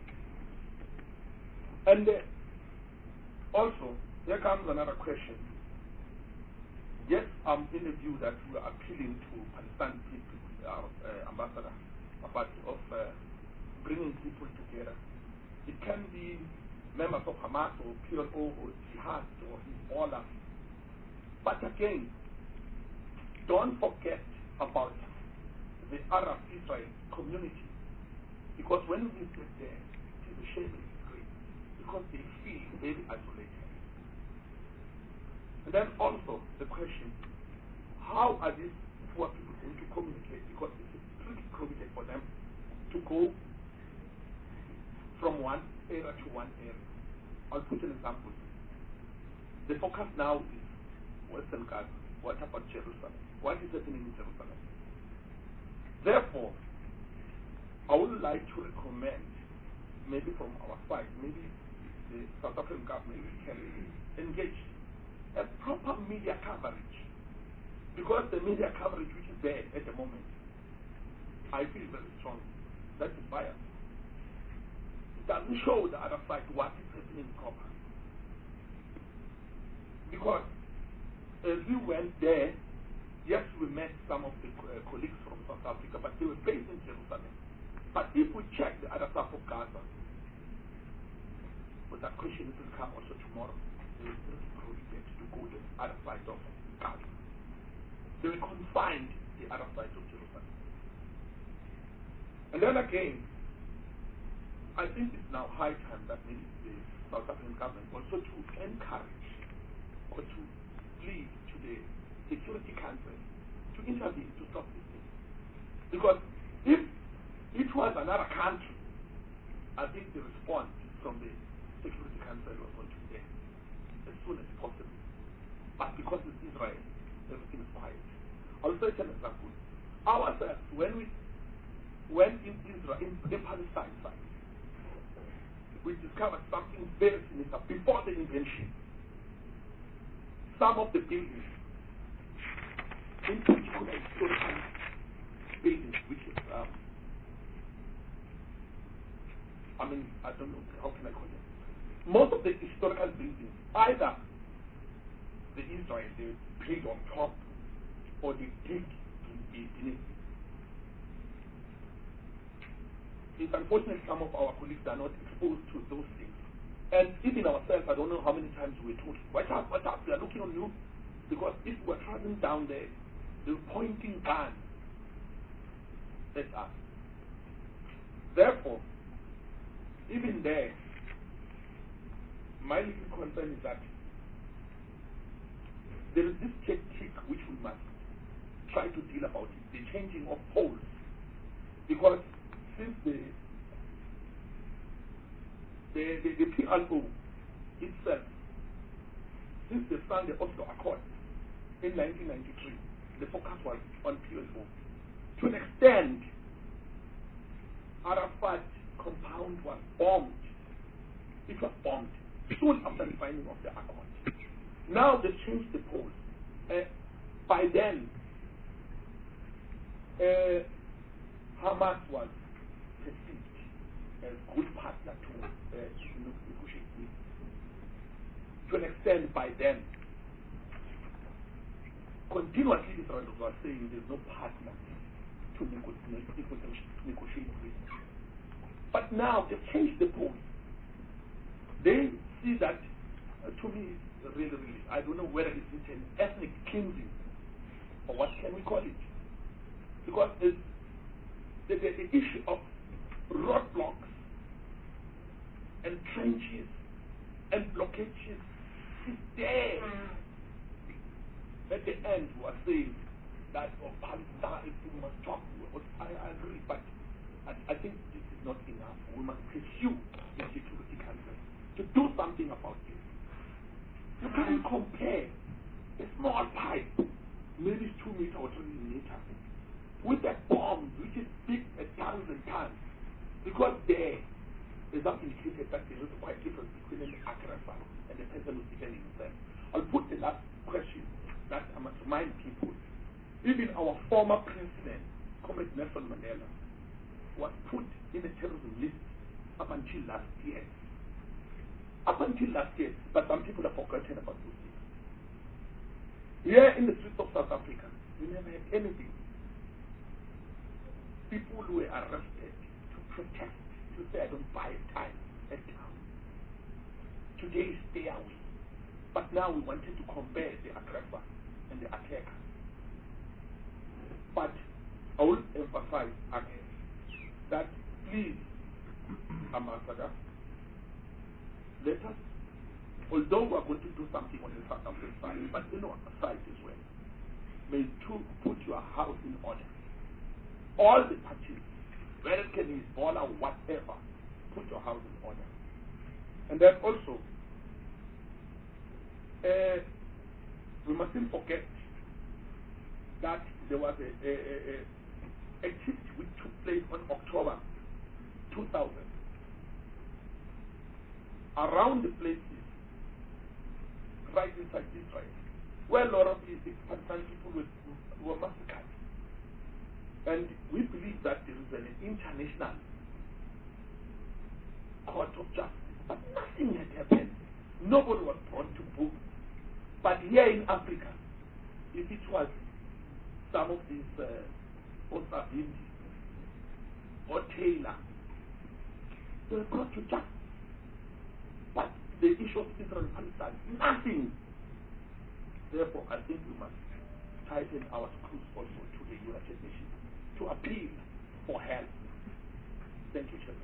And uh, also, here comes another question. Yes, I'm in the view that we are appealing to Palestinian people, our uh, ambassador, about of uh, bringing people together. It can be members of Hamas or P L O or Jihad or Hezbollah. But again, don't forget about the Arab Israel community, because when we visit there, it is a shame and disgrace, because they feel very isolated. And then also the question, how are these poor people going to communicate? Because it's pretty complicated for them to go from one area to one area. I'll put an example. The focus now is Western Gaza. What about Jerusalem? What is happening in Jerusalem? Therefore, I would like to recommend, maybe from our side, maybe the South African government can engage a proper media coverage, because the media coverage which is there at the moment, I feel very strong, that is biased. It doesn't show the other side what is happening proper. Because as we went there, yes, we met some of the uh, colleagues from South Africa, but they were based in Jerusalem. But if we check the other side of Gaza, but that question will come also tomorrow, they will still prohibited to go to the other side of Gaza. They will confine the other side of Jerusalem. And then again, I think it's now high time that maybe the South African government also to encourage or to plead to the Security Council to intervene to stop this thing. Because if it was another country, I think the response from the Security Council was going to be there as soon as possible. But because it's Israel, everything is quiet. I'll say an example. Ourselves, when we went in Israel, in, in Palestine side, we discovered something very significant before the invention. Some of the buildings, in particular historical buildings, which is, um, I mean, I don't know, how can I call it? Most of the historical buildings, either the Israel, they build on top, or they dig beneath. It's unfortunate some of our colleagues are not exposed to those things. And even ourselves, I don't know how many times we told, watch out, watch out, we are looking on you. Because if we were traveling down there, they were pointing guns at us. Therefore, even there, my little concern is that there is this trick which we must try to deal about it, the changing of poles. Because since the the, the, the P L O itself, since they signed the Oslo Accord in nineteen ninety-three, the focus was on P L O. To an extent, Arafat compound was bombed. It was bombed soon after the signing of the Accord. Now they changed the poles. Uh, by then, uh, Hamas was perceived as a good partner to uh, negotiate with. To an extent, by then, continuously Israel was saying there's no partner to negotiate, negotiate with. But now they've changed the poles. They see that, uh, to me, really, really, I don't know whether it's an ethnic cleansing or what can we call it. Because it's the, the, the issue of roadblocks and trenches and blockages is there. At the end, we are saying that of Palestine, we must talk. I, I agree, but I, I think this is not enough. We must pursue the Security Council to do something about this. You can't compare a small pipe, maybe two meters or three meters, with a bomb which is big a thousand tons. Because there is not indicated that there is quite a difference between the aggressor and the person who's defending himself. I'll put the last question that I must remind people. Even our former president, Comrade Nelson Mandela, was put in the terrorism list up until last year. Up until last year, but some people have forgotten about those things. Here in the streets of South Africa, we never had anything. People were arrested to protest, to say, I don't buy time at town. Today is stay away. But now we wanted to compare the aggressor and the attacker. But I will emphasize again that please, Ambassador, let us, although we are going to do something on the South African side, but in our side as well, may to put your house in order. All the parties, whether it can be Hezbollah or whatever, put your house in order. And then also, uh, we mustn't forget that there was a, a, a, a shift which took place on October two thousand. Around the places, right inside Israel, where a lot of these Palestinian people were, were massacred. And we believe that there is an international court of justice, but nothing had happened. Nobody was brought to book. But here in Africa, if it was some of these uh, Osabindi or Taylor, they were brought to justice. But the issue of Israel and Palestine, nothing. Therefore, I think we must tighten our screws also to the United Nations to appeal for help. Thank you, Chairman.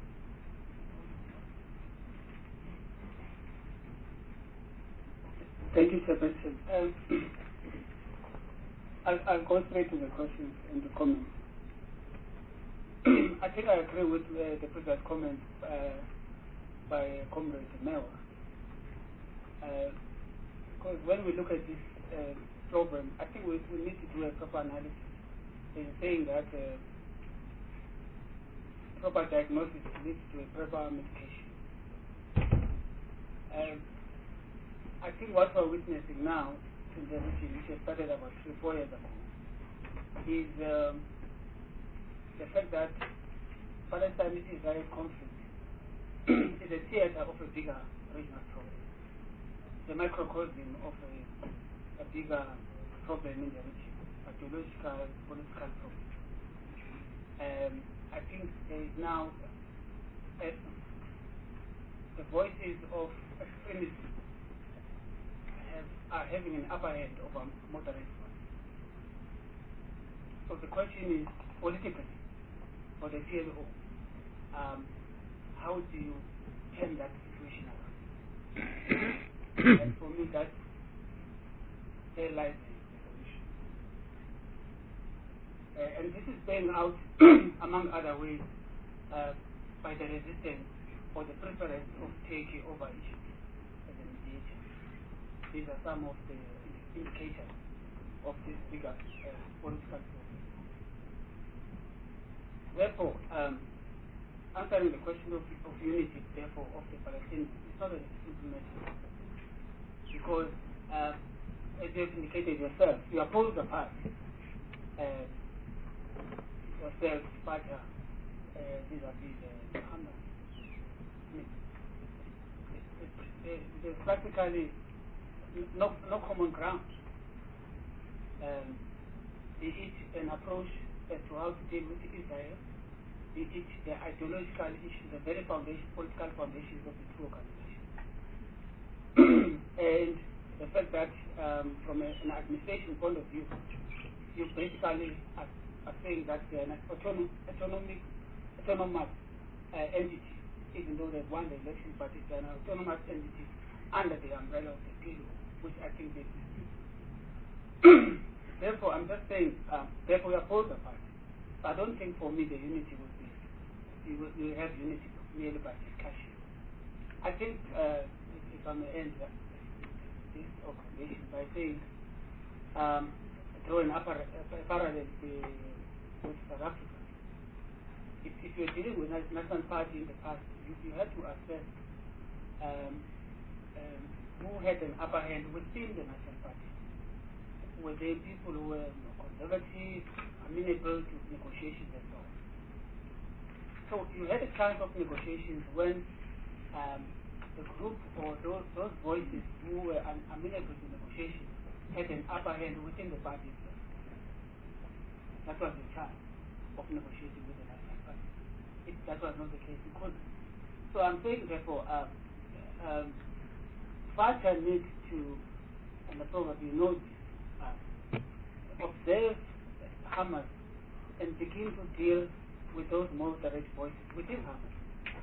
Thank you, Sir President. Um, I'll, I'll go straight to the questions and the comments. I think I agree with uh, the previous comment uh, by Comrade Mewa. Uh, because when we look at this uh, problem, I think we, we need to do a proper analysis. They're saying that uh, proper diagnosis leads to a proper medication. Um, I think what we're witnessing now in the region, which has started about three, four years ago, is um, the fact that Palestine-Israel conflict is a theater of a bigger regional problem, the microcosm of a, a bigger problem in the region, ideological, political problem. Um, I think there is now a, the voices of extremism have, are having an upper hand over moderate ones. So the question is, politically, for the P L O, um, how do you turn that situation around? And for me, that there lies the solution. Uh, and this is playing out, among other ways, uh, by the resistance or the preference of Turkey over Egypt as a mediator. These are some of the indicators of this bigger uh, political problem. Therefore, um, answering the question of, of unity, therefore, of the Palestinians, is not a simple matter. Because, uh, as you have indicated yourself, you are pulled apart. Uh, yourself, Fatah, uh, vis-a-vis the Hamas. I mean, there's practically no, no common ground. Um, be it an approach as to how to deal with Israel, be it the ideological issues, the very foundation, political foundations of the two organizations. And the fact that um, from a, an administration point of view, you basically are, are saying that they're an autonom, autonomic, autonomous uh, entity, even though they've won the election, but it's an autonomous entity under the umbrella of the P L O, which I think they dispute. Therefore, I'm just saying, um, therefore we are pulled apart. I don't think for me the unity would be, you will, you will have unity merely by discussion. I think, uh, if, if I may end uh, this organization by saying, um, drawing up a, a parallel with South Africa. If, if you're dealing with a National Party in the past, you, you had to assess um, um, who had an upper hand within the National Party. Were there people who were conservative, amenable to negotiations and so on? So you had a kind of negotiations when um, the group or those, those voices who were un- amenable to negotiations had an upper hand within the party itself. That was the time of negotiating with the National Party. It, that was not the case because. So I'm saying therefore, um, um, Fatah needs to, and probably knows this, observe Hamas and begin to deal with those moderate voices within Hamas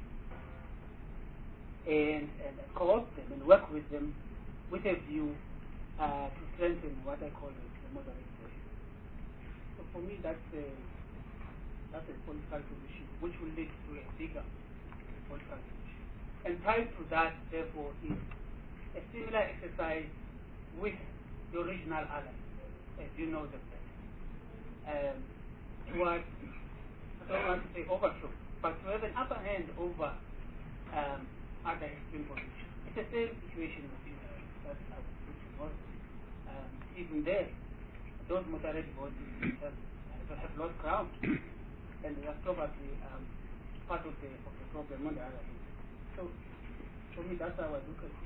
and, and co-opt them and work with them with a view uh, to strengthen what I call it, the moderate voice. So for me, that's a, that's a political solution which will lead to a bigger political solution. And tied to that, therefore, is a similar exercise with the original allies, as you know them better. Um, towards, I don't want to say overthrow, but to have an upper hand over um, other extreme positions. It's the same situation with Israel that I was talking about. Um, even there, those moderate voices have, have lost ground, and they are probably um, part of the, of the problem on the other hand. So, for me, that's how I look at it.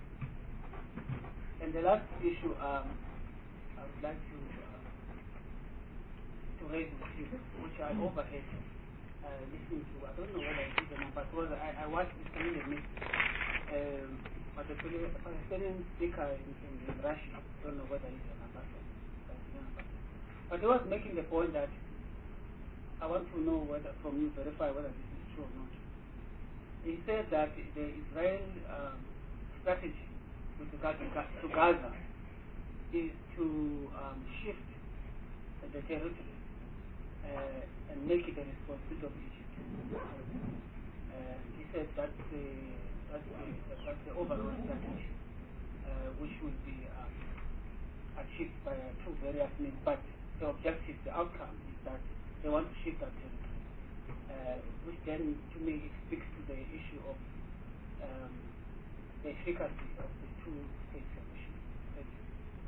And the last issue um, I would like to uh, to raise with you, which I overheard uh, listening to, I don't know whether I did the number, but was I, I watched this community meeting, um, but the Palestinian speaker in, in, in Russia, I don't know whether he's an ambassador, but he was making the point that I want to know whether from you verify whether this is true or not. He said that the Israel um, strategy with regard to Gaza is to um, shift the territory uh, and make it a responsibility of Egypt. Uh, he said that's the, that's the, that's the overall strategy, uh, which will be um, achieved by uh, two various means. But the objective, the outcome, is that they want to shift that territory, uh, which then, to me, it speaks to the issue of um, the efficacy of the two-state solution. Thank you.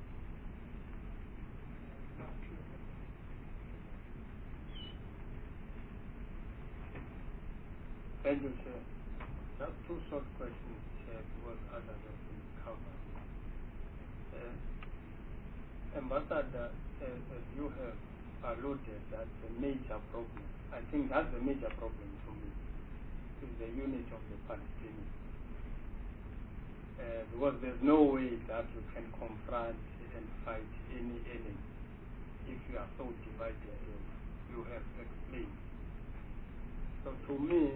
Thank you, Chair. Just two short questions, Chair, because others have been covered. Uh, Ambassador, uh, as you have alluded, that the major problem, I think that's the major problem to me, is the unity of the Palestinians. Uh, because there's no way that you can confront and fight any enemy if you are so divided as you have explained. So to me,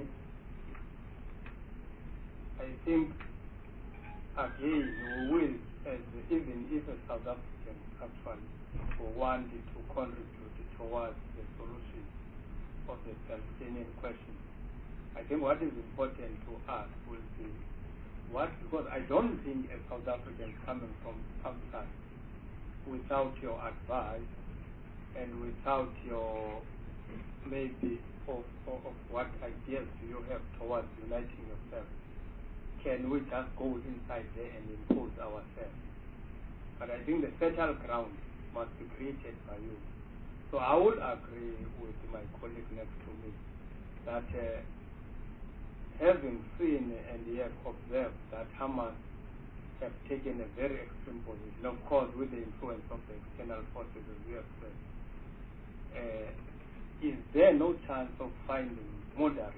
I think, again, we will, as even if a South African actually wanted to contribute towards the solution of the Palestinian question, I think what is important to us will be what, because I don't think a South African coming from outside without your advice and without your maybe of, of, of what ideas do you have towards uniting yourself, can we just go inside there and impose ourselves? But I think the fertile ground must be created by you. So I would agree with my colleague next to me that uh, having seen and have observed that Hamas have taken a very extreme position, of course with the influence of the external forces, as we have said, uh, is there no chance of finding moderates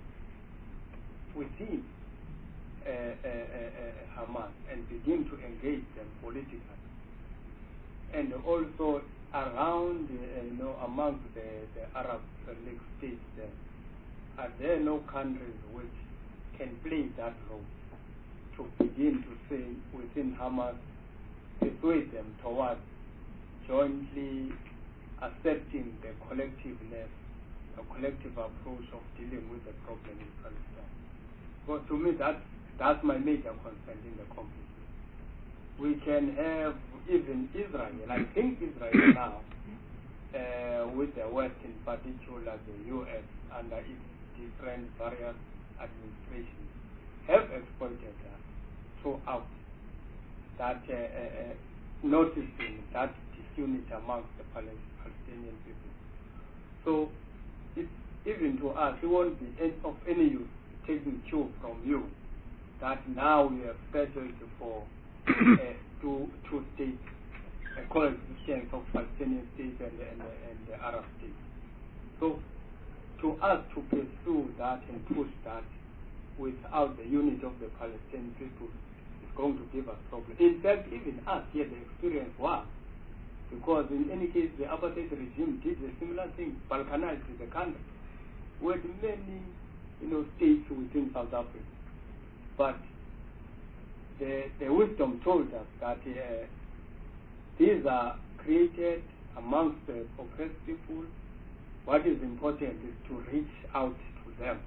within uh, uh, uh, Hamas and begin to engage them politically? And also around, uh, you know, among the, the Arab League states, there, are there no countries which can play that role to begin to say within Hamas, persuade them towards jointly accepting the collectiveness, a collective approach of dealing with the problem in Palestine? But to me, that's, that's my major concern in the conflict. We can have even Israel, I think Israel now, uh, with the West in particular, the U S under its different various administrations, have exploited that throughout, that uh, uh, noticing that disunity amongst the Palestinian people. So it, even to us, it won't be of any use taking cue from you that now we have settled for uh, two, two states, a coexistence of Palestinian states and, and, and the Arab states. So to us to pursue that and push that without the unity of the Palestinian people is going to give us problems. In fact, even us here, the experience was, because in any case, the apartheid regime did a similar thing, balkanized the country, with many, you know, states within South Africa. But the, the wisdom told us that uh, these are created amongst the oppressed people. What is important is to reach out to them,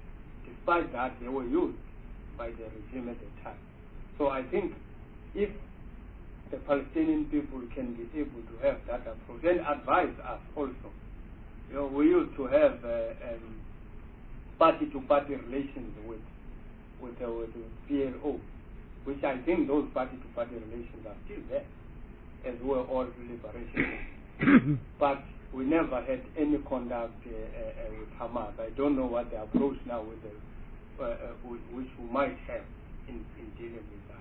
despite that, they were used by the regime at the time. So I think if the Palestinian people can be able to have that approach and advise us also. You know, we used to have uh, um, party-to-party relations with with, uh, with the P L O, which I think those party-to-party relations are still there, as were all liberation. But we never had any contact uh, uh, with Hamas. I don't know what the approach now with the, uh, uh, which we might have in, in dealing with that.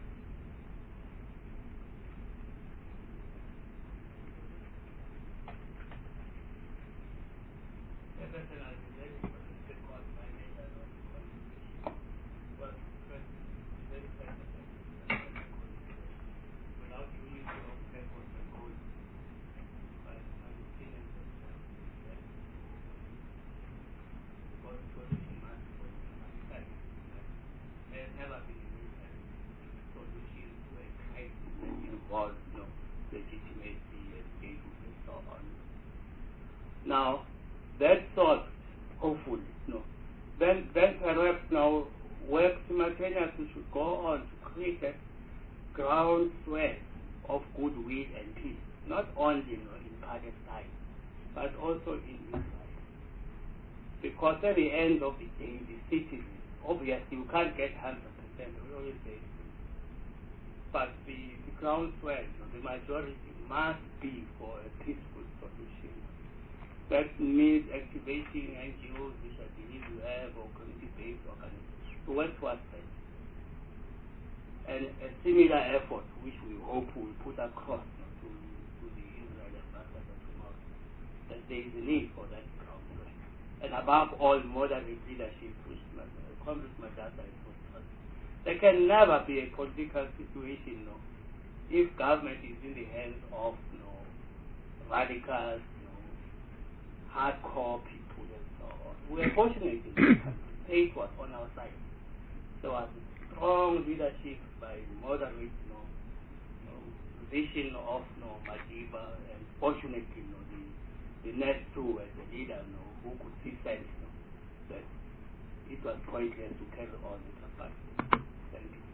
Now, that thought, hopefully, no. Then, then perhaps now work simultaneously should go on to create a groundswell of goodwill and peace, not only you know, in Palestine, but also in Israel. Because at the end of the day, the citizens, obviously you can't get one hundred percent, we always say, but the, the groundswell, you know, the majority must be for a peaceful solution. That means activating N G Os, which I believe you have, or community-based organizations, to work towards that. And a similar effort, which we hope will put across you know, to, to the Israeli ambassador tomorrow, that there is a need for that groundwork. And above all, moderate leadership, which Congress Madasa is for. There can never be a political situation, you know, if government is in the hands of you know, radicals, hardcore people and so on. We are fortunate in this country. State was on our side. So as a strong leadership by moderate you know, you know, vision of you know, Madiba, and fortunately you know, the, the next two as the leader you know, who could see sense you know, that it was pointless to carry on with the fight. Thank you.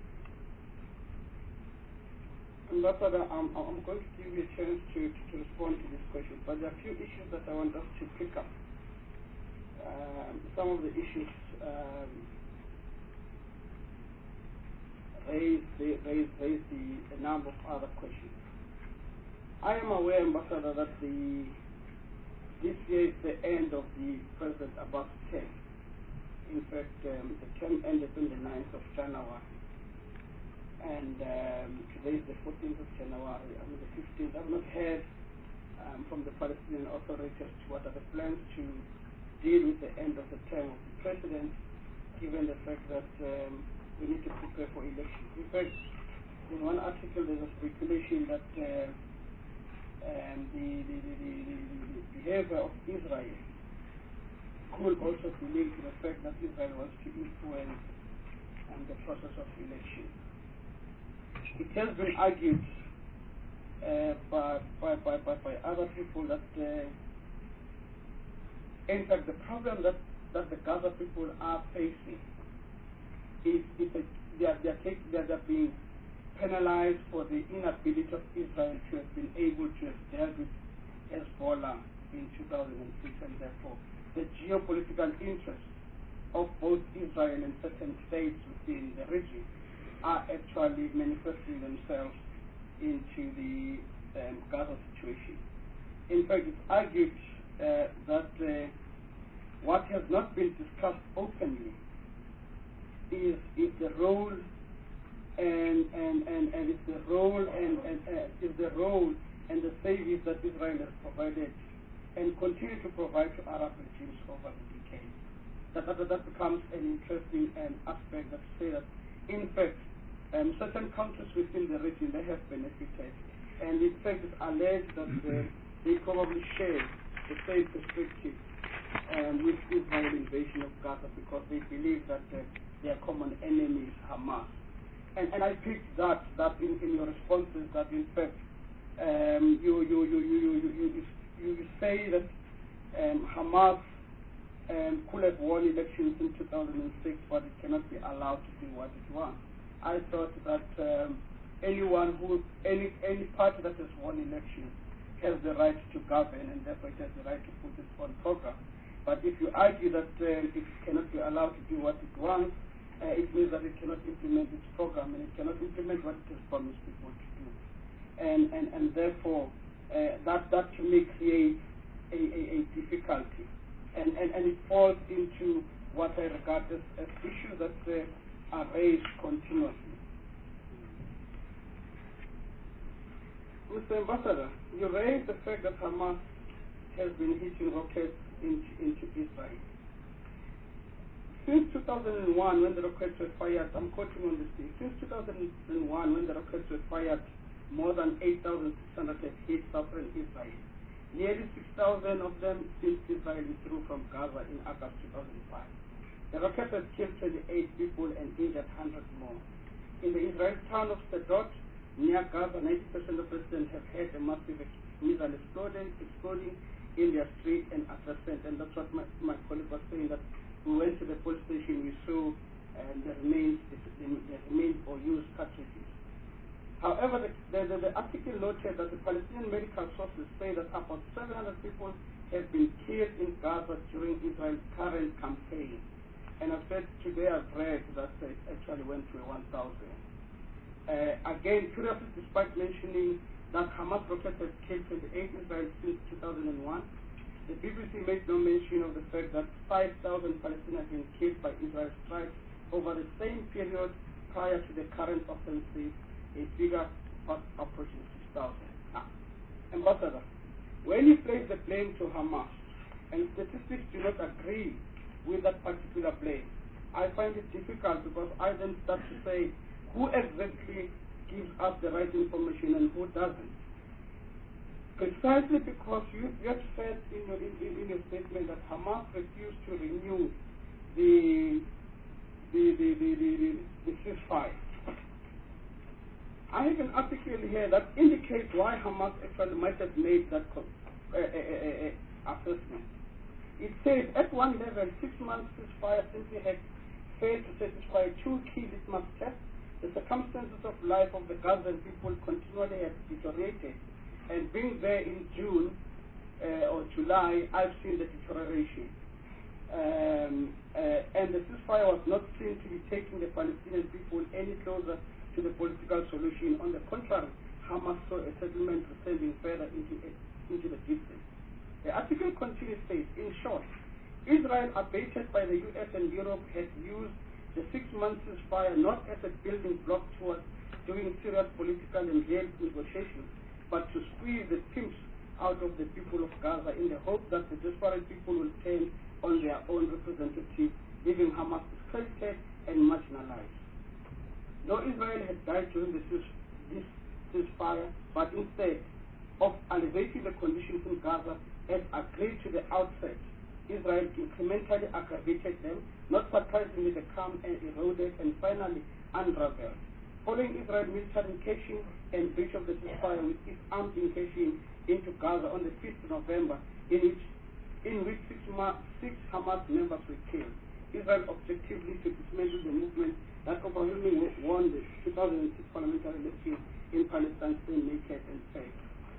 Ambassador, I'm, I'm going to give you a chance to, to, to respond to this question, but there are a few issues that I want us to pick up. Um, some of the issues um, raise, the, raise, raise the, a number of other questions. I am aware, Ambassador, that the, this year is the end of the President Abbas term. In fact, um, the term ended on the ninth of January. And um, today is the fourteenth of January, I mean the fifteenth. I've not heard um, from the Palestinian authorities what are the plans to deal with the end of the term of the president, given the fact that um, we need to prepare for elections. In fact, in one article there's a speculation that uh, um, the, the, the, the, the behavior of Israel could also be linked to the fact that Israel wants to influence um, the process of election. It has been argued uh, by, by, by, by, by other people that, uh, in fact, the problem that, that the Gaza people are facing is, is a, they, are, they, are take, they are being penalized for the inability of Israel to have been able to have dealt with Hezbollah in two thousand six, and therefore the geopolitical interests of both Israel and certain states within the region are actually manifesting themselves into the um, Gaza situation. In fact, it's argued uh, that uh, what has not been discussed openly is, is the role and and, and, and is the role and, and uh, is the role and the savings that Israel has provided and continue to provide to Arab regimes over the decades. That, that, that becomes an interesting um, aspect that say that in fact Um, certain countries within the region, they have benefited, and in fact it's alleged that uh, they probably share the same perspective um, with Israel invasion of Gaza, because they believe that uh, their common enemy is Hamas. And, and I picked that that in, in your responses that in fact um, you, you, you, you, you, you, you, you say that um, Hamas um, could have won elections in two thousand six, but it cannot be allowed to do what it wants. I thought that um, anyone who, any any party that has won elections has the right to govern, and therefore it has the right to put its own program. But if you argue that uh, it cannot be allowed to do what it wants, uh, it means that it cannot implement its program, and it cannot implement what it has promised people to do. And and and therefore, uh, that that to me creates a, a, a difficulty. And, and, and it falls into what I regard as, as issues that uh, are raised continuously. Mister Ambassador, you raised the fact that Hamas has been hitting rockets into, into Israel. Since two thousand one, when the rockets were fired, I'm quoting on this thing, since two thousand one, when the rockets were fired, more than eight thousand six hundred have hit southern Israel. Nearly six thousand of them since Israel withdrew from Gaza in August two thousand five. The rocket has killed twenty-eight people and injured hundreds more. In the Israeli town of Sderot, near Gaza, ninety percent of residents have had a massive missile exploding, exploding in their street and adjacent. And that's what my, my colleague was saying, that we went to the police station, we saw um, the remains, the, the remains or used cartridges. However, the, the, the article noted that the Palestinian medical sources say that about seven hundred people have been killed in Gaza during Israel's current campaign. And I said today I've read that it actually went to one thousand. Uh, again, curiously, despite mentioning that Hamas rockets have killed twenty-eight Israelis since two thousand one, the B B C made no mention of the fact that five thousand Palestinians have been killed by Israel strikes over the same period prior to the current offensive, a figure approaching six thousand. Now, Ambassador, when you place the blame to Hamas, and statistics do not agree with that particular blame, I find it difficult, because I then start to say who exactly gives us the right information and who doesn't. Precisely because you just said in your, in, in your statement that Hamas refused to renew the the the the, the, the, the ceasefire. I have an article here that indicates why Hamas actually might have made that uh, uh, uh, uh, assessment. It says at one level, six months ceasefire simply had failed to satisfy two key litmus tests. The circumstances of life of the Gazan people continually have deteriorated, and being there in June uh, or July, I've seen the deterioration. Um, uh, and the ceasefire was not seen to be taking the Palestinian people any closer to the political solution. On the contrary, Hamas saw a settlement descending further into, into the distance. The article continues says, in short, Israel, abated by the U S and Europe, had used the six months ceasefire not as a building block towards doing serious political and real negotiations, but to squeeze the pimps out of the people of Gaza in the hope that the desperate people will turn on their own representative, leaving Hamas discredited and marginalized. No Israel had died during the cease, this ceasefire, but instead of alleviating the conditions in Gaza as agreed to the outset, Israel incrementally aggravated them, not surprisingly the calm and eroded and finally unraveled. Following Israel's military incursion and breach of the ceasefire with its armed incursion into Gaza on the fifth of November, in which, in which six, six Hamas members were killed, Israel objectively to dismantle the movement that overwhelmingly won the two thousand six parliamentary elections in Palestine, staying naked and fair,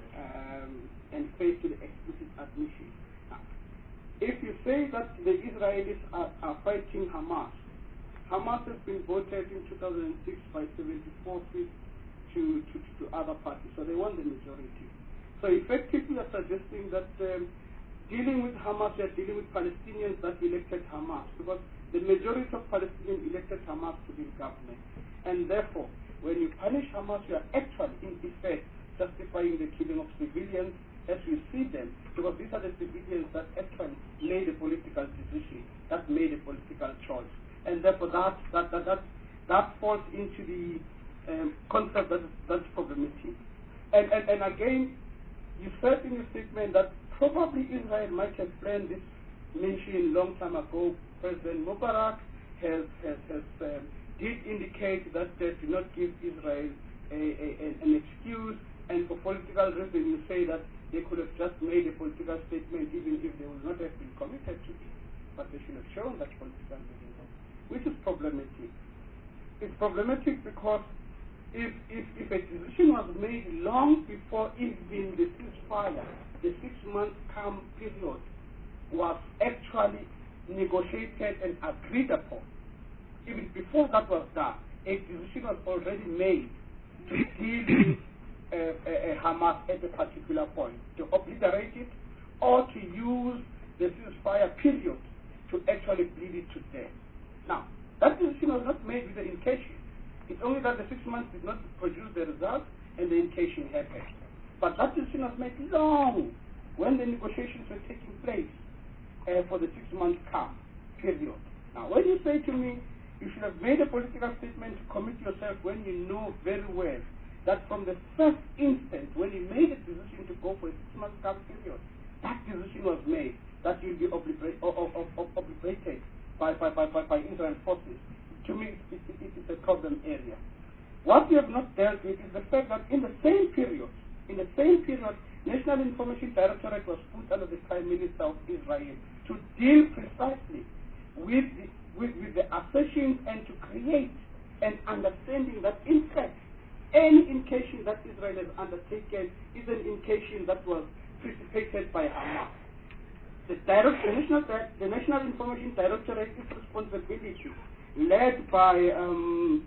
um, and faced to the explicit admission. Now, if you say that the Israelis are, are fighting Hamas, Hamas has been voted in two thousand six by seventy-four seats to, to, to other parties, so they won the majority. So effectively, you are suggesting that um, dealing with Hamas, you are dealing with Palestinians that elected Hamas, because the majority of Palestinians elected Hamas to be government. And therefore, when you punish Hamas, you are actually, in effect, justifying the killing of civilians as we see them, because these are the civilians that actually made a political decision, that made a political choice. And therefore, that, that, that, that, that falls into the um, concept that is, that's problematic. And, and, and again, you said in your statement that probably Israel might have planned this mission long time ago. President Mubarak has, has, has um, did indicate that they do not give Israel a, a, a, an excuse, and for political reasons you say that they could have just made a political statement even if they would not have been committed to it. but they should have shown that political will involved, which is problematic. It's problematic because if, if, if a decision was made long before even the ceasefire, the six-month calm period was actually negotiated and agreed upon, even before that was done, a decision was already made to deal with uh, uh, Hamas at a particular point, to obliterate it or to use the ceasefire period to actually bleed it to death. Now, that decision was not made with the indication. It's only that the six months did not produce the result and the indication happened. But that decision was made long when the negotiations were taking place uh, for the six-month calm period. Now, when you say to me, you should have made a political statement to commit yourself when you know very well that from the first instant when you made a decision to go for a six-month calm period, that decision was made that you'll be obliterated, obliterated by, by, by, by, by Israel forces. To me, it, it, it is a problem area. What we have not dealt with is the fact that in the same period, in the same period, National Information Directorate was put under the Prime Minister of Israel to deal precisely with the, with, with the assertions and to create an understanding that, in fact, any indication that Israel has undertaken is an indication that was precipitated by Hamas. The, direct, the, National, the National Information Directorate is responsibility, led by um,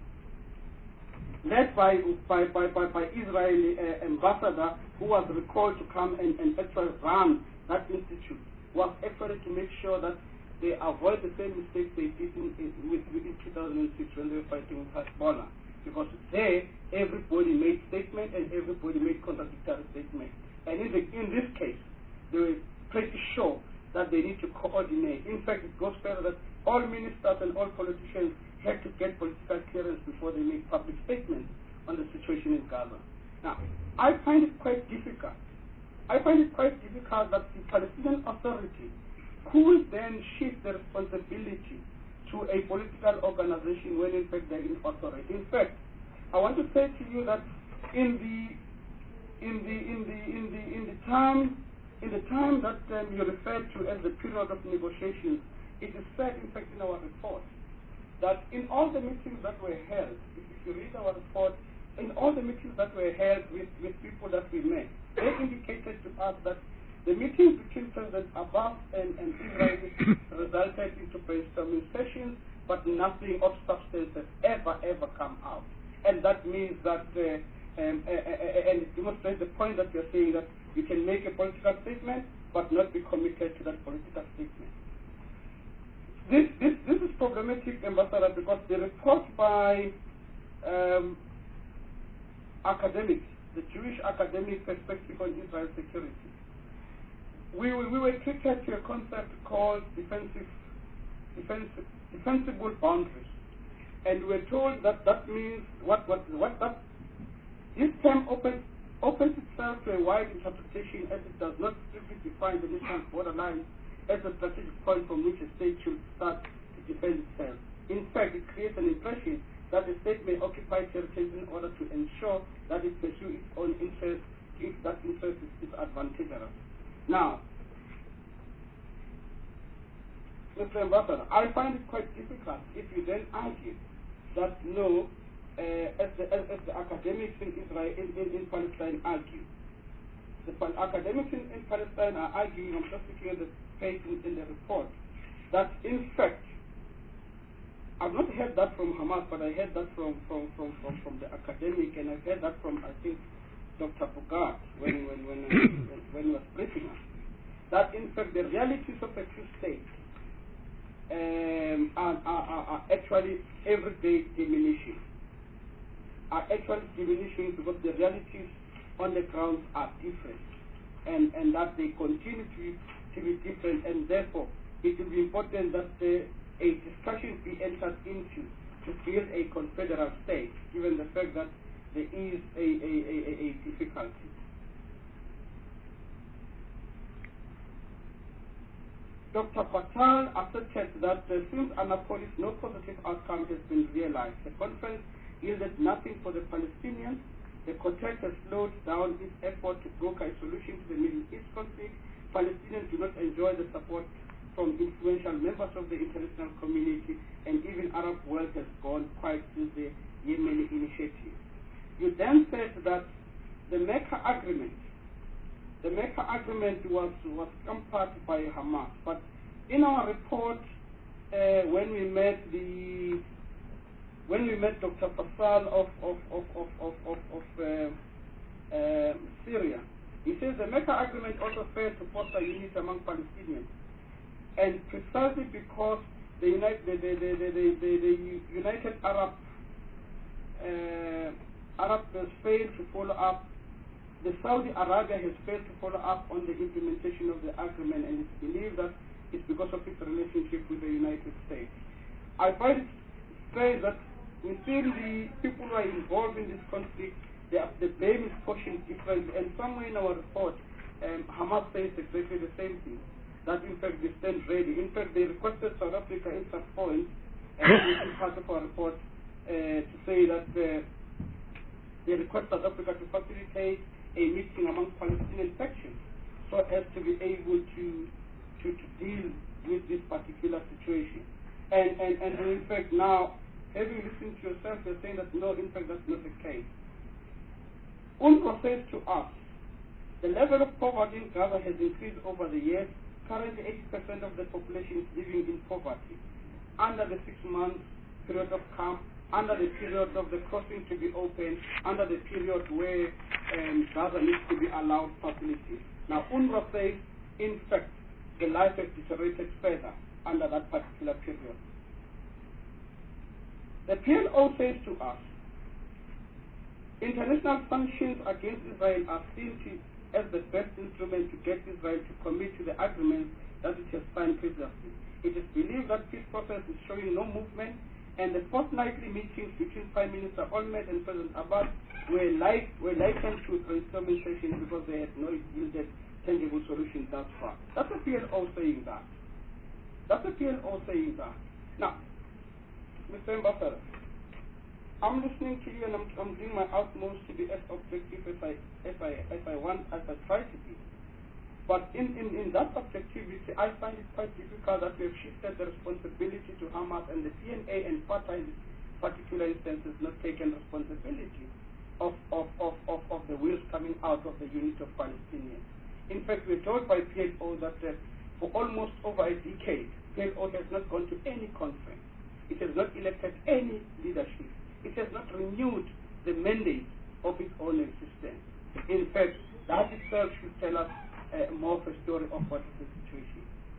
led by by by, by, by Israeli uh, ambassador who was recalled to come and, and actually run that institute, was actually to make sure that they avoid the same mistakes they did in, in, with, in two thousand six when they were fighting with Hezbollah. Because there, everybody made statements and everybody made contradictory statements. And in, the, in this case, they were pretty sure that they need to coordinate. In fact, it goes further that all ministers and all politicians had to get political clearance before they make public statements on the situation in Gaza. Now, I find it quite difficult. I find it quite difficult that the Palestinian Authority could then shift the responsibility to a political organization when in fact they're in authority. In fact, I want to say to you that in the in the in the in the in the time in the time that um, you referred to as the period of negotiations, it is said in fact in our report that in all the meetings that were held, if, if you read our report, in all the meetings that were held with, with people that we met, they indicated to us that the meetings between President Abbas and, and Israel resulted into brainstorming sessions, but nothing of substance has ever, ever come out. And that means that, uh, um, uh, uh, and it demonstrates the point that you're saying that you can make a political statement, but not be committed to that political statement. This, this, this is problematic, Ambassador, because the report by um, academics, the Jewish academic perspective on Israel security, we, we were treated to a concept called defensive, defensive, defensible boundaries. And we're told that that means what, what, what that, this term opens, opens itself to a wide interpretation as it does not strictly define the national borderline as a strategic point from which a state should start to defend itself. In fact, it creates an impression that the state may occupy territories in order to ensure that it pursues its own interest if that interest is, is advantageous. Now, Mister Ambassador, I find it quite difficult if you then argue that no, uh, as, the, as, as the academics in Israel, in, in, in Palestine argue. The pal- academics in, in Palestine are arguing, I'm just looking at the page in, in the report, that in fact, I've not heard that from Hamas, but I heard that from, from, from, from, from the academic, and I've heard that from, I think, Doctor Bogart, when, when, when, when, when he was briefing us, that in fact the realities of a two states um, are, are, are actually every day diminishing, are actually diminishing because the realities on the ground are different, and, and that they continue to, to be different, and therefore it will be important that uh, a discussion be entered into to build a confederal state, given the fact that there is a, a, a, a difficulty. Doctor Patel asserted that uh, since Annapolis no positive outcome has been realized, the conference yielded nothing for the Palestinians. The quartet has slowed down its effort to broker a solution to the Middle East conflict. Palestinians do not enjoy the support from influential members Mecca agreement was, was compared by Hamas, but in our report, uh, when we met the when we met Doctor Fassal of of of of of, of, of uh, uh, Syria, he says the Mecca agreement also failed to foster unity among Palestinians, and precisely because the United the the the, the, the, the, the United Arab uh, Arab has failed to follow up. The Saudi Arabia has failed to follow up on the implementation of the agreement, and it's believed that it's because of its relationship with the United States. I find it strange that within the people who are involved in this conflict, the, the blame is portioned differently, and somewhere in our report, um, Hamas says exactly the same thing, that in fact they stand ready. In fact, they requested South Africa in some point, and this is part of our report, uh, to say that uh, they request South Africa to facilitate a meeting among Palestinian sections so as to be able to to, to deal with this particular situation. And, and, and, and in fact now, having listened to yourself, you're saying that no, in fact that's not the case. UNRWA says to us, the level of poverty in Gaza has increased over the years. Currently eighty percent of the population is living in poverty. Under the six month period of camp, under the period of the crossing to be open, under the period where um, Gaza needs to be allowed facilities. Now, UNRWA says, in fact, the life has deteriorated further under that particular period. The P L O says to us, international sanctions against Israel are seen to, as the best instrument to get Israel to commit to the agreements that it has signed previously. It is believed that peace process is showing no movement, and the fortnightly meetings between Prime Minister Olmert and President Abbas were, like, were likened to brainstorming sessions because they had no yielded tangible solution thus far. That's the P L O saying that. That's the P L O saying that. Now, Mister Ambassador, I'm listening to you and I'm, I'm doing my utmost to be as objective as I, as I, as I want, as I try to be. But in, in, in that objectivity, I find it quite difficult that we have shifted the responsibility to Hamas, and the P N A and Fatah in this particular instance has not taken responsibility of, of, of, of, of the wheels coming out of the unit of Palestinians. In fact, we're told by P L O that uh, for almost over a decade, P L O has not gone to any conference. It has not elected any leadership. It has not renewed the mandate of its own existence. In fact, that itself should tell us Uh, more of a story of what is the situation.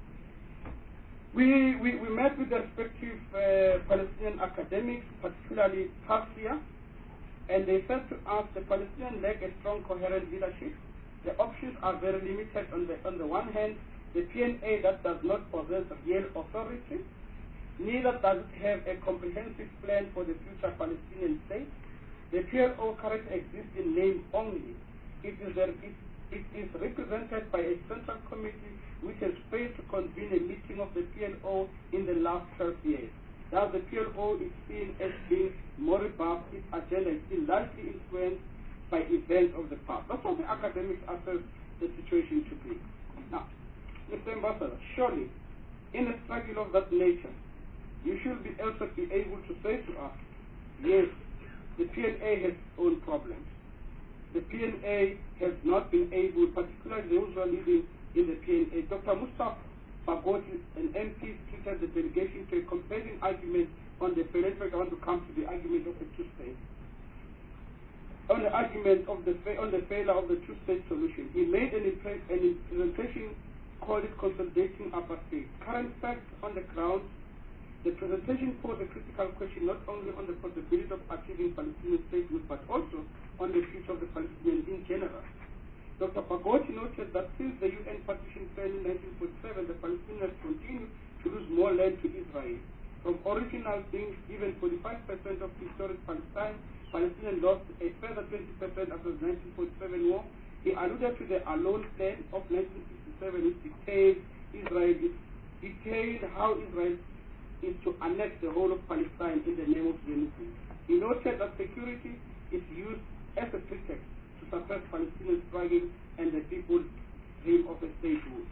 We, we, we met with the respective uh, Palestinian academics, particularly Parsia, and they said to us the Palestinians lack a strong, coherent leadership. The options are very limited. On the, on the one hand, the P N A that does not possess real authority, neither does it have a comprehensive plan for the future Palestinian state. The P L O currently exists in name only. It is a, it, It is represented by a central committee which has failed to convene a meeting of the P L O in the last twelve years. Thus, the P L O is seen as being moribund. Its agenda is still largely influenced by events of the past. That's what the academics assess the situation to be. Now, Mister Ambassador, surely, in a struggle of that nature, you should be also be able to say to us, yes, the P N A has its own problems. The P N A has not been able, particularly those who are leading in the P N A. Doctor Mustafa Baghouti, an M P, treated the delegation to a compelling argument on the Palestinians want to come to the argument of the two-state. On the argument of the on the failure of the two-state solution, he made an, an presentation called it Consolidating Apartheid. Current facts on the ground. The presentation posed a critical question not only on the possibility of achieving Palestinian statehood, but also on the future of the Palestinians in general. Doctor Baghouti noted that since the U N partition fell in nineteen forty-seven, the Palestinians continue to lose more land to Israel. From original being given forty-five percent of historic Palestine, Palestinians lost a further twenty percent after the nineteen forty-seven war. He alluded to the Alon Plan of nineteen sixty-seven, which detailed Israel, detailed how Israel is to annex the whole of Palestine in the name of unity. He noted that security is used as a pretext to suppress Palestinian struggle and the people's dream of a statehood.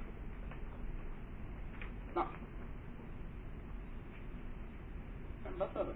Now, Ambassador,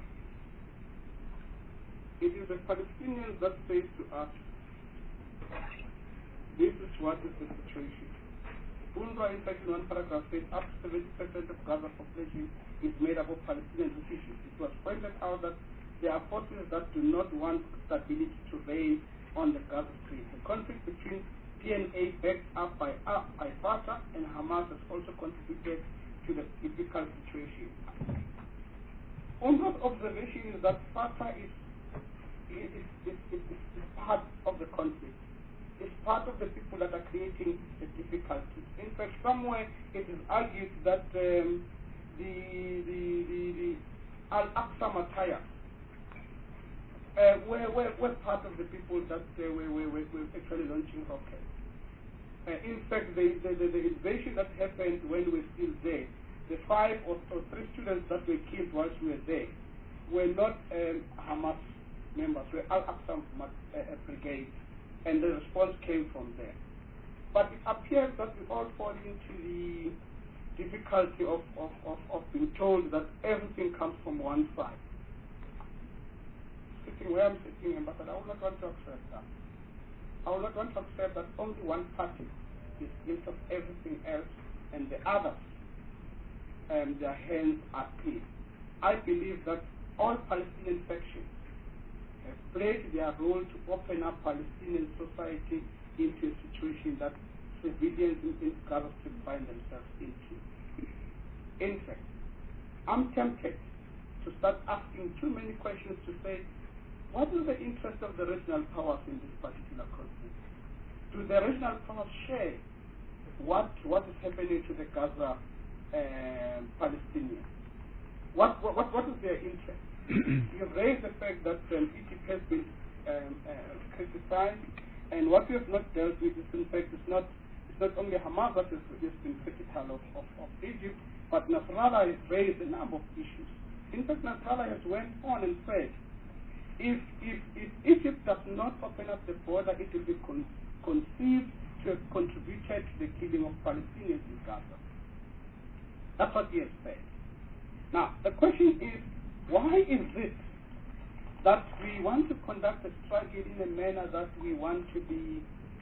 it is the Palestinians that say to us, this is what is the situation. UNRWA, in fact, in one paragraph says up to seventy percent of Gaza's population is made up of Palestinian refugees. It was pointed out that there are forces that do not want stability to reign on the Gaza Strip. The conflict between P N A, backed up by, uh, by Fatah and Hamas, has also contributed to the difficult situation. UNRWA's observation is that Fatah is, is, is, is, is, is part of the conflict. It's part of the people that are creating the difficulties. In fact, somewhere it is argued that um, the, the, the, the Al-Aqsa Matayas uh, were, were, were part of the people that uh, were, were, were actually launching rockets. Uh, in fact, the, the, the, the invasion that happened when we were still there, the five or, or three students that were killed whilst we were there were not um, Hamas members, were Al-Aqsa uh, Brigade. And the response came from there. But it appears that we all fall into the difficulty of, of, of, of being told that everything comes from one side. Sitting where I'm sitting, Ambassador, I would not want to accept that. I would not want to accept that only one party is guilty of everything else and the others, um, their hands are clean. I believe that all Palestinian factions have played their role to open up Palestinian society into a situation that civilians in Gaza Strip find themselves into. In fact, I'm tempted to start asking too many questions to say, what is the interest of the regional powers in this particular conflict? Do the regional powers share what what is happening to the Gaza uh, Palestinians? What, what what is their interest? You've raised the fact that um, Egypt has been um, uh, criticized, and what we have not dealt with is, in fact, it's not it's not only Hamas that has, has been critical of, of, of Egypt, but Nasrallah has raised a number of issues. In fact, Nasrallah has went on and said, if if, if Egypt does not open up the border, it will be con conceived to have contributed to the killing of Palestinians in Gaza. That's what he has said. Now, the question is, why is it that we want to conduct a struggle in a manner that we want to be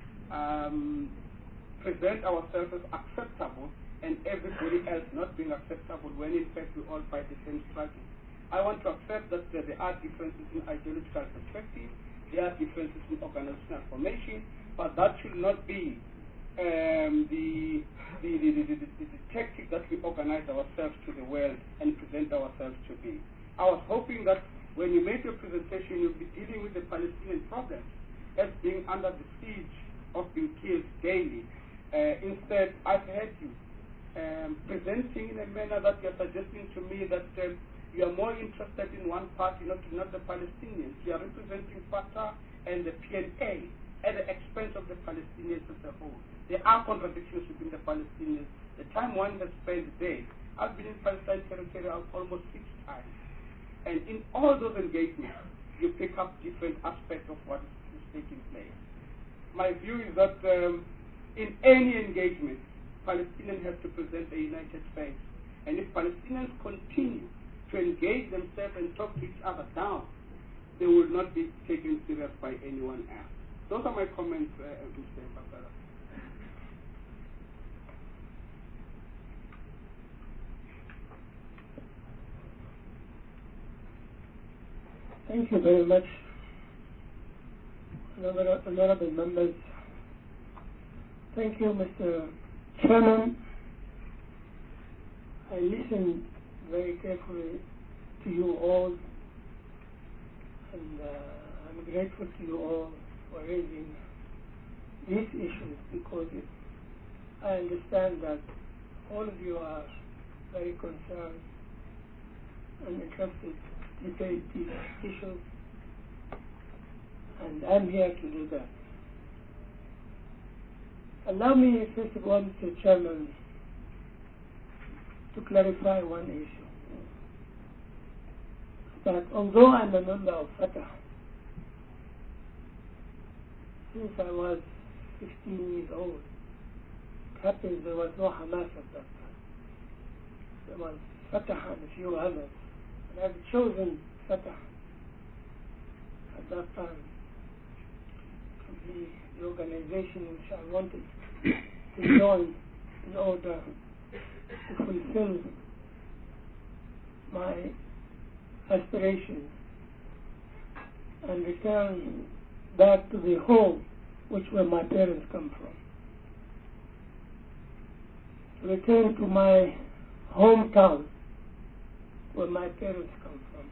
um, present ourselves as acceptable and everybody else not being acceptable when in fact we all fight the same struggle? I want to accept that uh, there are differences in ideological perspective, there are differences in organizational formation, but that should not be um, the, the, the, the, the, the, the tactic that we organize ourselves to the world and present ourselves to be. I was hoping that when you make your presentation, you'll be dealing with the Palestinian problem as being under the siege of being killed daily. Uh, instead, I've heard you um, presenting in a manner that you're suggesting to me that um, you are more interested in one party, not, not the Palestinians. You are representing Fatah and the P N A at the expense of the Palestinians as a whole. There are contradictions within the Palestinians. The time one has spent there, I've been in Palestine territory almost six times. And in all those engagements, you pick up different aspects of what is taking place. My view is that um, in any engagement, Palestinians have to present a united face. And if Palestinians continue to engage themselves and talk to each other down, they will not be taken serious by anyone else. Those are my comments, uh, Mister Ambassador. Thank you very much, honorable members. Thank you, Mister Chairman. I listened very carefully to you all, and uh, I'm grateful to you all for raising these issues, because it, I understand that all of you are very concerned and interested to debate these issues, and I'm here to do that. Allow me, first of all, Mister Chairman, to clarify one issue. That although I'm a member of Fatah, since I was fifteen years old, it happens there was no Hamas at that time. There was Fatah and a few others. And I've chosen Fatah at that time to be the organization which I wanted to join in order to fulfill my aspirations and return back to the home which where my parents come from. Return to my hometown where my parents come from.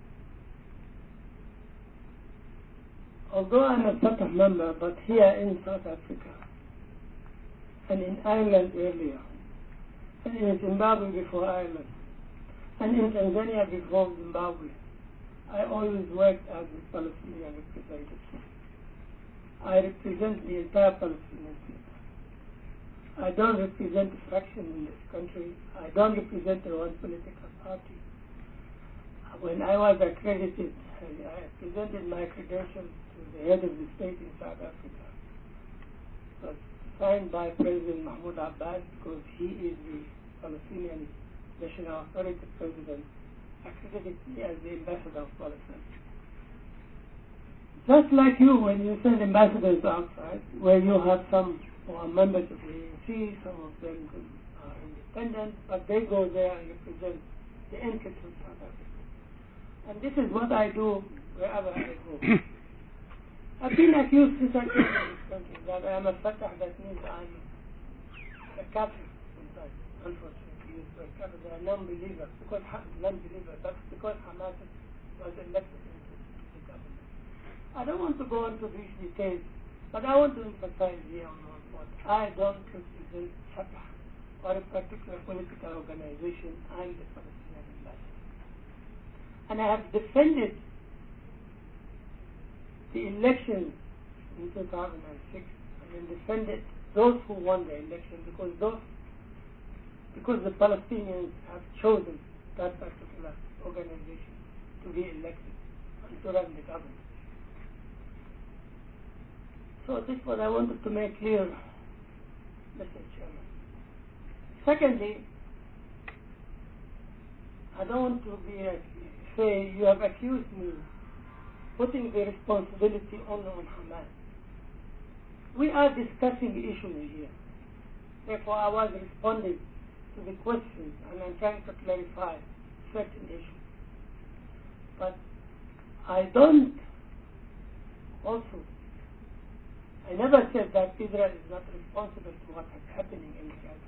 Although I'm a Fatah member, but here in South Africa and in Ireland earlier, and in Zimbabwe before Ireland, and in Tanzania before Zimbabwe, I always worked as a Palestinian representative. I represent the entire Palestinian people. I don't represent a fraction in this country. I don't represent one political party. When I was accredited, I presented my credentials to the head of the state in South Africa. It was signed by President Mahmoud Abbas because he is the Palestinian National Authority President, accredited me as the ambassador of Palestine. Just like you, when you send ambassadors outside, where you have some who are members of the A N C, some of them are independent, but they go there and represent the interests of South Africa. And this is what I do wherever I go. I've been accused since I came to this country that I am a Fatah, that means I'm a Catholic sometimes, unfortunately. Used to a Catholic, they are non-believers, because non-believer, that's because Hamas was elected into the government. I don't want to go into these details, but I want to emphasize here on one point. I don't represent Fatah or a particular political organization. I'm the Palestinian ambassador. And I have defended the elections in two thousand six, and then defended those who won the election, because those, because the Palestinians have chosen that particular organization to be elected and to run the government. So this is what I wanted to make clear, Mister Chairman. Secondly, I don't want to be a say you have accused me putting the responsibility only on Hamas. We are discussing issues here. Therefore, I was responding to the questions and I'm trying to clarify certain issues. But I don't also, I never said that Israel is not responsible to what is happening in Gaza.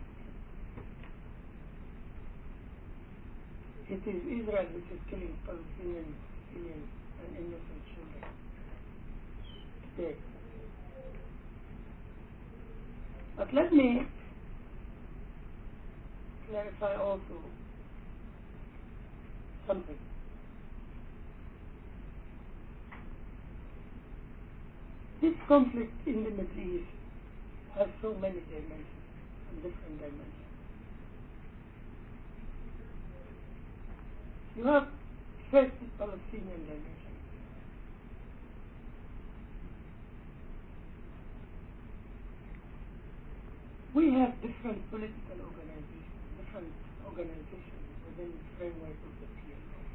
It is Israel which is killing Palestinian civilians and innocent children today. But let me clarify also something. This conflict in the Middle East has so many dimensions and different dimensions. You have first the Palestinian dimension. We have different political organizations, different organizations within the framework of the P L O.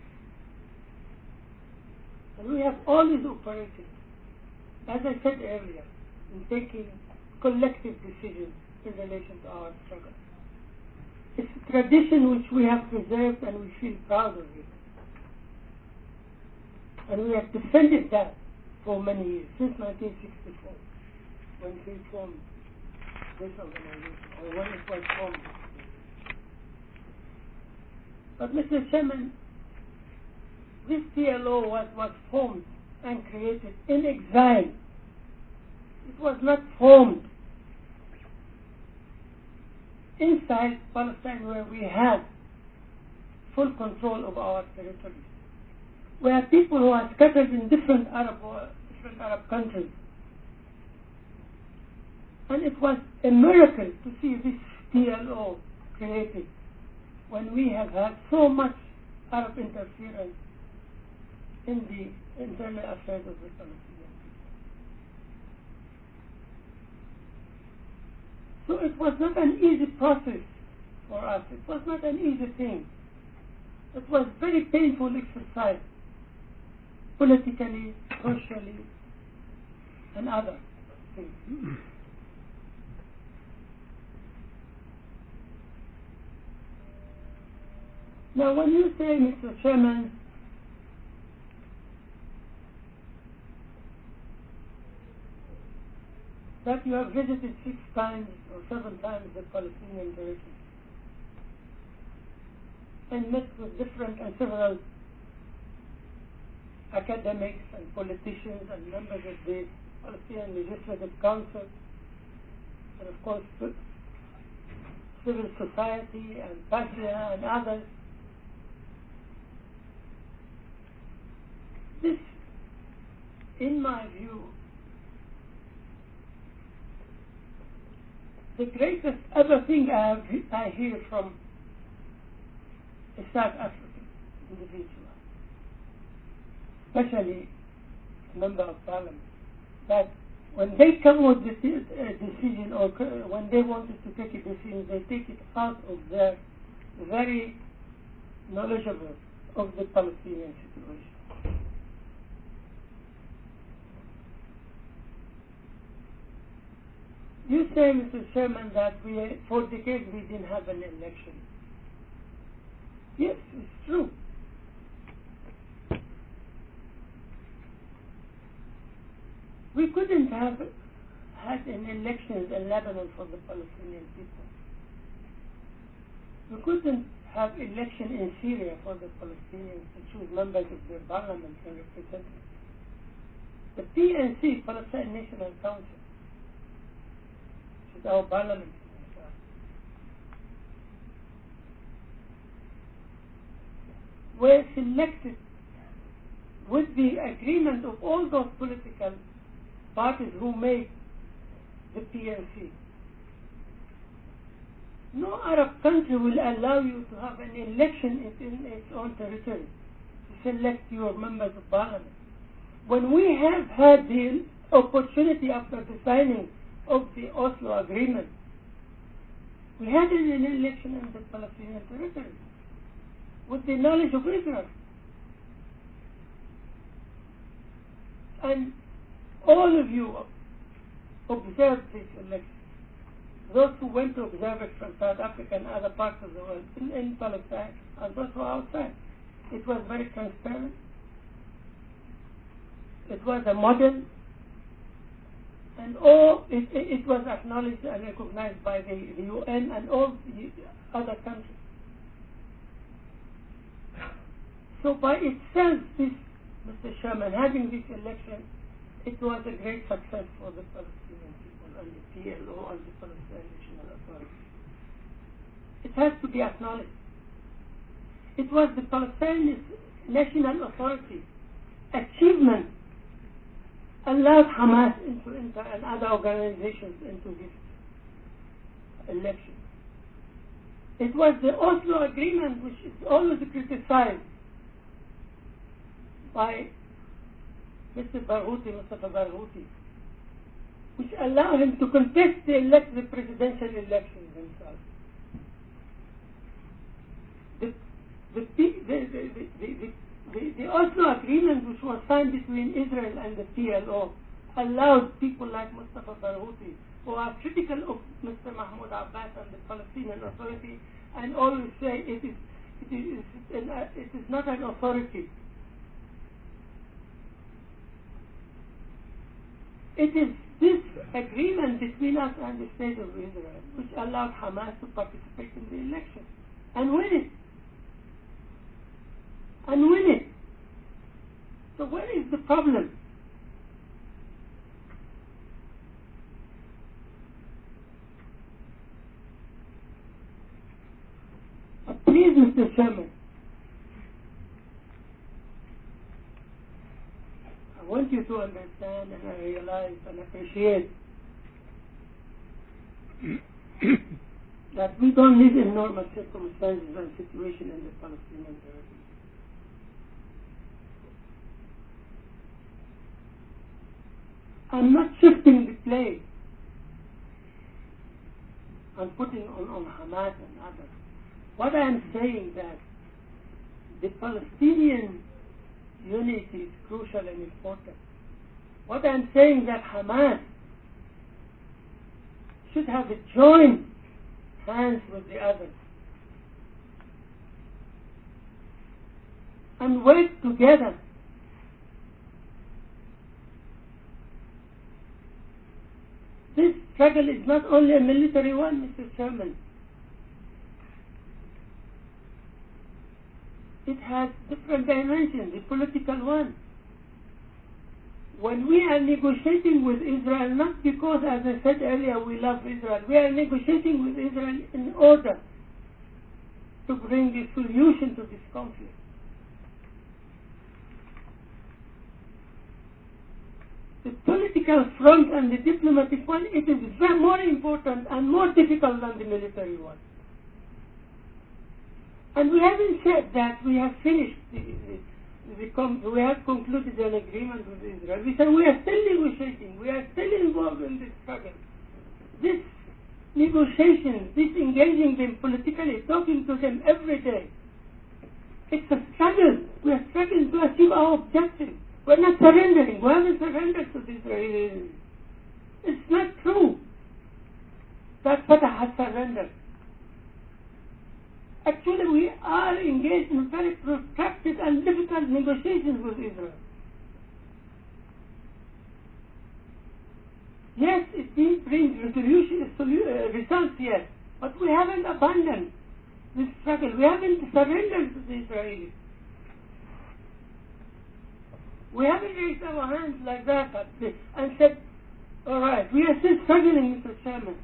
And we have always operated, as I said earlier, in taking collective decisions in relation to our struggle. It's a tradition which we have preserved and we feel proud of it. And we have defended that for many years, since nineteen sixty-four, when we formed this organization, or when it was formed. But Mister Chairman, this P L O was, was formed and created in exile. It was not formed inside Palestine, where we had full control of our territories, where people who are scattered in different Arab different Arab countries. And it was a miracle to see this P L O created when we have had so much Arab interference in the internal affairs of the Palestinian people. So it was not an easy process for us. It was not an easy thing. It was very painful exercise, politically, socially, and other. thing. Now, when you say, Mister Chairman, that you have visited six times or seven times the Palestinian territory and met with different and several academics and politicians and members of the Palestinian Legislative Council, and of course civil society and Patria and others. This, in my view, the greatest ever thing I, have, I hear from a South African individual, especially a member of parliament, that when they come with a decision or when they wanted to take a decision, they take it out of their very knowledgeable of the Palestinian situation. You say, Mister Chairman, that we, for decades we didn't have an election. Yes, it's true. We couldn't have had an election in Lebanon for the Palestinian people. We couldn't have election in Syria for the Palestinians to choose members of their parliament and representatives. The P N C, Palestine National Council, which is our parliament, were selected with the agreement of all those political parties who made the P N C. No Arab country will allow you to have an election in its own territory to select your members of parliament. When we have had the opportunity after the signing of the Oslo Agreement, we had an election in the Palestinian territory with the knowledge of Israel. And all of you observed this election. Those who went to observe it from South Africa and other parts of the world, in, in Palestine, and those who were outside. It was very transparent. It was a model. And all, it, it, it was acknowledged and recognized by the, the U N and all the other countries. So by itself, this, Mister Sherman, having this election, it was a great success for the Palestinian people and the P L O and the Palestinian National Authority. It has to be acknowledged. It was the Palestinian National Authority achievement allowed Hamas into, into and other organizations into this election. It was the Oslo Agreement, which is always criticized by Mister Barghouti, Mustafa Barghouti, which allow him to contest the, elect, the presidential elections himself. The, the, the, the, the, the, the Oslo Agreement, which was signed between Israel and the P L O, allowed people like Mustafa Barghouti, who are critical of Mister Mahmoud Abbas and the Palestinian Authority, and always say it is, it is, it is not an authority. It is this agreement between us and the State of Israel which allowed Hamas to participate in the election and win it. And win it. So where is the problem? But please, Mister Sherman, I want you to understand and I realize and appreciate that we don't live in normal circumstances and situation in the Palestinian territory. I'm not shifting the blame and putting on, on Hamas and others. What I am saying that the Palestinian unity is crucial and important. What I'm saying that Hamas should have joined hands with the others and work together. This struggle is not only a military one, Mister Chairman. It has different dimensions, the political one. When we are negotiating with Israel, not because, as I said earlier, we love Israel, we are negotiating with Israel in order to bring the solution to this conflict. The political front and the diplomatic one, it is very more important and more difficult than the military one. And we haven't said that we have finished the, the We, com- we have concluded an agreement with Israel. We said we are still negotiating. We are still involved in this struggle. This negotiation, this engaging them politically, talking to them every day, it's a struggle. We are struggling to achieve our objective. We're not surrendering. We haven't surrendered to the Israelis. It's not true that Fatah has surrendered. Actually, we are engaged in very protracted and difficult negotiations with Israel. Yes, it didn't bring resolution, uh, results yet, but we haven't abandoned this struggle. We haven't surrendered to the Israelis. We haven't raised our hands like that and said, all right, we are still struggling, Mister Chairman.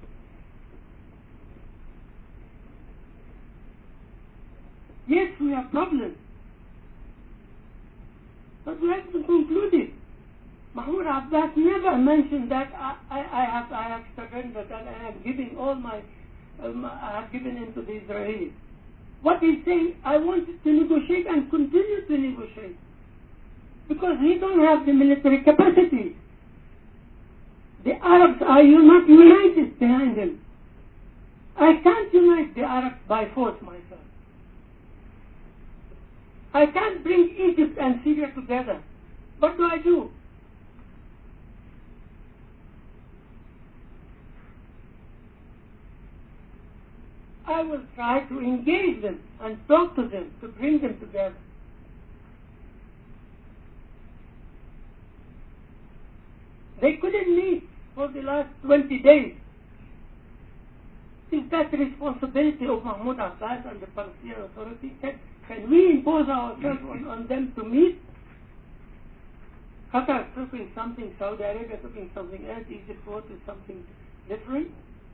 Yes, we have problems, but we have to conclude it. Mahmoud Abbas never mentioned that I, I, I have I have surrendered and I have given all my, um, I have given in to the Israelis. What he's saying, I wanted to negotiate and continue to negotiate because we don't have the military capacity. The Arabs are not united behind him. I can't unite the Arabs by force myself. I can't bring Egypt and Syria together. What do I do? I will try to engage them and talk to them to bring them together. They couldn't meet for the last twenty days. Is that the responsibility of Mahmoud Abbas and the Palestinian Authority? Can, can we impose ourselves on, on them to meet? Qatar is talking something, Saudi Arabia talking something else, Egypt is something different.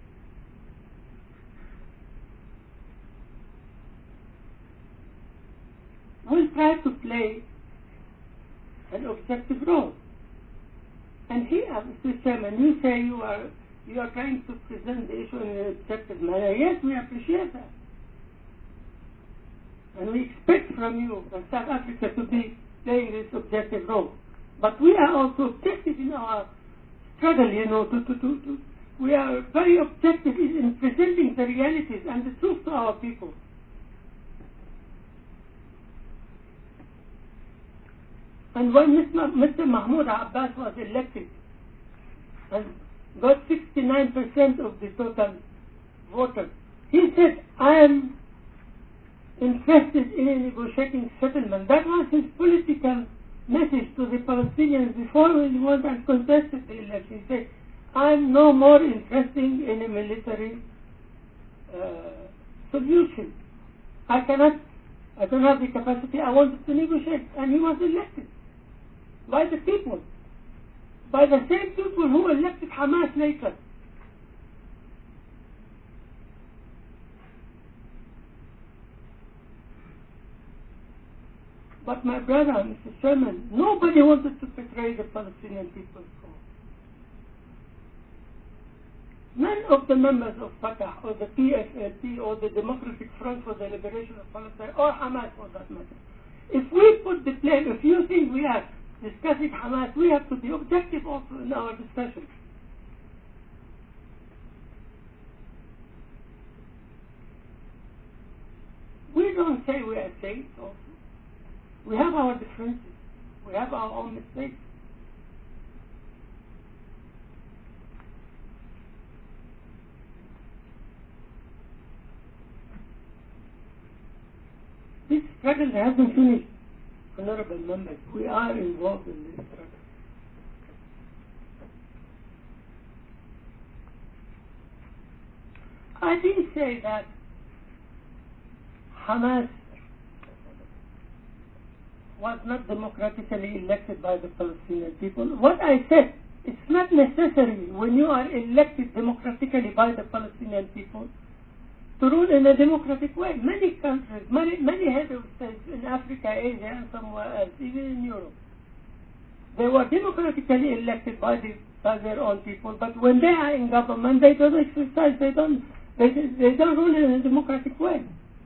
We'll try to play an objective role. And here, Mister Chairman, you say you are you are trying to present the issue in an objective manner. Yes, we appreciate that. And we expect from you and South Africa to be playing this objective role. But we are also objective in our struggle, you know, to, to, to, to we are very objective in presenting the realities and the truth to our people. And when Mister Mahmoud Abbas was elected and got sixty-nine percent of the total voters, he said, I am interested in a negotiating settlement. That was his political message to the Palestinians before he went and contested the election. He said, I am no more interested in a military uh, solution. I cannot, I don't have the capacity, I wanted to negotiate. And he was elected by the people, by the same people who elected Hamas later. But my brother, Mister Sherman, nobody wanted to betray the Palestinian people's cause. None of the members of Fatah or the P F L P or the Democratic Front for the Liberation of Palestine or Hamas for that matter. If we put the blame, if you think we are discussing Hamas, we have to be objective also in our discussion. We don't say we are saints also. We have our differences. We have our own mistakes. This struggle hasn't finished, honorable members. We are involved in this struggle. I didn't say that Hamas was not democratically elected by the Palestinian people. What I said, it's not necessary when you are elected democratically by the Palestinian people to rule in a democratic way. Many countries, many, many heads of states in Africa, Asia, and somewhere else, even in Europe, they were democratically elected by, the, by their own people, but when they are in government, they don't exercise, they don't, they, they don't rule in a democratic way.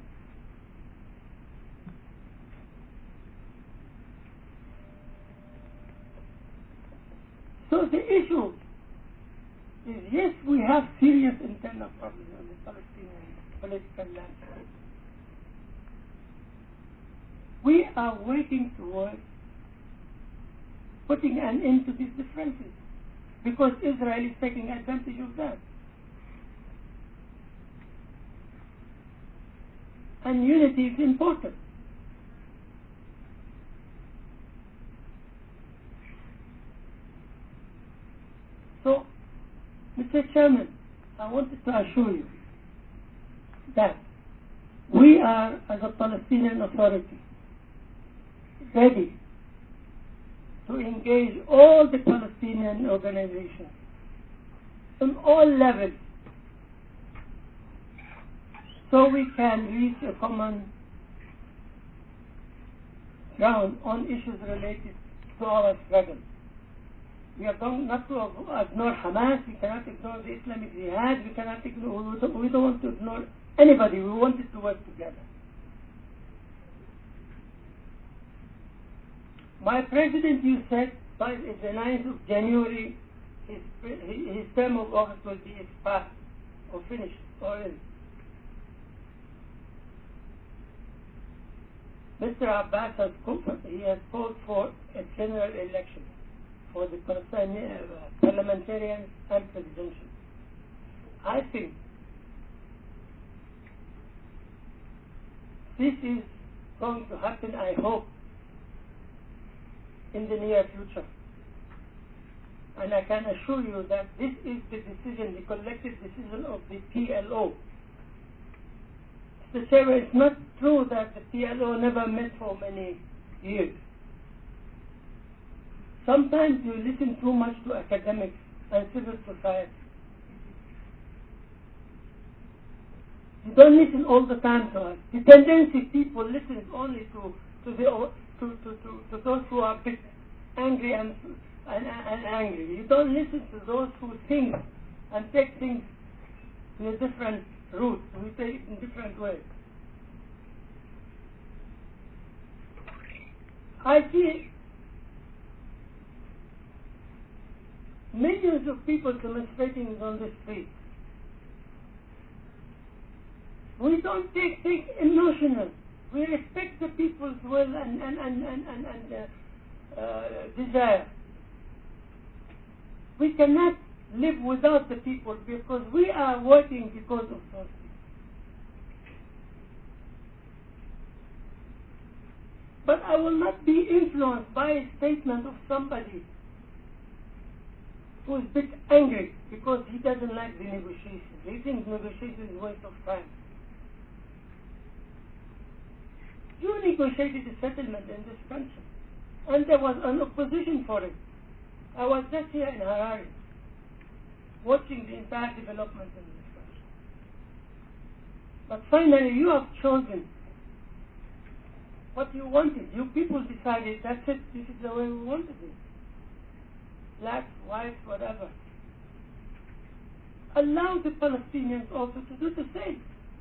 So the issue is, yes, we have serious internal problems on the Palestinian political landscape. We are working towards putting an end to these differences because Israel is taking advantage of that. And unity is important. So, Mister Chairman, I wanted to assure you that we are, as a Palestinian Authority, ready to engage all the Palestinian organizations on all levels so we can reach a common ground on issues related to our struggle. We are going not to ignore Hamas, we cannot ignore the Islamic Jihad, we cannot ignore, we don't, we don't want to ignore anybody, we want it to work together. My president, you said, by the ninth of January, his, his term of office will be expired, or finished, or in. Mister Abbas has called, he has called for a general election for the parliamentarians and presidential. I think this is going to happen, I hope, in the near future. And I can assure you that this is the decision, the collective decision of the P L O. Mister Chairman, it's not true that the P L O never met for many years. Sometimes you listen too much to academics and civil society. You don't listen all the time to us. The tendency people listen only to to the to to, to, to those who are a bit angry and, and and angry. You don't listen to those who think and take things in a different route. We take it in different ways. I see millions of people demonstrating on the street. We don't take things emotional. We respect the people's will and, and, and, and, and, and uh, uh, desire. We cannot live without the people because we are working because of those people. But I will not be influenced by a statement of somebody who is a bit angry because he doesn't like the negotiations. He thinks negotiation is a waste of time. You negotiated a settlement in this country, and there was an opposition for it. I was just here in Harare, watching the entire development in this country. But finally, you have chosen what you wanted. You people decided, that's it, this is the way we wanted it. Blacks, whites, whatever. Allow the Palestinians also to do the same.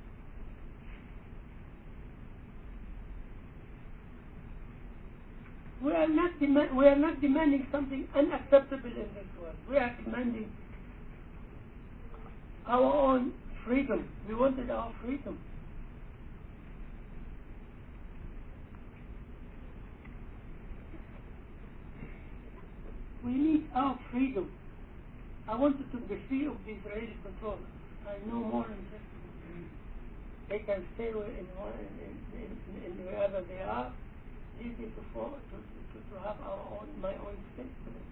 We are not demand, we are not demanding something unacceptable in this world. We are demanding our own freedom. We wanted our freedom. We need our freedom. I wanted to be free of the Israeli control. I know more than that. they can stay in, one, in, in, in wherever they are, leave me to, form, to, to, to have our own, my own state for them.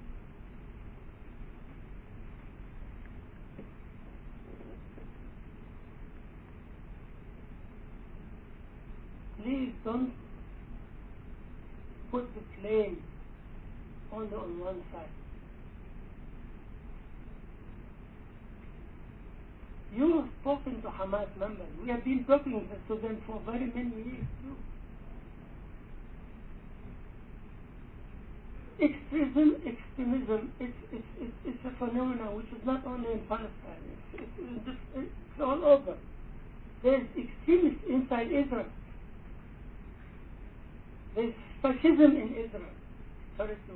Please don't put the blame only on one side. You have spoken to Hamas members. We have been talking to them for very many years too. Extremism, extremism, it's, it's, it's, it's a phenomenon which is not only in Palestine. It's, it's, it's, it's all over. There's extremists inside Israel. There's fascism in Israel. Sorry to.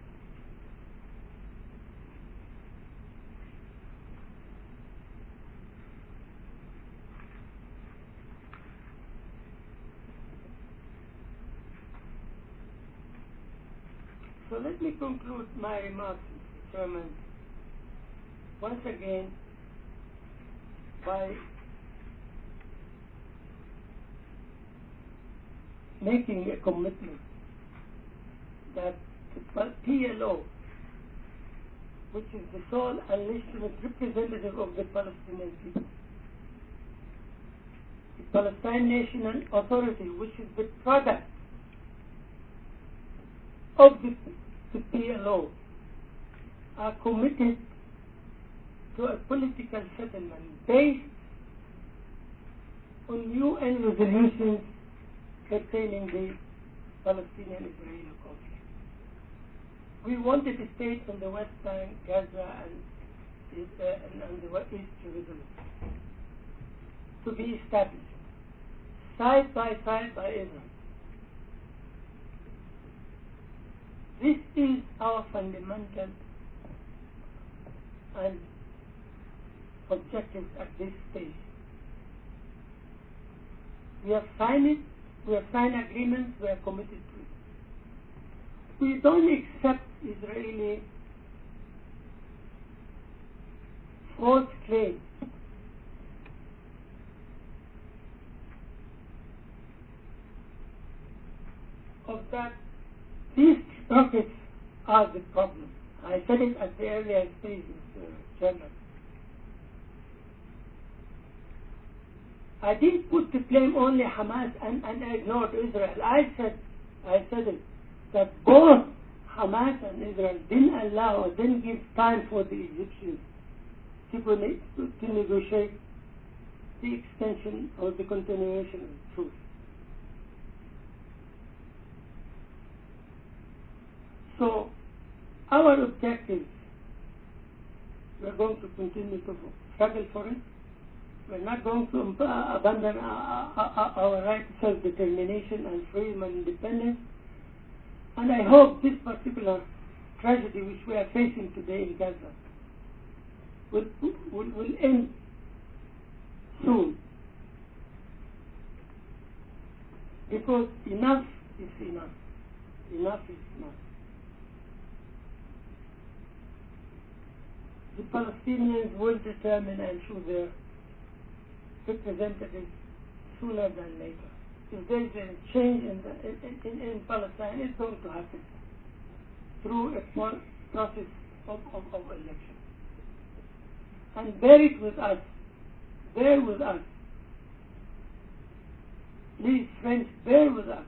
So let me conclude my remarks, Mister Chairman, once again by making a commitment that the P L O, which is the sole and legitimate representative of the Palestinian people, the Palestinian National Authority, which is the product of the, the P L O, are committed to a political settlement based on U N resolutions pertaining the Palestinian-Israeli conflict. We wanted a state on the West Bank, Gaza, and, uh, and, and the East Jerusalem to be established side by side by Israel. This is our fundamental and objective at this stage. We have signed it. We have signed agreements, we are committed to it. We don't accept Israeli false claims of that these rockets are the problem. I said it at the earlier stage, Mister Chairman. I didn't put the blame only Hamas and, and I ignored Israel. I said, I said it, that both Hamas and Israel didn't allow or didn't give time for the Egyptians to, to, to negotiate the extension or the continuation of the truce. So, our objective, we are going to continue to struggle for it. We're not going to uh, abandon our, our, our right to self-determination and freedom and independence. And I hope this particular tragedy which we are facing today in Gaza will, will, will end soon. Because enough is enough. Enough is enough. The Palestinians will determine and choose their representatives sooner than later. If there is a change in, the, in, in, in Palestine, it's going to happen through a process of, of, of election. And bear it with us. Bear with us. Please, friends, bear with us.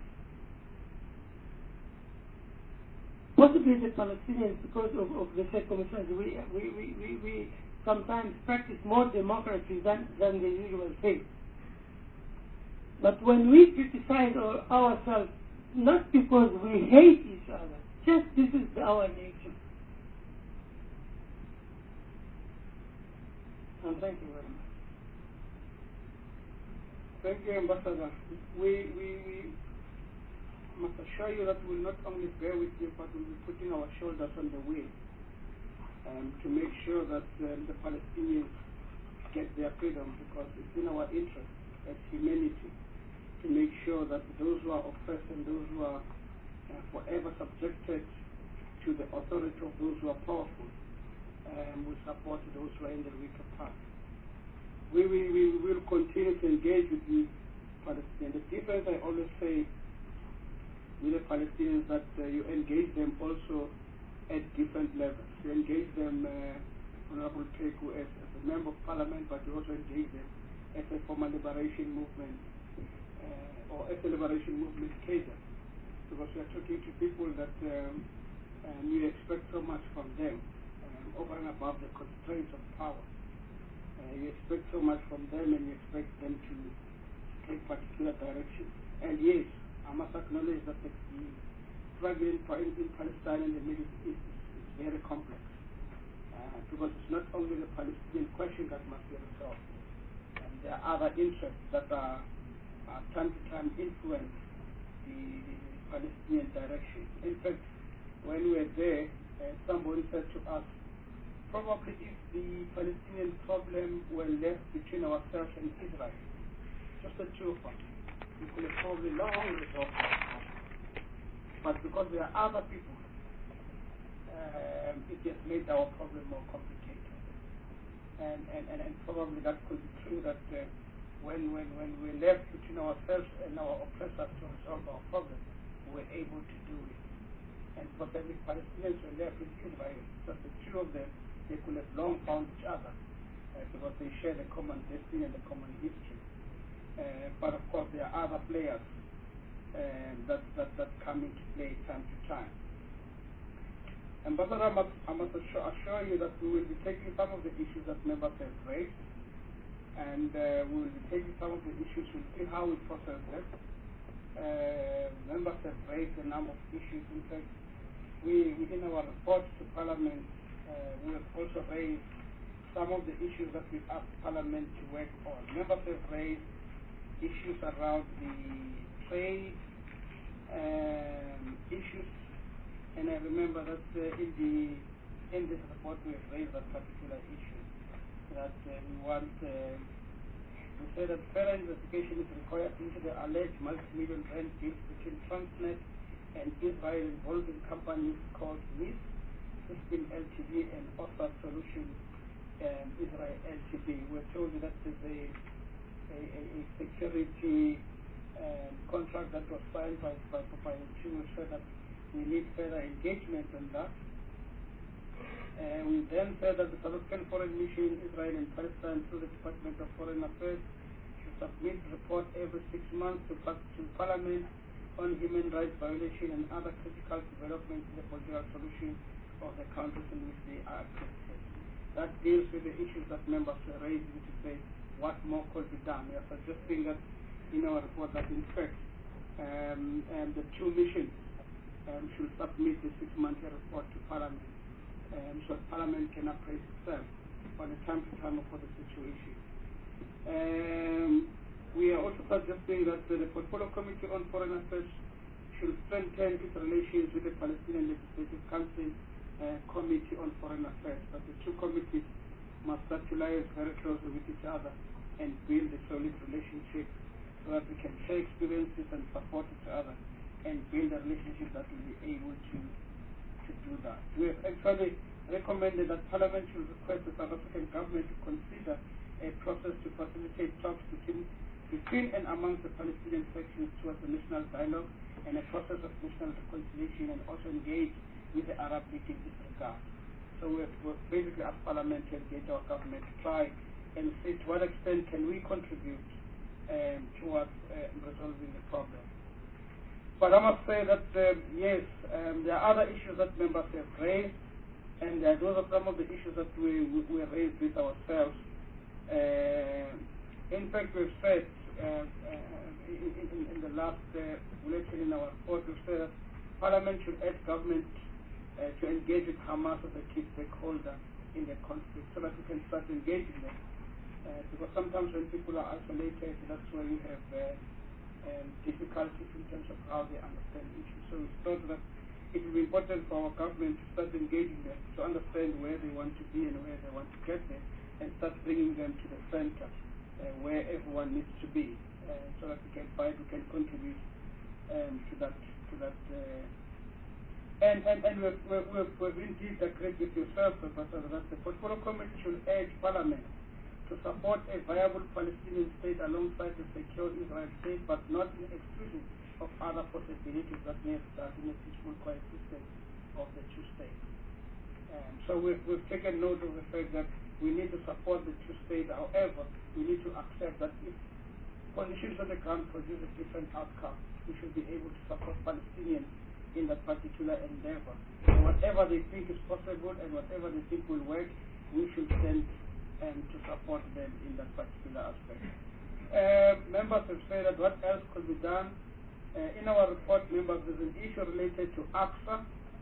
Possibly the Palestinians, because of, of the circumstances, we, we, we, we, we sometimes practice more democracy than, than the usual thing. But when we criticize our, ourselves, not because we hate each other, just this is our nature. And thank you very much. Thank you, Ambassador. We, we, we must assure you that we will not only bear with you, but we will be putting our shoulders on the wheel um, to make sure that um, the Palestinians get their freedom, because it's in our interest as humanity to make sure that those who are oppressed and those who are uh, forever subjected to the authority of those who are powerful um, will support those who are in the weaker part. We, we, we will continue to engage with the Palestinians that uh, you engage them also at different levels. You engage them, uh, Honorable Keku, as, as a member of parliament, but you also engage them as a former liberation movement uh, or as a liberation movement cadre. Because we are talking to people that um, um, you expect so much from them, um, over and above the constraints of power. Uh, you expect so much from them, and you expect them to take particular direction. And yes, I must acknowledge that the, the struggle in, in Palestine and the Middle East is, is very complex. Uh, because it's not only the Palestinian question that must be resolved. And there are other interests that are, are time to time influence the, the, the Palestinian direction. In fact, when we were there, uh, somebody said to us, probably if the Palestinian problem were left between ourselves and Israel, just the two of us, we could have probably long resolved that. But because there are other people, um, it has made our problem more complicated. And, and, and, and probably that could be true that uh, when, when, when we're left between ourselves and our oppressors to resolve our problem, we're able to do it. And for the Palestinians were left with Israel, just the two of them, they could have long found each other uh, because they share the common destiny and the common history. Uh, but of course, there are other players uh, that, that, that come into play time to time. Ambassador, I must, I must assure, assure you that we will be taking some of the issues that members have raised, and uh, we will be taking some of the issues. We'll see how we process them. Uh, members have raised a number of issues. In fact, we, within our report to Parliament, uh, we have also raised some of the issues that we asked Parliament to work on. Members have raised issues around the trade um, issues, and I remember that uh, in the in this report we have raised that particular issue, that uh, we want. Uh, we say that further investigation is required into the alleged multi-million rand deals between Transnet and Israel involving companies called M I S System L T D and Offer Solution um, Israel L T D. We're told that there's a, a, a security um, contract that was signed by, by, by the two. We said that we need further engagement on that. Uh, we then said that the South African Foreign Mission in Israel and Palestine through the Department of Foreign Affairs should submit a report every six months to, to Parliament on human rights violation and other critical developments in the political solution of the countries in which they are accredited. That deals with the issues that members are raising to say what more could be done. We are suggesting that in our report that in fact um, and the two missions um, should submit the six-monthly report to Parliament. Um, so Parliament can appraise itself on a time-to-time for the situation. Um, we are also suggesting that uh, the Portfolio Committee on Foreign Affairs should strengthen its relations with the Palestinian Legislative Council uh, Committee on Foreign Affairs. That the two committees must start to liaise very closely with each other and build a solid relationship so that we can share experiences and support each other and build a relationship that will be able to to do that. We have actually recommended that Parliament should request the South African government to consider a process to facilitate talks between, between and amongst the Palestinian sections towards the national dialogue and a process of national reconciliation, and also engage with the Arab League in this regard. So we have basically asked Parliament to engage our government to try and see to what extent can we contribute um, towards uh, resolving the problem. But I must say that, uh, yes, um, there are other issues that members have raised, and uh, those are some of the issues that we, we, we raised with ourselves. Uh, in fact, we've said uh, uh, in, in, in the last uh, election in our report, we've said that Parliament should urge government uh, to engage with Hamas as a key stakeholder in the conflict so that we can start engaging them. Uh, because sometimes when people are isolated, that's where you have uh, Um, difficulties in terms of how they understand issues. So we thought that it will be important for our government to start engaging them, to understand where they want to be and where they want to get there, and start bringing them to the center uh, where everyone needs to be, uh, so that we can fight, we can contribute um, to that. To that. Uh, and and, and we've, we've, we've indeed agreed with yourself, Professor, that the Portfolio Committee should urge Parliament to support a viable Palestinian state alongside a secure Israel state, but not in exclusion of other possibilities that may result in a peaceful coexistence of the two states. Um, so we've, we've taken note of the fact that we need to support the two states. However, we need to accept that if conditions on the ground produce a different outcome, we should be able to support Palestinians in that particular endeavor. So whatever they think is possible and whatever they think will work, we should stand um, to support them in that particular aspect. Uh, members have said that what else could be done. Uh, in our report, members, there's an issue related to ACSA.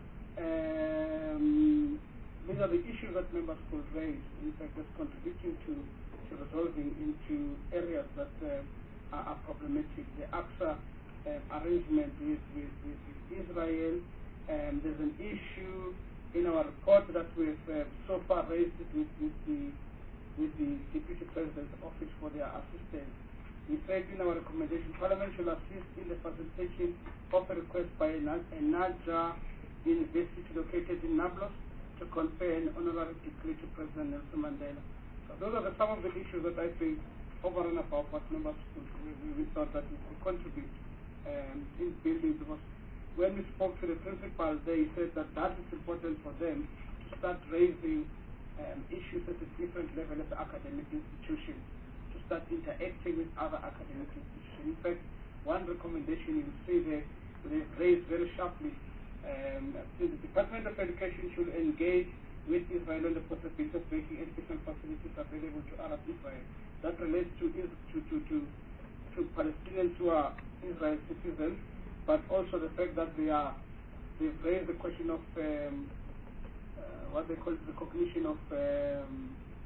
Um, these are the issues that members could raise, in fact, that's contributing to, to resolving into areas that uh, are, are problematic. The ACSA um, arrangement with, with, with, with Israel. Um, there's an issue in our report that we've uh, so far raised it with, with the with the Deputy President's Office for their assistance. We said in our recommendation, Parliament should assist in the facilitation of a request by a Naja University located in Nablus to confer an honorary degree to President Nelson Mandela. So those are the, some of the issues that I think over and above what members we, we thought that we could contribute um, in building, because when we spoke to the principal, they said that that is important for them to start raising um, issues at a different level as academic institutions, to start interacting with other academic institutions. In fact, one recommendation you will see there, they've raised very sharply, um, the Department of Education should engage with Israel on the possibility of making educational facilities available to Arab Israel. That relates to, to, to, to, to Palestinians who are Israel citizens, but also the fact that they are, they've raised the question of um, uh, what they call recognition of um,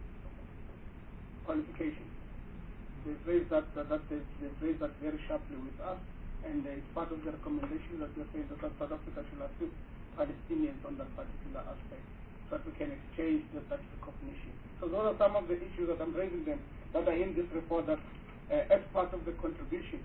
qualifications. They've raised that, that, that they've, they've raised that very sharply with us, and uh, it's part of the recommendation that we're saying that South Africa should assist Palestinians on that particular aspect, so that we can exchange that, that recognition. So those are some of the issues that I'm raising them that are in this report that uh, as part of the contribution.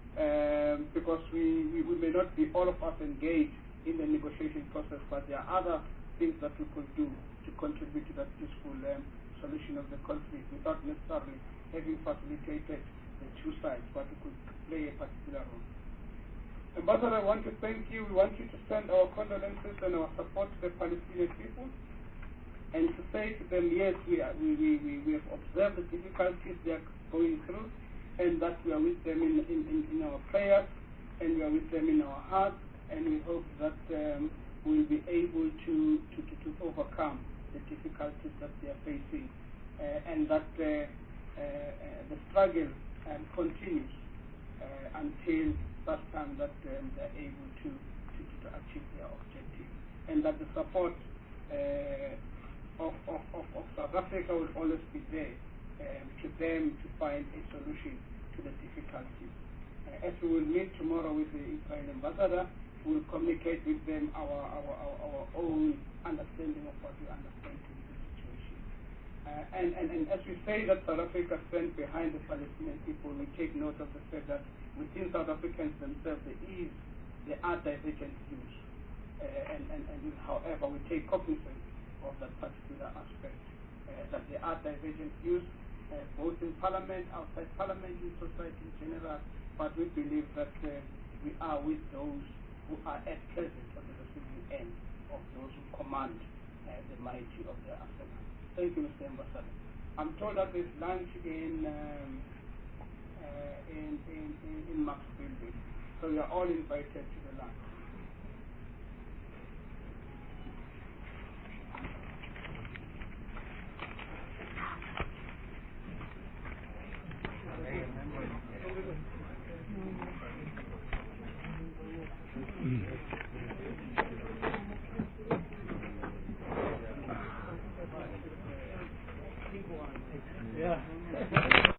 Um, because we, we, we may not be all of us engaged in the negotiation process, but there are other things that we could do to contribute to that peaceful um, solution of the conflict without necessarily having facilitated the two sides, but we could play a particular role. Ambassador, I want to thank you. We want you to send our condolences and our support to the Palestinian people, and to say to them, yes, we, are, we, we, we, we have observed the difficulties they are going through, and that we are with them in, in, in, in our prayers, and we are with them in our hearts, and we hope that um, we'll be able to, to, to, to overcome the difficulties that they are facing, uh, and that uh, uh, uh, the struggle um, continues uh, until that time that um, they're able to, to, to achieve their objective, and that the support uh, of, of, of, of South Africa will always be there Um, to them to find a solution to the difficulties. Uh, as we will meet tomorrow with the Israeli ambassador, we will communicate with them our, our, our, our own understanding of what we understand to be the situation. Uh, and, and, and as we say that South Africa stands behind the Palestinian people, we take note of the fact that within South Africans themselves there is, there are divergent views. Uh, and, and, and however, we take cognizance of that particular aspect, uh, that there are divergent views, Uh, both in Parliament, outside Parliament, in society in general, but we believe that uh, we are with those who are at present on the receiving end of those who command uh, the mighty of the arsenal. Thank you, Mister Ambassador. I'm told that there's lunch in um, uh, in, in, in, in Max Building, so you are all invited to the lunch.